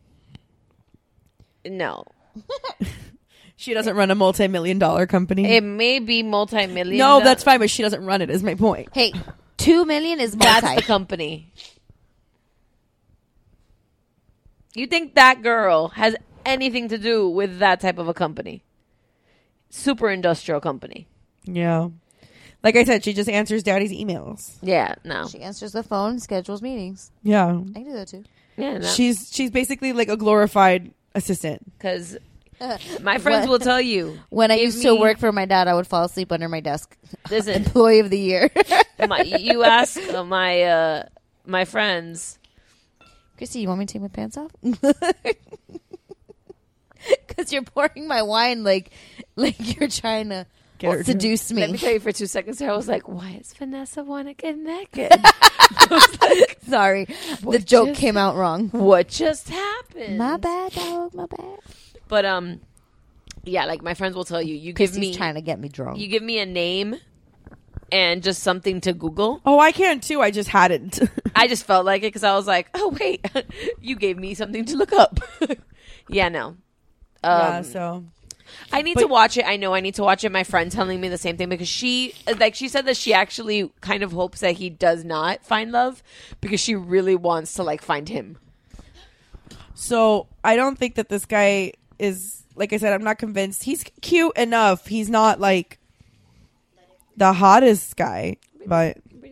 no, she doesn't run a multi-million dollar company. it may be multi-million. no, do- that's fine, but she doesn't run it. Is my point. Hey, two million is multi. That's the company. You think that girl has anything to do with that type of a company? Super industrial company. Yeah, like I said, she just answers daddy's emails. Yeah, no. She answers the phone, schedules meetings. Yeah, I can do that too. Yeah, no. she's she's basically like a glorified assistant. Because my friends will tell you. When I give used to me- work for my dad, I would fall asleep under my desk. Listen, Employee of the year. my, you ask uh, my uh, my friends. Christy, you want me to take my pants off? Because you're pouring my wine like like you're trying to Get her seduce me. Let me tell you, for two seconds there, I was like, "Why does Vanessa want to get naked?" Sorry, the What joke just- came out wrong. What just happened? My bad, dog. My bad. But um, yeah, like my friends will tell you, you give Christy's me trying to get me drunk. you give me a name and just something to Google. Oh, I can too. I just hadn't. I just felt like it because I was like, "Oh wait, you gave me something to look up." Yeah, no. Um, yeah, so I need But- to watch it. I know I need to watch it. My friend telling me the same thing because she, like, she said that she actually kind of hopes that he does not find love because she really wants to like find him. so I don't think that this guy is, like I said, I'm not convinced. He's cute enough. He's not like the hottest guy, but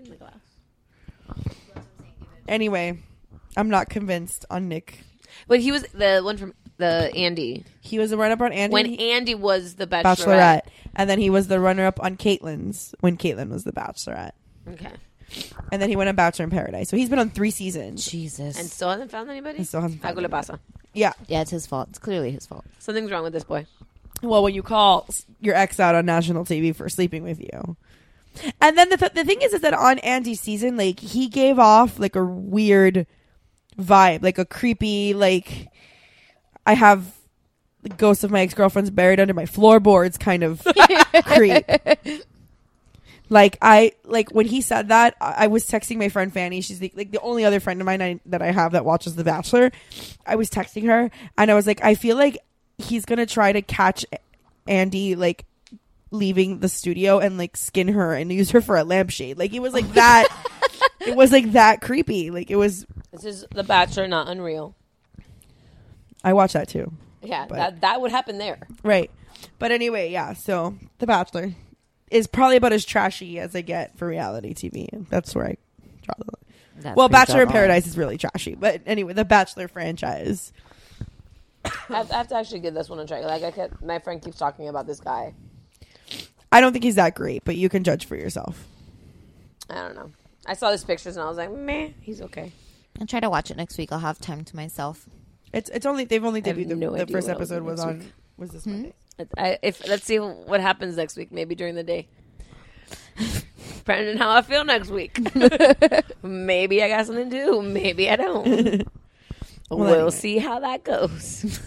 anyway, I'm not convinced on Nick. But he was the one from the Andy He was a runner-up on Andy when Andy was the Bachelorette. Bachelorette, and then he was the runner-up on Caitlyn's when Caitlyn was the Bachelorette, Okay, and then he went on Bachelor in Paradise. So he's been on three seasons. Jesus. and still hasn't found anybody. And still hasn't found Algo le anybody. pasa. Yeah. yeah, it's his fault. It's clearly his fault. Something's wrong with this boy. Well, when you call your ex out on national T V for sleeping with you. And then the th- the thing is, is that on Andy's season, like, he gave off like a weird vibe, like a creepy, like, I have the ghosts of my ex-girlfriends buried under my floorboards kind of creep. Like, I, like, when he said that, I, I was texting my friend Fanny. She's the, like the only other friend of mine I, that I have that watches The Bachelor. I was texting her, and I was like, I feel like he's going to try to catch Andy, like, leaving the studio and, like, skin her and use her for a lampshade. Like, it was like that. It was, like, that creepy. Like, it was. This is The Bachelor, not Unreal. I watched that, too. Yeah, But- that that would happen there. Right. But anyway, yeah, so The Bachelor is probably about as trashy as I get for reality T V. And that's where I draw the line. That's Well, pretty Bachelor in doggone. Paradise is really trashy. But anyway, the Bachelor franchise. I have, I have to actually give this one a try. Like I kept, my friend keeps talking about this guy. I don't think he's that great, but you can judge for yourself. I don't know. I saw his pictures and I was like, meh, he's okay. I'll try to watch it next week. I'll have time to myself. It's it's only they've only I have debuted. The, no the idea first what I'll episode do was next on week. was this Hmm? Monday. I, if let's see what happens next week. Maybe during the day. Depending on how I feel next week. Maybe I got something to do. Maybe I don't. Well, we'll anyway. see how that goes.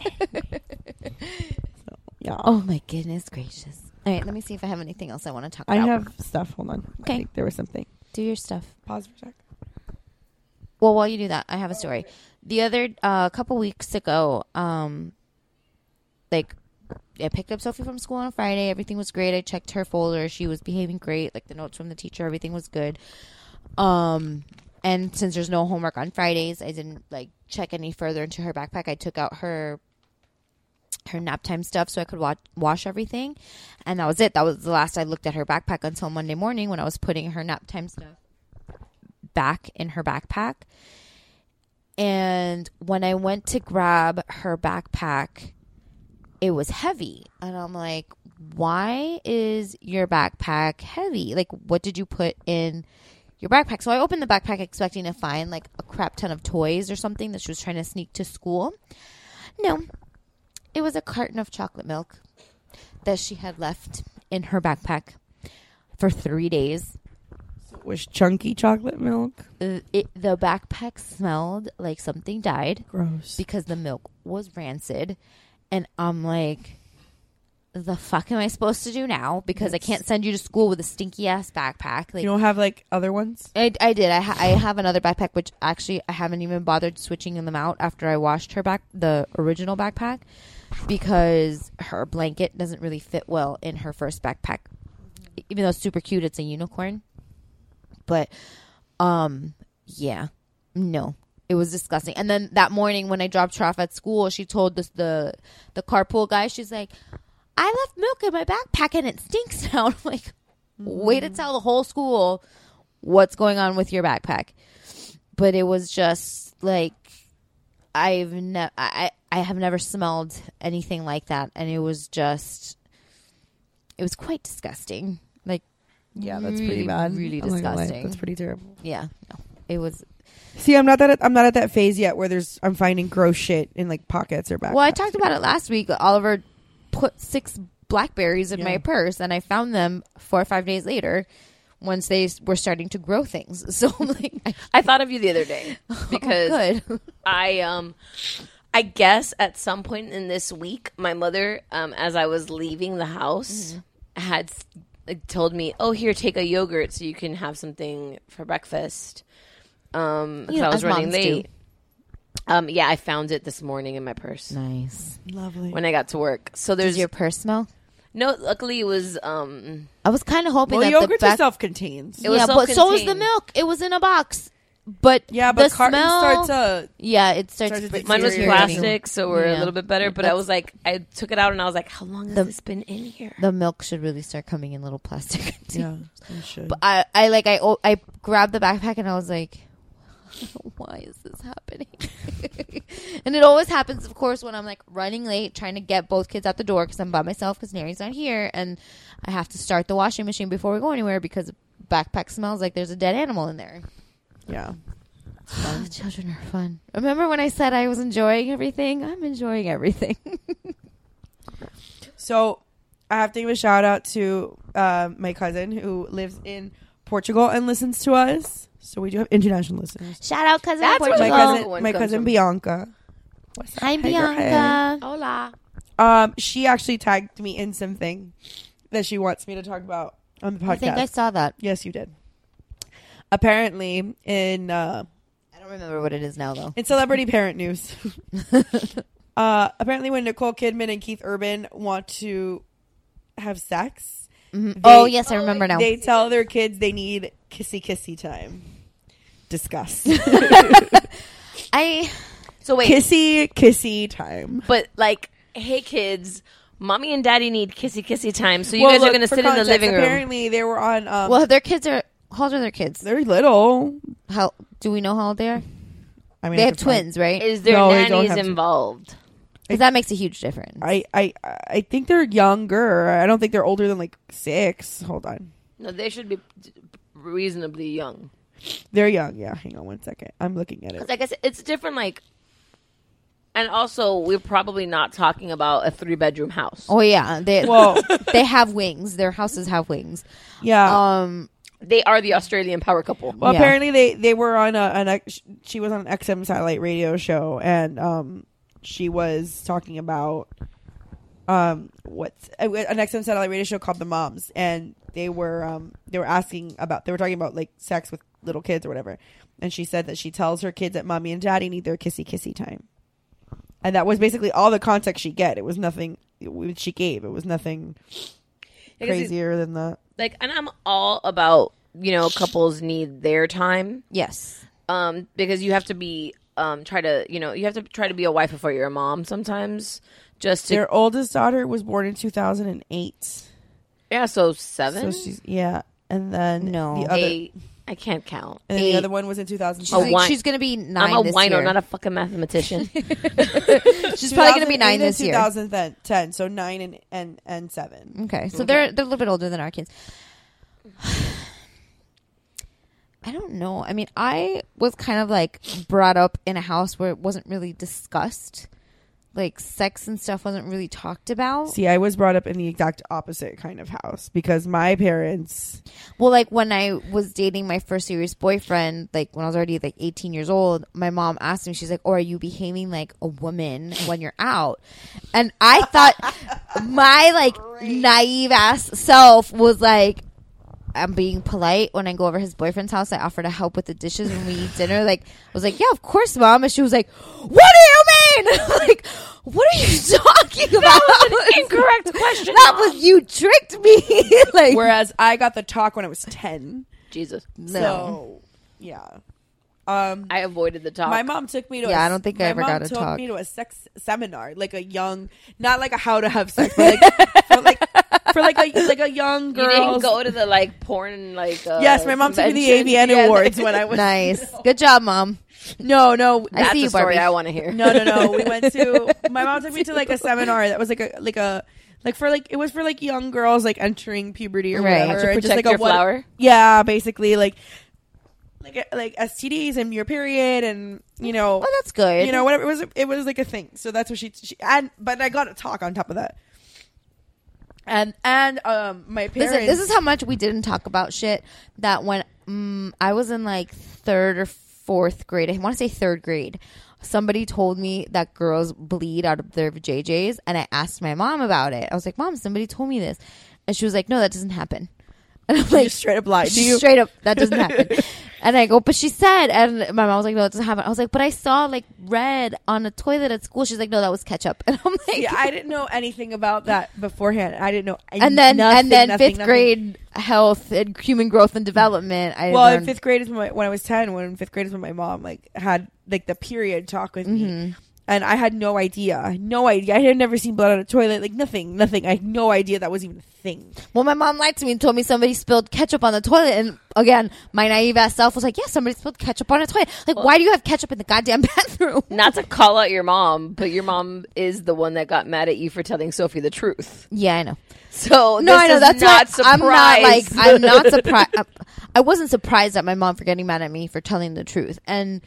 Yeah. Oh my goodness gracious! All right, let me see if I have anything else I want to talk I about. have stuff. Hold on. Okay. I think there was something. Do your stuff. Pause for a sec. Well, while you do that, I have a story. The other a uh, couple weeks ago, um, like I picked up Sophie from school on Friday. Everything was great. I checked her folder. She was behaving great. Like the notes from the teacher, everything was good. Um, and since there's no homework on Fridays, I didn't like check any further into her backpack. I took out her her nap time stuff so I could wa- wash everything, and that was it. That was the last I looked at her backpack until Monday morning when I was putting her nap time stuff back in her backpack. And when I went to grab her backpack, it was heavy. And I'm like, why is your backpack heavy? Like, what did you put in your backpack? So I opened the backpack expecting to find like a crap ton of toys or something that she was trying to sneak to school. No, it was a carton of chocolate milk that she had left in her backpack for three days. It was chunky chocolate milk. Uh, It, the backpack smelled like something died. Gross. Because the milk was rancid. And I'm like, the fuck am I supposed to do now? Because I can't send you to school with a stinky ass backpack. Like, You don't have like other ones? I, I did. I, ha- I have another backpack, which actually I haven't even bothered switching them out after I washed her back, the original backpack, because her blanket doesn't really fit well in her first backpack. Even though it's super cute, it's a unicorn. But, um, yeah, no, it was disgusting. And then that morning when I dropped her off at school, she told this, the the carpool guy, she's like, I left milk in my backpack and it stinks now. I'm like, way to tell the whole school what's going on with your backpack. But it was just like, I've never, I, I have never smelled anything like that. And it was just, it was quite disgusting. Like, Yeah, that's pretty really, bad. Really I'm not gonna lie, disgusting. That's pretty terrible. Yeah, no, it was. See, I'm not that I'm not at that phase yet where there's I'm finding gross shit in like pockets or backpacks. Well, I talked about it last week. Oliver put six blackberries in Yeah. my purse, and I found them four or five days later once they s- were starting to grow things. So I'm like, I, I thought of you the other day because good. I um I guess at some point in this week, my mother, um, as I was leaving the house, had uh, told me, "Oh, here, take a yogurt so you can have something for breakfast." Um, 'cause You know, I was as running moms do. late. Um, yeah, I found it this morning in my purse Nice. Lovely. when I got to work. So Does there's your purse smell? no. Luckily, it was um. I was kind of hoping well, that yogurts the back, are self-contained. It was yeah, but so was the self-contained. milk. It was in a box. But yeah, but the carton smell, starts to yeah, it starts. starts to to Mine was deteriorating. plastic, so we're Yeah. a little bit better. But I That's- was like, I took it out and I was like, how long has The- this been in here? The milk should really start coming in little plastic Yeah, containers. you should. But I, I like, I, oh, I grabbed the backpack and I was like, why is this happening? And it always happens, of course, when I'm like running late, trying to get both kids out the door because I'm by myself because Nary's not here, and I have to start the washing machine before we go anywhere because the backpack smells like there's a dead animal in there. yeah. Oh, children are fun. Remember when I said I was enjoying everything? I'm enjoying everything. So I have to give a shout out to uh, my cousin who lives in Portugal and listens to us. So we do have international listeners. Shout out, cousin. That's where My the Portugal. cousin, one my comes cousin from. Bianca. What's up? Hi, Hey, girl, hey. Bianca. Hola. Um, she actually tagged me in something that she wants me to talk about on the podcast. I think I saw that. Yes, you did. Apparently, in uh, I don't remember what it is now, though. in celebrity parent news, uh, apparently when Nicole Kidman and Keith Urban want to have sex, Mhm. they- Oh, yes, I remember now. They tell their kids they need kissy kissy time. Discuss. I So wait, Kissy kissy time. but like, hey kids, mommy and daddy need kissy kissy time. So you Well, guys are look, gonna for sit in the context, living room. Apparently, they were on. Um, well, their kids are. How old are their kids? they're little. How do we know how old they are? I mean, They I have could find- twins, right? Is there No, they don't nannies have to. involved? Because that makes a huge difference. I, I I think they're younger. I don't think they're older than like six. Hold on. No, they should be reasonably young. They're young. Yeah. Hang on one second. I'm looking at it. Because I guess it's different. Like, And also, we're probably not talking about a three bedroom house. Oh yeah, they Well- they have wings. Their houses have wings. Yeah. Um, They are the Australian power couple. Well, Yeah. apparently they, they were on a an X- she was on an X M satellite radio show, and um she was talking about um what's an X M satellite radio show called The Moms, and they were um they were asking about they were talking about like sex with little kids or whatever, and she said that she tells her kids that mommy and daddy need their kissy kissy time, and that was basically all the context she get. It was nothing she gave. It was nothing I guess it- crazier than that. Like, and I'm all about, you know, couples need their time. yes. Um, because you have to be, um, try to, you know, you have to try to be a wife before you're a mom sometimes. Just to, Their oldest daughter was born in two thousand eight. yeah, so seven, So she's yeah, and then No. the other, eight. I can't count. and then Eight. the other one was in two thousand She's, two. A like- wine- she's gonna be nine. I'm a this wino, year. not a fucking mathematician. She's probably gonna be nine this year. twenty ten, so nine and and and seven. Okay, so they're they're a little bit older than our kids. I don't know. I mean, I was kind of like brought up in a house where it wasn't really discussed. Like sex and stuff wasn't really talked about. See, I was brought up in the exact opposite kind of house because my parents. Well, like when I was dating my first serious boyfriend, like when I was already like eighteen years old, my mom asked me, she's like, "Oh, are you behaving like a woman when you're out?" And I thought my like naive ass self was like, I'm being polite when I go over his boyfriend's house. I offer to help with the dishes when we eat dinner. Like, I was like, yeah, of course, Mom. And she was like, what do you mean? Like, what are you talking about? That was an incorrect question. That was, you tricked me. Like, Whereas I got the talk when I was ten. Jesus. no. So, yeah. Um, I avoided the talk. My mom took me to Yeah, a, I don't think I my ever mom got a took talk. me to a sex seminar, like a young, not like a how to have sex, but like for like for like a like a young You girl. didn't go to the like porn like. Uh, Yes, my mom took me to the A V N convention. Yeah, Awards when I was Nice. Good job, Mom. No, no, I That's see the you, story Barbie. I want to hear. no, no, no. We went to my mom took me to like a seminar that was like a like a like for like it was for like young girls like entering puberty or Right. whatever. To and protect like your a what- flower? Yeah, basically like like like S T Ds and your period and you know Well, that's good. you know whatever it was it was like a thing. So that's what she, she and but I got a talk on top of that. And and um my parents Listen, this is how much we didn't talk about shit that when um, I was in like third or fourth grade, I want to say third grade, somebody told me that girls bleed out of their J Js, and I asked my mom about it. I was like, Mom, somebody told me this. And she was like, no, that doesn't happen. And I'm like, just straight up lied. Do you? straight up, that doesn't happen. And I go, but she said, and my mom was like, no, it doesn't happen. I was like, but I saw like red on a toilet at school. She's like, no, that was ketchup. And I'm like, Yeah, I didn't know anything about that beforehand. I didn't know. and then nothing, and then nothing, fifth nothing. grade health and human growth and development. I Well, in learned, fifth grade is when, my, when I was ten. When in fifth grade is when my mom like had like the period talk with Mm-hmm. me, and I had no idea, no idea. I had never seen blood on a toilet, like nothing, nothing. I had no idea that was even a thing. well, my mom lied to me and told me somebody spilled ketchup on the toilet. And again, my naive ass self was like, yeah, somebody spilled ketchup on a toilet. Like, why do you have ketchup in the goddamn bathroom? Not to call out your mom, but your mom is the one that got mad at you for telling Sophie the truth. Yeah, I know. So No, this I know. is That's not why I'm not like surprised. I'm not surprised. I wasn't surprised at my mom for getting mad at me for telling the truth, and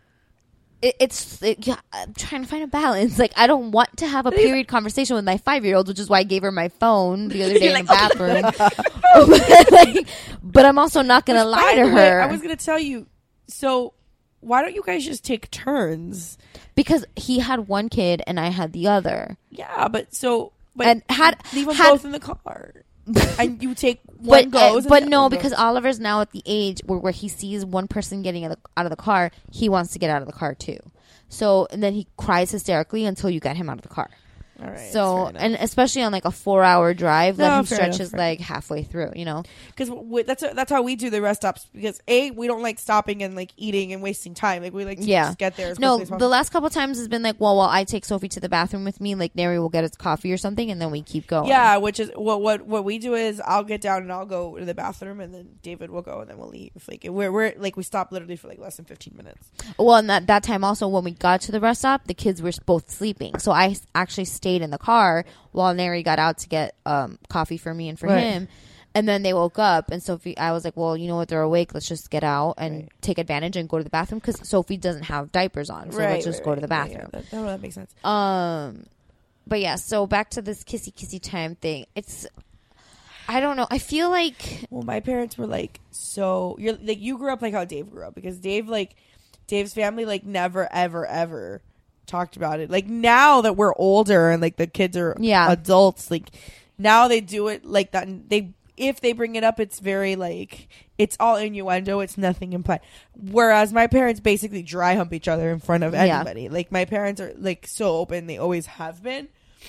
it, it's it, yeah. I'm trying to find a balance. Like, I don't want to have a period conversation with my five year old, which is why I gave her my phone the other day in the bathroom. but, like, but I'm also not gonna lie By to the way, her I was gonna tell you. So why don't you guys just take turns? because he had one kid and I had the other. Yeah, but so but And had- leave them had- both in the car, and you take one But uh, goes. and but the no, other because goes. Oliver's now at the age where, where he sees one person getting out of, the, out of the car, he wants to get out of the car too. So and then he cries hysterically until you get him out of the car. All right, So and especially on like a four hour drive, let No, him fair stretch enough, his fair leg halfway through. You know, because that's that's how we do the rest stops. Because a we don't like stopping and like eating and wasting time. Like we like to yeah. just get there. As no, quickly as the possible. last couple times has been like, well, while I take Sophie to the bathroom with me, like Neri will get his coffee or something, and then we keep going. Yeah, which is what what what we do is I'll get down and I'll go to the bathroom, and then David will go, and then we'll leave. Like we're we're like we stop literally for like less than fifteen minutes. Well, and that, that time also when we got to the rest stop, the kids were both sleeping. So I s- actually stayed in the car while Neri got out to get um, coffee for me and for Right. him. And then they woke up, and Sophie, I was like, well, you know what? They're awake. Let's just get out and Right. take advantage and go to the bathroom because Sophie doesn't have diapers on. So right, let's just right, go right. to the bathroom. Yeah, yeah, that, that makes sense. Um, but yeah, so back to this kissy kissy time thing. It's, I don't know. I feel like, Well, my parents were like, so you're like you grew up like how Dave grew up because Dave like Dave's family like never ever ever talked about it. Like now that we're older and like the kids are Yeah. adults, like now they do it like that. And they if they bring it up, it's very like it's all innuendo. It's nothing implied. Whereas my parents basically dry hump each other in front of Yeah. anybody. Like my parents are like so open. They always have been.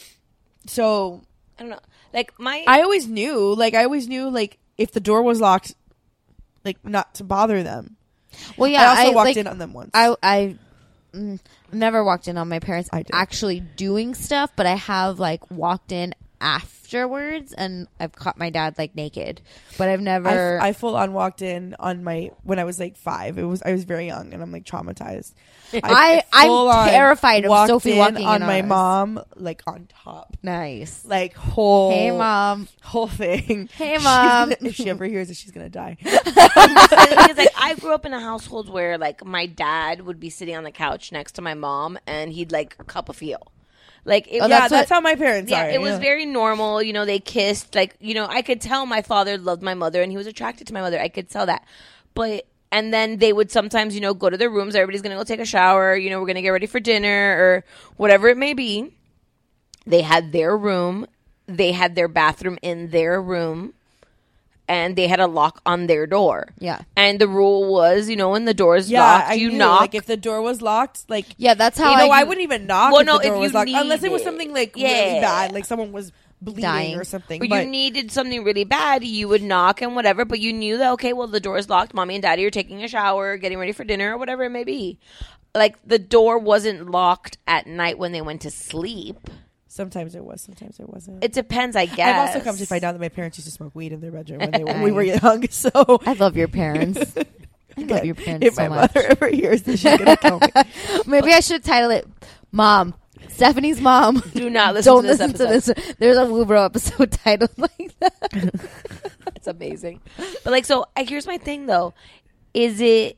So I don't know. Like my, I always knew, like, I always knew, like, if the door was locked, like, not to bother them. well, yeah, I also walked like, in on them once. I, I mm, never walked in on my parents I did. actually doing stuff, but I have like walked in afterwards, and I've caught my dad like naked, but I've never. I, I full on walked in on my when I was like five. It was I was very young, and I'm like traumatized. I- I'm full on terrified of walked Sophie in walking on in my on us. mom, like on top, Nice. like whole. Hey, Mom. whole thing. Hey, She's Mom. gonna- if she ever hears it, she's gonna die. because like I grew up in a household where like my dad would be sitting on the couch next to my mom, and he'd like cup a feel. Like it, Oh, yeah, that's that's, what- how my parents yeah, are. it was yeah. very normal. You know, they kissed. Like, you know, I could tell my father loved my mother and he was attracted to my mother. I could tell that. But, and then they would sometimes, you know, go to their rooms. Everybody's going to go take a shower. You know, we're going to get ready for dinner or whatever it may be. They had their room. They had their bathroom in their room. And they had a lock on their door. Yeah. And the rule was, you know, when the door is Yeah, locked, I you knew, knock. Like if the door was locked, like Yeah, that's how you know, I. I, wouldn't even knock Well, if no, the door if was you locked, unless it was need something it. like Yeah. really bad, like someone was bleeding Dying. or something. Or But you needed something really bad, you would knock and whatever, but you knew that, okay, well, the door is locked. Mommy and daddy are taking a shower, getting ready for dinner, or whatever it may be. Like, the door wasn't locked at night when they went to sleep. sometimes it was, sometimes it wasn't. It depends, I guess. I've also come to find out that my parents used to smoke weed in their bedroom when, they, when we were young. So I love your parents. I love your parents if so my much. mother ever hears this, she's gonna kill me. Maybe I should title it "Mom." Stephanie's mom. Do not listen Don't to this listen episode. to this. There's a Woobro episode titled like that. It's amazing. But, like, so, I, here's my thing, though. Is it...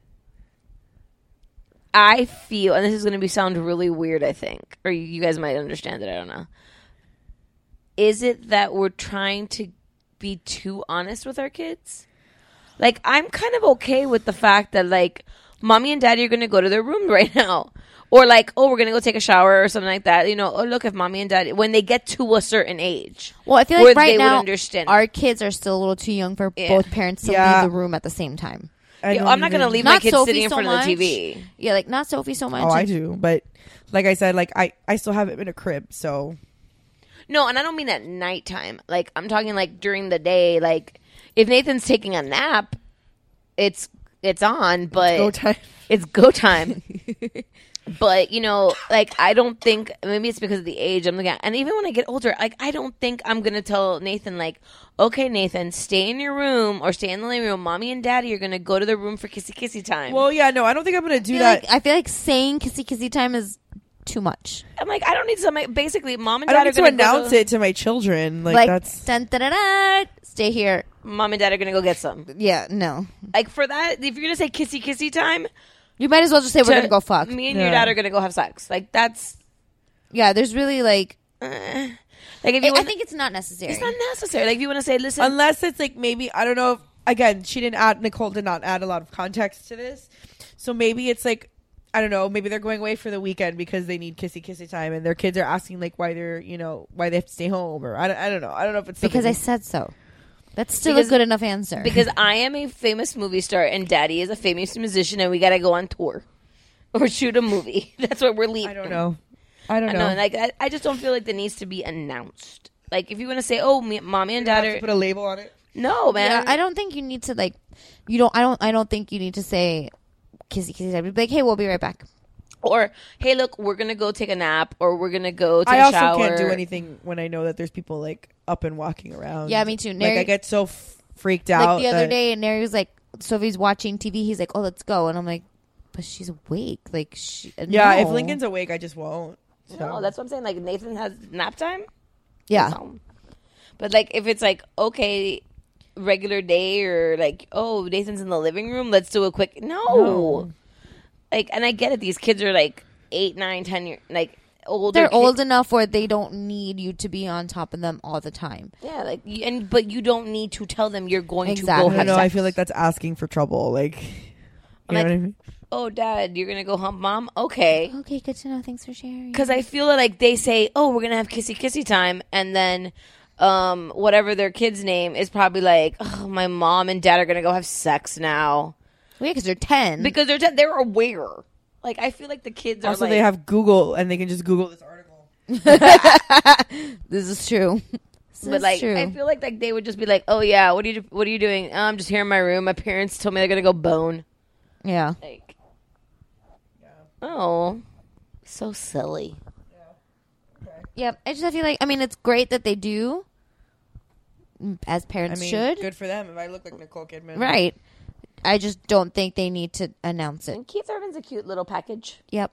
I feel, and this is going to be sound really weird, I think, or you, you guys might understand it, I don't know. Is it that we're trying to be too honest with our kids? Like, I'm kind of okay with the fact that, like, mommy and daddy are going to go to their room right now. Or, like, oh, we're going to go take a shower or something like that. You know, oh, look, if mommy and daddy, when they get to a certain age. Well, I feel where like right they would now understand. our kids are still a little too young for Yeah. both parents to Yeah. leave the room at the same time. I Yeah, don't I'm not going to even- leave my Not kids Sophie sitting in so front much. of the T V. Yeah, like not Sophie so much. Oh, I do, but like I said, like I, I still have it in a crib, so No, and I don't mean at nighttime. Like, I'm talking like during the day. Like, if Nathan's taking a nap, it's it's on, but go time. it's go time. But, you know, like, I don't think, maybe it's because of the age I'm looking at. And even when I get older, like, I don't think I'm going to tell Nathan, like, okay, Nathan, stay in your room or stay in the living room. Mommy and daddy are going to go to the room for kissy kissy time. Well, yeah, no, I don't think I'm gonna I do feel that. like, I feel like saying kissy kissy time is too much. I'm like, I don't need something. Basically, mom and I dad don't are need to going to announce it to my children. Like, Like, that's dun, dun, dun, dun, stay here. Mom and dad are going to go get some. Yeah, no. Like, for that, if you're going to say kissy kissy time, You might as well just say we're to- gonna go fuck. Me and Yeah. your dad are going to go have sex. Like, that's. Yeah, there's really like. Uh, like, if you I, I wanna- think it's not necessary. it's not necessary. Like, if you want to say, listen. unless it's like maybe I don't know. If, again, she didn't add Nicole did not add a lot of context to this, so maybe it's like I don't know. Maybe they're going away for the weekend because they need kissy kissy time, and their kids are asking like why they're you know why they have to stay home or I don't, I don't know. I don't know if it's because I something- said so. That's still Because- a good enough answer. because I am a famous movie star and daddy is a famous musician and we got to go on tour or shoot a movie. That's what we're leaving. I don't know. I don't I know. know. Like, I, I just don't feel like that needs to be announced. Like, if you want to say, oh, me, mommy and You have dad to are. put a label on it. No, man. yeah, I don't think you need to like. You don't. I don't. I don't think you need to say kissy kissy time. Be like, hey, we'll be right back. Or, hey, look, we're going to go take a nap or we're going to go take I a also shower. can't do anything when I know that there's people like up and walking around. Yeah, me too. Like Nary- I get so f- freaked out. Like the other that- day, and Nary was like, Sophie's watching T V. He's like, oh, let's go, and I'm like, but she's awake. Like, she. Yeah, no. if Lincoln's awake, I just won't. So. No, that's what I'm saying. Like, Nathan has nap time. Yeah. No. But, like, if it's like, okay, regular day or like, oh, Nathan's in the living room. Let's do a quick. No. No. Like, and I get it. These kids are like eight, nine, ten years, like older. They're kid- old enough where they don't need you to be on top of them all the time. Yeah, like, you- and but you don't need to tell them you're going Exactly. to go I have know. I sex. feel like that's asking for trouble. Like, you I'm know like, what I mean? oh, Dad, you're gonna go hump Mom? Okay. Okay, good to know. Thanks for sharing. Because I feel like they say, oh, we're gonna have kissy kissy time, and then um, whatever their kid's name is probably like, oh, my mom and dad are gonna go have sex now. Well, yeah, because they're ten. Because they're ten, they're aware. Like, I feel like the kids are Also, like, they have Google and they can just Google this article. This is true. This but is like, true. I feel like like they would just be like, oh yeah, what are you what are you doing? Oh, I'm just here in my room. My parents told me they're gonna go bone. Yeah. Like, oh, so silly. Yep. I just I feel like I mean it's great that they do, as I parents mean, should. good for them. If I look like Nicole Kidman, Right. I just don't think they need to announce it. And Keith Urban's a cute little package. Yep.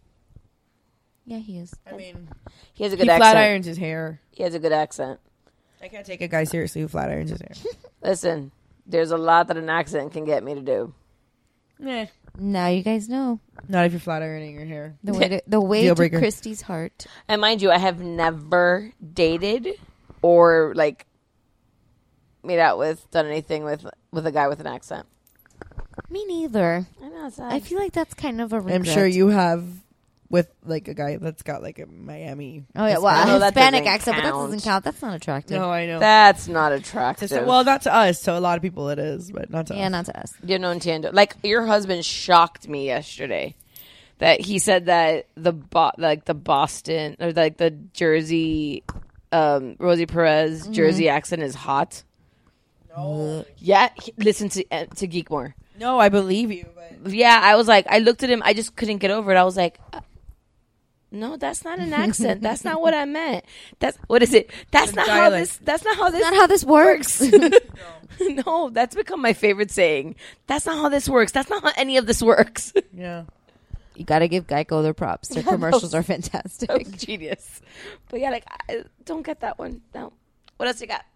Yeah, he is. I mean, He has a he good flat accent. irons his hair. He has a good accent. I can't take a guy seriously who flat irons his hair. Listen, there's a lot that an accent can get me to do. Nah. Now you guys know Not if you're flat ironing your hair. the way to, the way Deal to breaker. Christy's heart. And mind you, I have never dated or like made out with, done anything with with a guy with an accent. Me neither. I know. It's I feel like that's kind of a regret. I'm sure you have with like a guy that's got like a Miami. Oh yeah, well, No, a that Hispanic doesn't accent, but that count. doesn't count. That's not attractive. No, I know. That's not attractive. To- well, not to us. To a lot of people, it is, but not to Yeah, us. not to us. You know, entiendo. Like your husband shocked me yesterday. That he said that the Bo- like the Boston or like the Jersey, um, Rosie Perez Mm-hmm. Jersey accent is hot. No, Yeah, he, listen to uh, to Geekmore. no, I believe you, but Yeah, I was like, I looked at him. I just couldn't get over it. I was like, uh, no, that's not an accent. That's not what I meant. That's what is it? That's The not how dialect. this. That's not how this. Not how this works. No, that's become my favorite saying. That's not how this works. That's not how any of this works. yeah. You got to give Geico their props. Their Yeah, commercials no. are fantastic. So genius. But yeah, like I don't get that one. No. What else you got?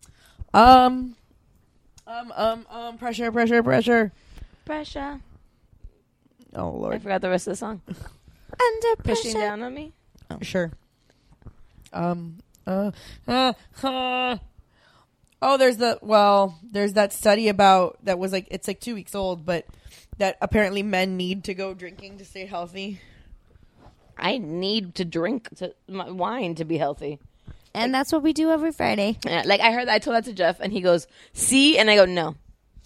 Um, um, um, um, pressure, pressure, pressure. Pressure. Oh I Lord, forgot the rest of the song. Under Pushing pressure. down on me. sure. Um, uh, uh, uh. Oh, there's the well, there's that study about that was like it's like two weeks old, but that apparently men need to go drinking to stay healthy. I need to drink to, my wine to be healthy. And that's what we do every Friday. Yeah, like I heard that, I told that to Jeff, and he goes, "See," and I go, "No,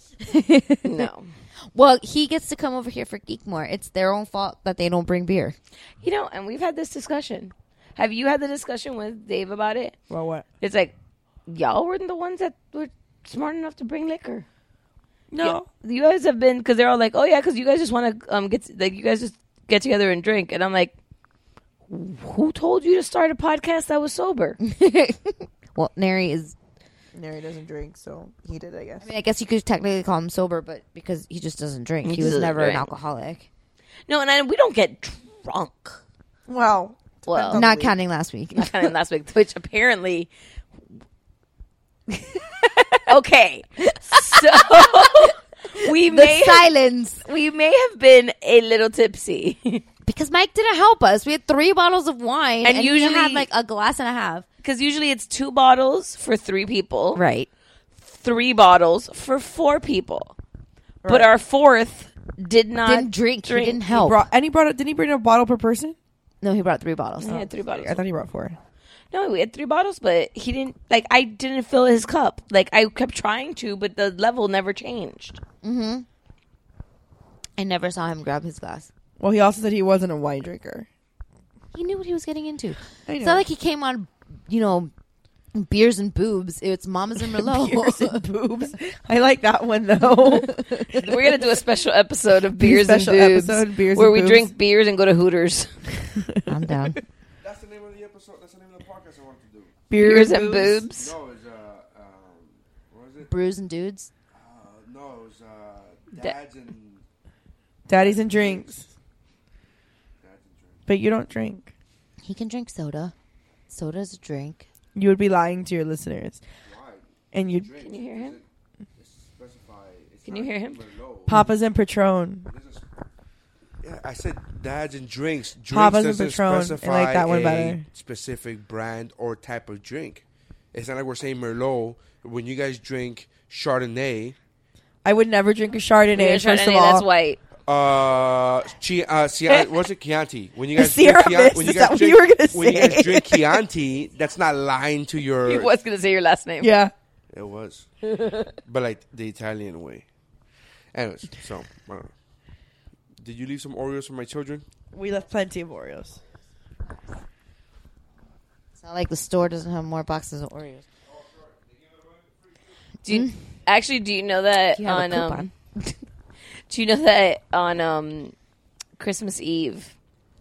no." Well, he gets to come over here for Geekmore. It's their own fault that they don't bring beer. You know, and we've had this discussion. Have you had the discussion with Dave about it? Well, what? It's like y'all were the ones that were smart enough to bring liquor. No, Yeah, you guys have been because they're all like, "Oh yeah," because you guys just want to um get like you guys just get together and drink, and I'm like, who told you to start a podcast that was sober? Well, Neri is. Neri doesn't drink, so he did, I guess. I mean, I guess you could technically call him sober, but because he just doesn't drink, He he, was doesn't never drink. an alcoholic. No, and I, we don't get drunk. Well, Well, on Not the counting last week. not counting last week, which apparently. Okay, so we The may silence. we may have been a little tipsy Because Mike didn't help us. We had three bottles of wine, And and, you usually- had like a glass and a half. because usually it's two bottles for three people, Right. three bottles for four people, but Right. our fourth did not Didn't drink. He didn't help. Brought, and he brought. Didn't he bring a bottle per person? No, he brought three bottles. He had three bottles. I thought he brought four. No, we had three bottles, but he didn't like. I didn't fill his cup. Like I kept trying to, but the level never changed. Mm-hmm. I never saw him grab his glass. Well, he also said he wasn't a wine drinker. He knew what he was getting into. I It's know. not like he came on, you know, beers and boobs. It's Mamas and Merlot. Beers and boobs. I like that one though. We're gonna do a special episode of beers and Special boobs, episode, beers where and we boobs. drink beers and go to Hooters. I'm down. That's the name of the episode. That's the name of the podcast I wanted to do. Beers and boobs. No, it's uh, um, what was it? Brews and dudes. Uh, no, it was uh, Da- dads and Daddies and drinks, dads and drinks. but you don't drink. He can drink soda. Soda's a drink. You would be lying to your listeners, Why? and you. Can you hear him? Can you hear him? Papa's and Patron. Yeah, I said dads and drinks. Drinks Papa's and doesn't Patron. I specify like that one a better. specific brand or type of drink. It's not like we're saying Merlot. When you guys drink Chardonnay, I would never drink a Chardonnay. Yeah, first Chardonnay, of all, that's white. uh, Chi, uh, Chianti, what's it, Chianti? When you guys Sierra drink Chianti, when you Mist, is guys that what drink, you were gonna when you say? guys drink Chianti, that's not lying to your. He was going to say your last name. Yeah. It was, but like the Italian way. Anyways, so uh, did you leave some Oreos for my children? We left plenty of Oreos. It's not like the store doesn't have more boxes of Oreos. Do you, actually, do you know that Do you have a on um, coupon? do you know that on um, Christmas Eve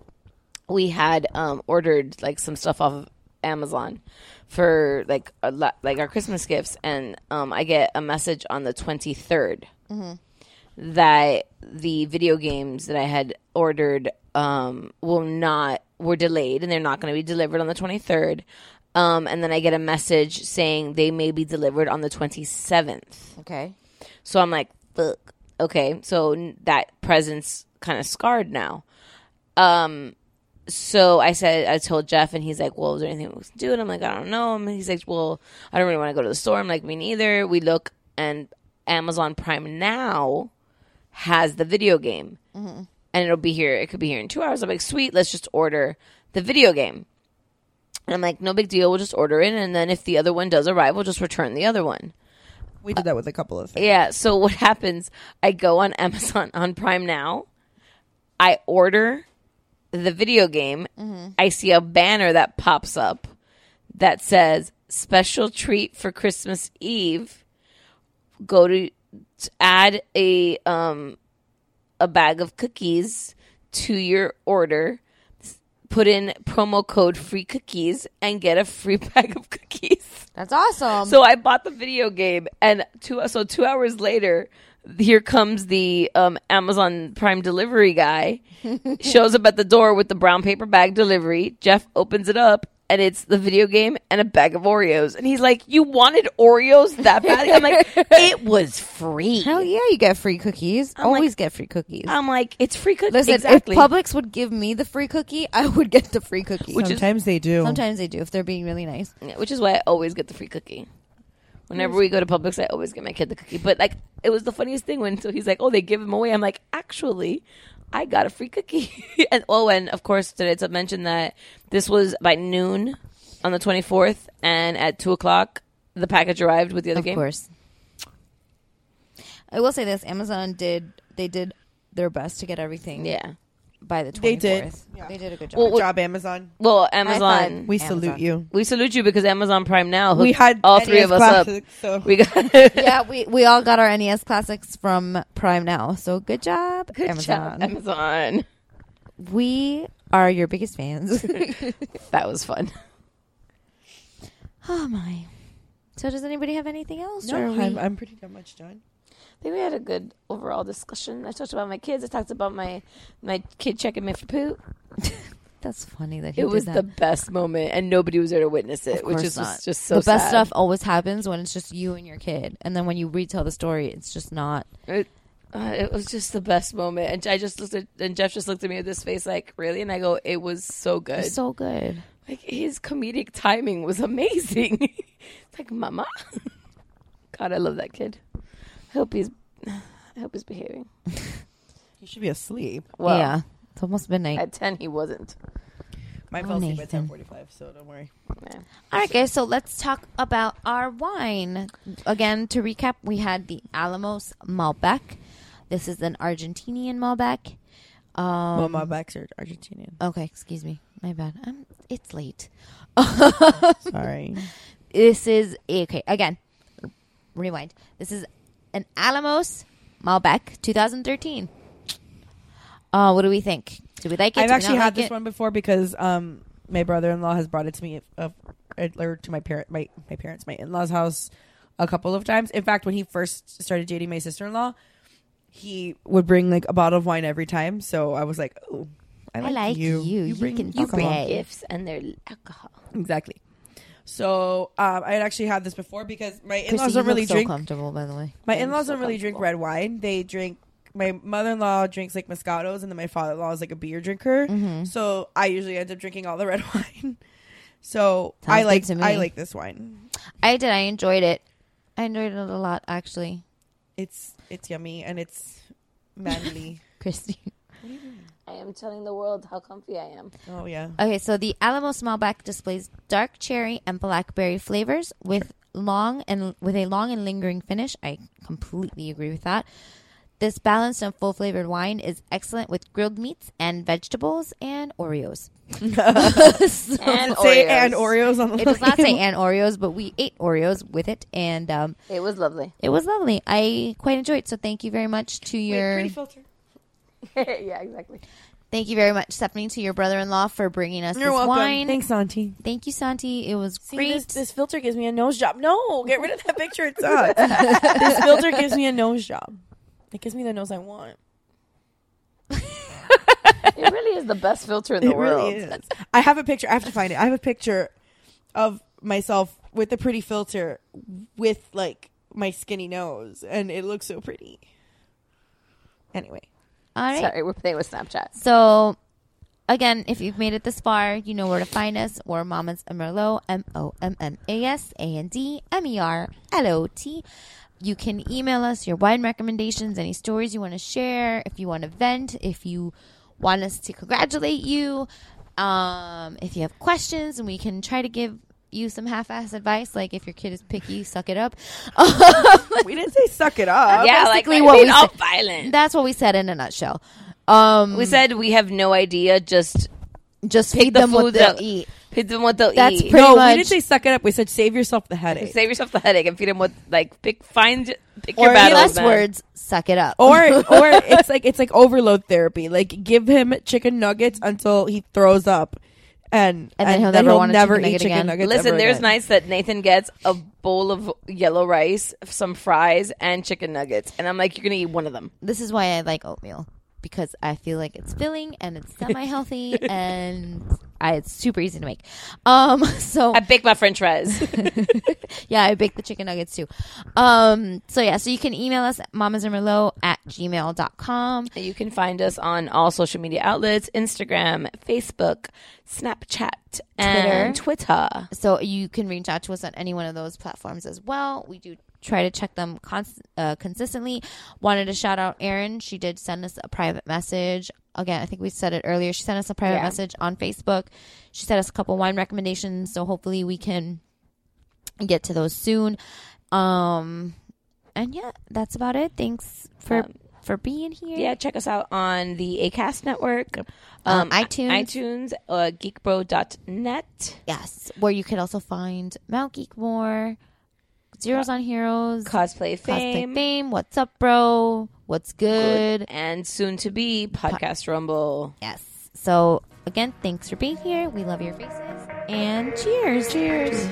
we had um, ordered like some stuff off of Amazon for like a lot, like our Christmas gifts, and um, I get a message on the twenty-third Mm-hmm. that the video games that I had ordered um, will not were delayed and they're not going to be delivered on the twenty-third. Um, and then I get a message saying they may be delivered on the twenty-seventh. Okay. So I'm like, fuck. Okay, so n- that present's kind of scarred now. Um, so I said, I told Jeff, and he's like, well, is there anything we can do? And I'm like, I don't know. And he's like, well, I don't really want to go to the store. I'm like, me neither. We look, and Amazon Prime Now has the video game. Mm-hmm. And it'll be here. It could be here in two hours. I'm like, sweet, let's just order the video game. And I'm like, no big deal. We'll just order it. And then if the other one does arrive, we'll just return the other one. We did that with a couple of things. Yeah. So what happens, I go on Amazon on Prime Now. I order the video game. Mm-hmm. I see a banner that pops up that says, special treat for Christmas Eve. Go to, to add a um a bag of cookies to your order. Put in promo code free cookies and get a free bag of cookies. That's awesome. So I bought the video game, and two so two hours later, here comes the um, Amazon Prime delivery guy. Shows up at the door with the brown paper bag delivery. Jeff opens it up, and it's the video game and a bag of Oreos. And he's like, "You wanted Oreos that bad?" I'm like, "It was free." Hell yeah, you get free cookies. I'm Always like- get free cookies. I'm like, "It's free cookies." Listen, exactly. if Publix would give me the free cookie, I would get the free cookie. Which is- Sometimes they do. Sometimes they do if they're being really nice. Yeah, which is why I always get the free cookie. Whenever we go to Publix, I always get my kid the cookie. But like, it was the funniest thing when so he's like, "Oh, they give them away." I'm like, "Actually, I got a free cookie." and oh, and of course, today to mention that this was by noon on the twenty-fourth, and at two o'clock, the package arrived with the other Of game. course. I will say this: Amazon did they did their best to get everything. Yeah. By the They twenty-fourth. did. They did a good job. Well, Good job, Amazon. Well, Amazon. We Amazon. salute you. We salute you because Amazon Prime Now hooked We had all three N E S of us up. Classics, so- We got yeah, we, we all got our N E S classics from Prime Now. So good job, good Amazon. job, Amazon. We are your biggest fans. That was fun. Oh my! So does anybody have anything else? or No, are we- I'm, I'm pretty much done. I think we had a good overall discussion. I talked about my kids. I talked about my my kid checking me for poop. That's funny that he It did was that. the best moment, and nobody was there to witness it, Of which course is not. just, just so the best sad. stuff always happens when it's just you and your kid, and then when you retell the story, it's just not. It, uh, it was just the best moment, and I just looked at, and Jeff just looked at me with this face, like, really? And I go, it was so good. It's so good. Like his comedic timing was amazing. It's like, Mama, God, I love that kid. I hope he's, I hope he's behaving. You should be asleep. Well, yeah, it's almost midnight. at ten he wasn't. Mine Oh, fell asleep at Nathan. ten forty-five, so don't worry. Yeah. All right, guys. So let's talk about our wine again. To recap, we had the Alamos Malbec. This is an Argentinian Malbec. Um, well, my backs are Argentinian. Okay, excuse me. My bad. Um, it's late. Sorry. This is okay. Again, rewind. This is an Alamos Malbec, twenty thirteen. Uh, what do we think? Do we like it? I've Do we actually not had like this it? one before because um, my brother-in-law has brought it to me, uh, or to my parent, my my parents, my in-laws' house, a couple of times. In fact, when he first started dating my sister-in-law, he would bring like a bottle of wine every time. So I was like, "Oh, I I like, like you. you. You bring can- you alcohol." bring- Gifts and their alcohol. Exactly. So um, I had actually had this before because my in-laws Christy, don't you really look so drink. comfortable, by the way. My I'm in-laws so don't really drink comfortable. red wine. They drink. My mother-in-law drinks like Moscatos, and then my father-in-law is like a beer drinker. Mm-hmm. So I usually end up drinking all the red wine. So Sounds I good like to me. I like this wine. I did. I enjoyed it. I enjoyed it a lot, actually. It's it's yummy and it's manly. Christy. I am telling the world how comfy I am. Oh yeah. Okay, so the Alamo Smallback displays dark cherry and blackberry flavors with long and with a long and lingering finish. I completely agree with that. This balanced and full flavored wine is excellent with grilled meats and vegetables and Oreos. So- And Say Oreos. and Oreos on the it does not say label. and Oreos, but we ate Oreos with it, and um, It was lovely. it was lovely. I quite enjoyed it. So thank you very much to Wait, your pretty filter. Yeah, exactly. thank you very much, Stephanie, to your brother-in-law for bringing us You're this welcome. wine. Thanks, Auntie. Thank you, Santi. It was See, great. this, this filter gives me a nose job. No, get rid of that picture. It sucks. This filter gives me a nose job. It gives me the nose I want. It really is the best filter in the It world. really is. I have a picture. I have to find it. I have a picture of myself with the pretty filter with like my skinny nose, and it looks so pretty. Anyway, All right. Sorry, we're playing with Snapchat. So, again, if you've made it this far, you know where to find us. We're Mamas and Merlot, M O M M A S A N D M E R L O T. You can email us your wine recommendations, any stories you want to share, if you want to vent, if you want us to congratulate you, um, if you have questions, and we can try to give you some half-ass advice, like if your kid is picky, suck it up. we didn't say suck it up. yeah, like basically what what we all said. violent. That's what we said in a nutshell. Um, We said we have no idea. Just just pick feed the them what food they'll that- eat. feed them what they'll That's eat. pretty No, much. we didn't say suck it up. We said save yourself the headache. Save yourself the headache and feed them what like pick find pick Or your in battles. less man. words, suck it up. or or it's like it's like overload therapy. Like give him chicken nuggets until he throws up, and And then he'll never want a never chicken eat nugget chicken again. nuggets. Listen, ever there's again. nights that Nathan gets a bowl of yellow rice, some fries, and chicken nuggets, and I'm like, you're gonna eat one of them. This is why I like oatmeal, because I feel like it's filling and it's semi-healthy and I, it's super easy to make. Um, so I bake my French fries. yeah, I bake the chicken nuggets too. Um, so yeah, so you can email us at mamasandmerlot at gmail dot com. You can find us on all social media outlets: Instagram, Facebook, Snapchat, and Twitter. So you can reach out to us on any one of those platforms as well. We do try to check them const- uh, consistently. Wanted to shout out Erin. She did send us a private message. Again, I think we said it earlier. She sent us a private Yeah. message on Facebook. She sent us a couple wine recommendations, so hopefully we can get to those soon. Um, and yeah, that's about it. Thanks for Um, for being here. Yeah, check us out on the Acast network, Um, um, iTunes. iTunes, uh, geekbro dot net, Yes, where you can also find Mount Geekmore, Zeros on Heroes, Cosplay Fame, Cosplay Fame, What's Up, Bro, What's Good. and soon to be Podcast Rumble. Yes. So again, thanks for being here. We love your faces. And cheers. Cheers.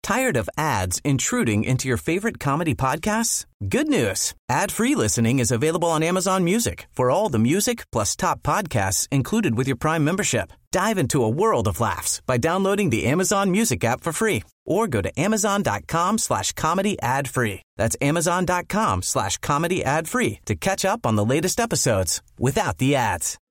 Tired of ads intruding into your favorite comedy podcasts? Good news. Ad-free listening is available on Amazon Music for all the music plus top podcasts included with your Prime membership. Dive into a world of laughs by downloading the Amazon Music app for free or go to amazon.com slash comedy ad free. That's amazon.com slash comedy ad free to catch up on the latest episodes without the ads.